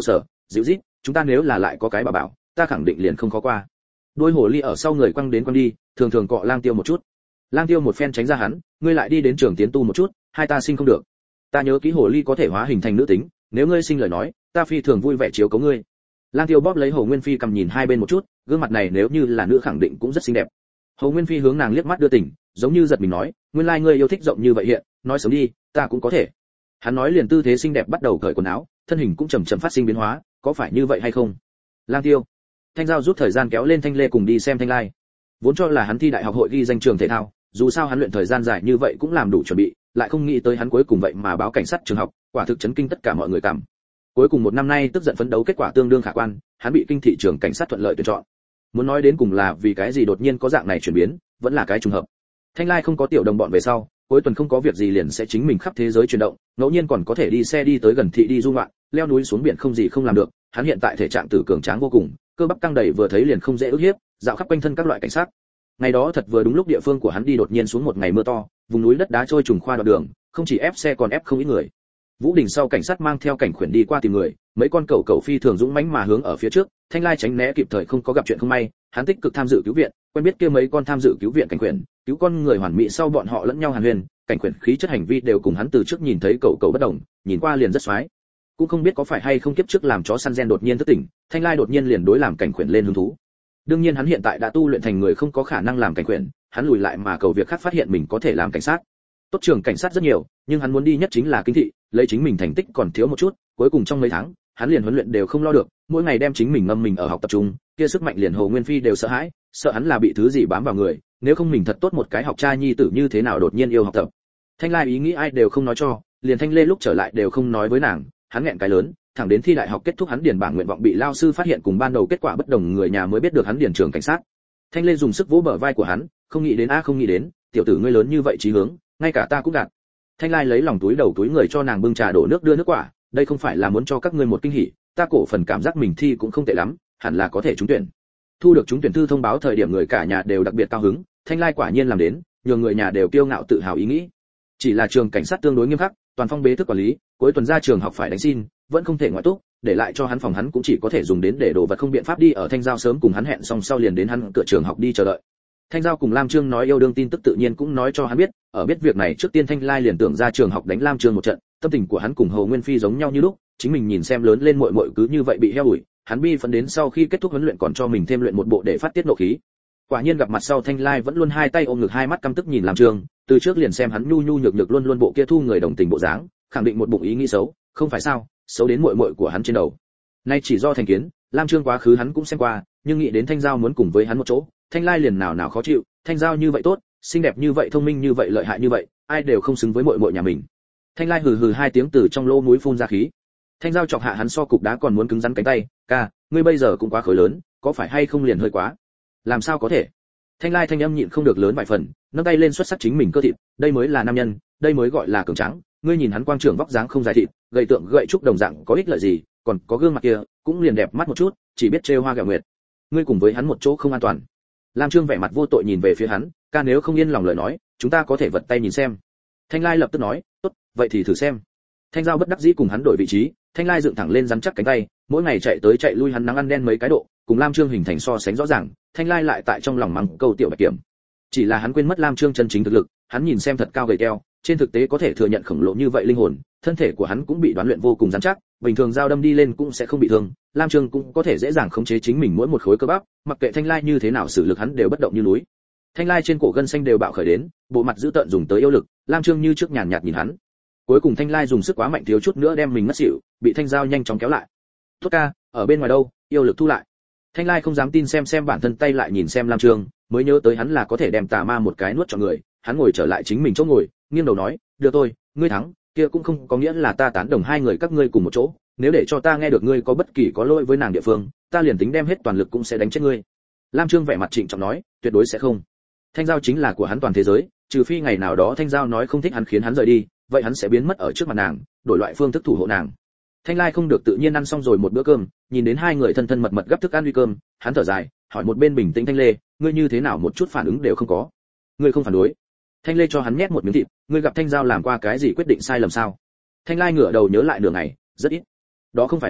dịu rít, chúng ta nếu là lại có cái bà bảo, ta khẳng định liền không khó qua. Đôi hồ ly ở sau người quăng đến quăng đi, thường thường cọ Lang Tiêu một chút. Lang Tiêu một phen tránh ra hắn, ngươi lại đi đến trường tiến tu một chút, hai ta sinh không được. Ta nhớ kỹ hồ ly có thể hóa hình thành nữ tính, nếu ngươi sinh lời nói, ta phi thường vui vẻ chiếu cố ngươi. Lang Tiêu bóp lấy Hồ Nguyên Phi cầm nhìn hai bên một chút, gương mặt này nếu như là nữ khẳng định cũng rất xinh đẹp. Hồ Nguyên Phi hướng nàng liếc mắt đưa tình, giống như giật mình nói, nguyên lai ngươi yêu thích rộng như vậy hiện, nói sớm đi, ta cũng có thể. Hắn nói liền tư thế xinh đẹp bắt đầu cởi quần áo, thân hình cũng chậm chậm phát sinh biến hóa, có phải như vậy hay không? Lang Tiêu. Thanh Giao rút thời gian kéo lên Thanh Lê cùng đi xem Thanh Lai. Vốn cho là hắn thi đại học hội ghi danh trường thể thao, dù sao hắn luyện thời gian dài như vậy cũng làm đủ chuẩn bị, lại không nghĩ tới hắn cuối cùng vậy mà báo cảnh sát trường học, quả thực chấn kinh tất cả mọi người cảm. Cuối cùng một năm nay tức giận phấn đấu kết quả tương đương khả quan, hắn bị kinh thị trường cảnh sát thuận lợi tuyển chọn. Muốn nói đến cùng là vì cái gì đột nhiên có dạng này chuyển biến, vẫn là cái trùng hợp. Thanh Lai không có tiểu đồng bọn về sau, cuối tuần không có việc gì liền sẽ chính mình khắp thế giới chuyển động, ngẫu nhiên còn có thể đi xe đi tới gần thị đi du ngoạn, leo núi xuống biển không gì không làm được. Hắn hiện tại thể trạng tử cường tráng vô cùng, cơ bắp căng đầy vừa thấy liền không dễ ức hiếp, dạo khắp quanh thân các loại cảnh sát. Ngày đó thật vừa đúng lúc địa phương của hắn đi đột nhiên xuống một ngày mưa to, vùng núi đất đá trôi trùng khoa đoạn đường, không chỉ ép xe còn ép không ít người. Vũ Đình sau cảnh sát mang theo cảnh khuyển đi qua tìm người, mấy con cẩu cẩu phi thường dũng mãnh mà hướng ở phía trước, Thanh Lai tránh né kịp thời không có gặp chuyện không may, hắn tích cực tham dự cứu viện, quen biết kia mấy con tham dự cứu viện cảnh khuyển, cứu con người hoàn mỹ sau bọn họ lẫn nhau hàn huyên, cảnh khuyển khí chất hành vi đều cùng hắn từ trước nhìn thấy cẩu cẩu bất đồng, nhìn qua liền rất xoái. Cũng không biết có phải hay không kiếp trước làm chó săn gen đột nhiên thức tỉnh, Thanh Lai đột nhiên liền đối làm cảnh khuyển lên hứng thú. Đương nhiên hắn hiện tại đã tu luyện thành người không có khả năng làm cảnh khuyển, hắn lùi lại mà cầu việc khác phát hiện mình có thể làm cảnh sát. Tốt trường cảnh sát rất nhiều, nhưng hắn muốn đi nhất chính là kinh thị, lấy chính mình thành tích còn thiếu một chút, cuối cùng trong mấy tháng, hắn liền huấn luyện đều không lo được, mỗi ngày đem chính mình ngâm mình ở học tập trung, kia sức mạnh liền Hồ Nguyên Phi đều sợ hãi, sợ hắn là bị thứ gì bám vào người, nếu không mình thật tốt một cái học trai nhi tử như thế nào đột nhiên yêu học tập. Thanh Lai ý nghĩ ai đều không nói cho, liền Thanh Lê lúc trở lại đều không nói với nàng, hắn nghẹn cái lớn, thẳng đến thi đại học kết thúc hắn điền bảng nguyện vọng bị lao sư phát hiện cùng ban đầu kết quả bất đồng, người nhà mới biết được hắn điền trường cảnh sát. Thanh Lê dùng sức vỗ bờ vai của hắn, không nghĩ đến không nghĩ đến, tiểu tử ngươi lớn như vậy chí hướng, ngay cả ta cũng gạt. Thanh Lai lấy lòng túi đầu túi người cho nàng bưng trà đổ nước đưa nước quả, đây không phải là muốn cho các ngươi một kinh hỉ, ta cổ phần cảm giác mình thi cũng không tệ lắm, hẳn là có thể trúng tuyển. Thu được trúng tuyển thư thông báo thời điểm người cả nhà đều đặc biệt cao hứng, Thanh Lai quả nhiên làm đến, nhiều người nhà đều kiêu ngạo tự hào ý nghĩ. Chỉ là trường cảnh sát tương đối nghiêm khắc, toàn phong bế thức quản lý, cuối tuần ra trường học phải đánh xin, vẫn không thể ngoại túc, để lại cho hắn phòng hắn cũng chỉ có thể dùng đến để đồ vật không biện pháp đi ở Thanh Giao sớm cùng hắn hẹn xong sau liền đến hắn cửa trường học đi chờ đợi. Thanh Giao cùng Lam Trương nói yêu đương tin tức tự nhiên cũng nói cho hắn biết, ở biết việc này trước tiên Thanh Lai liền tưởng ra trường học đánh Lam Trương một trận, tâm tình của hắn cùng Hồ Nguyên Phi giống nhau như lúc, chính mình nhìn xem lớn lên muội muội cứ như vậy bị heo ủi, hắn bi phấn đến sau khi kết thúc huấn luyện còn cho mình thêm luyện một bộ để phát tiết nộ khí. Quả nhiên gặp mặt sau Thanh Lai vẫn luôn hai tay ôm ngực hai mắt căm tức nhìn Lam Trương, từ trước liền xem hắn nhu nhu nhược nhược luôn luôn bộ kia thu người đồng tình bộ dáng, khẳng định một bụng ý nghĩ xấu, không phải sao, xấu đến muội muội của hắn trên đầu. Nay chỉ do thành kiến, Lam Trương quá khứ hắn cũng xem qua, nhưng nghĩ đến Thanh Giao muốn cùng với hắn một chỗ, Thanh Lai liền nào khó chịu, Thanh Giao như vậy tốt, xinh đẹp như vậy thông minh như vậy lợi hại như vậy, ai đều không xứng với muội muội nhà mình. Thanh Lai hừ hừ hai tiếng từ trong lỗ mũi phun ra khí. Thanh Giao chọc hạ hắn so cục đá còn muốn cứng rắn cánh tay, ca, ngươi bây giờ cũng quá khối lớn, có phải hay không liền hơi quá? Làm sao có thể? Thanh Lai thanh âm nhịn không được lớn vài phần, nâng tay lên xuất sắc chính mình cơ thịt, đây mới là nam nhân, đây mới gọi là cường tráng, ngươi nhìn hắn quang trưởng vóc dáng không dài thịt, gầy tượng gậy trúc đồng dạng có ích lợi gì, còn có gương mặt kia, cũng liền đẹp mắt một chút, chỉ biết trêu hoa ghẹo nguyệt. Ngươi cùng với hắn một chỗ không an toàn. Lam Trương vẻ mặt vô tội nhìn về phía hắn, ca nếu không yên lòng lời nói, chúng ta có thể vật tay nhìn xem. Thanh Lai lập tức nói, tốt, vậy thì thử xem. Thanh Giao bất đắc dĩ cùng hắn đổi vị trí, Thanh Lai dựng thẳng lên rắn chắc cánh tay, mỗi ngày chạy tới chạy lui hắn nắng ăn đen mấy cái độ, cùng Lam Trương hình thành so sánh rõ ràng, Thanh Lai lại tại trong lòng mắng câu tiểu bạch kiểm. Chỉ là hắn quên mất Lam Trương chân chính thực lực, hắn nhìn xem thật cao gầy teo, trên thực tế có thể thừa nhận khổng lồ như vậy linh hồn, thân thể của hắn cũng bị đoán luyện vô cùng rắn chắc, bình thường dao đâm đi lên cũng sẽ không bị thương, Lam Trương cũng có thể dễ dàng khống chế chính mình mỗi một khối cơ bắp, mặc kệ Thanh Lai như thế nào xử lực hắn đều bất động như núi. Thanh Lai trên cổ gân xanh đều bạo khởi đến, bộ mặt dữ tợn dùng tới yêu lực, Lam Trương như trước nhàn nhạt nhìn hắn. Cuối cùng Thanh Lai dùng sức quá mạnh thiếu chút nữa đem mình ngất xỉu, bị Thanh Giao nhanh chóng kéo lại. "Tốt ca, ở bên ngoài đâu?" Yêu lực thu lại. Thanh Lai không dám tin xem bản thân tay lại nhìn xem Lam Trương, mới nhớ tới hắn là có thể đem tà ma một cái nuốt cho người, hắn ngồi trở lại chính mình chỗ ngồi, nghiêng đầu nói, "Được tôi, ngươi thắng, kia cũng không có nghĩa là ta tán đồng hai người các ngươi cùng một chỗ, nếu để cho ta nghe được ngươi có bất kỳ có lỗi với nàng địa phương, ta liền tính đem hết toàn lực cũng sẽ đánh chết ngươi." Lam Trương vẻ mặt trịnh trọng nói, "Tuyệt đối sẽ không. Thanh Giao chính là của hắn toàn thế giới, trừ phi ngày nào đó Thanh Giao nói không thích hắn khiến hắn rời đi, vậy hắn sẽ biến mất ở trước mặt nàng, đổi loại phương thức thủ hộ nàng." Thanh Lai không được tự nhiên ăn xong rồi một bữa cơm, nhìn đến hai người thân thân mật mật gấp thức ăn uy cơm, hắn thở dài, hỏi một bên bình tĩnh Thanh Lê, "Ngươi như thế nào một chút phản ứng đều không có? Ngươi không phản đối?" Thanh Lê cho hắn nhét một miếng thịt, "Ngươi gặp Thanh Giao làm qua cái gì quyết định sai lầm sao?" Thanh Lai ngửa đầu nhớ lại nửa ngày, "Rất ít." "Đó không phải là,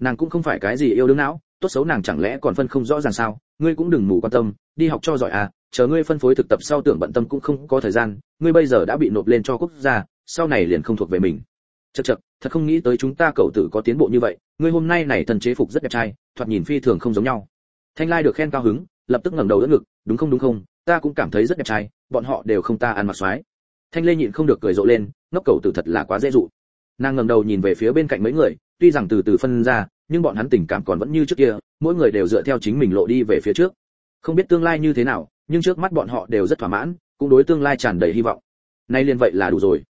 Nàng cũng không phải cái gì yêu đương não, tốt xấu nàng chẳng lẽ còn phân không rõ ràng sao? Ngươi cũng đừng mù quan tâm, đi học cho giỏi à, chờ ngươi phân phối thực tập sau tưởng bận tâm cũng không có thời gian, ngươi bây giờ đã bị nộp lên cho quốc gia, sau này liền không thuộc về mình. Chậc chậc, thật không nghĩ tới chúng ta cậu tử có tiến bộ như vậy, ngươi hôm nay này thần chế phục rất đẹp trai, thoạt nhìn phi thường không giống nhau. Thanh Lai được khen cao hứng, lập tức ngẩng đầu đỡ ngực, đúng không, ta cũng cảm thấy rất đẹp trai, bọn họ đều không ta ăn mặc xoái. Thanh Lê nhịn không được cười rộ lên, ngốc cậu tử thật là quá dễ dụ. Nàng ngẩng đầu nhìn về phía bên cạnh mấy người, tuy rằng từ từ phân ra, nhưng bọn hắn tình cảm còn vẫn như trước kia, mỗi người đều dựa theo chính mình lộ đi về phía trước. Không biết tương lai như thế nào, nhưng trước mắt bọn họ đều rất thỏa mãn, cũng đối tương lai tràn đầy hy vọng. Nay liền vậy là đủ rồi.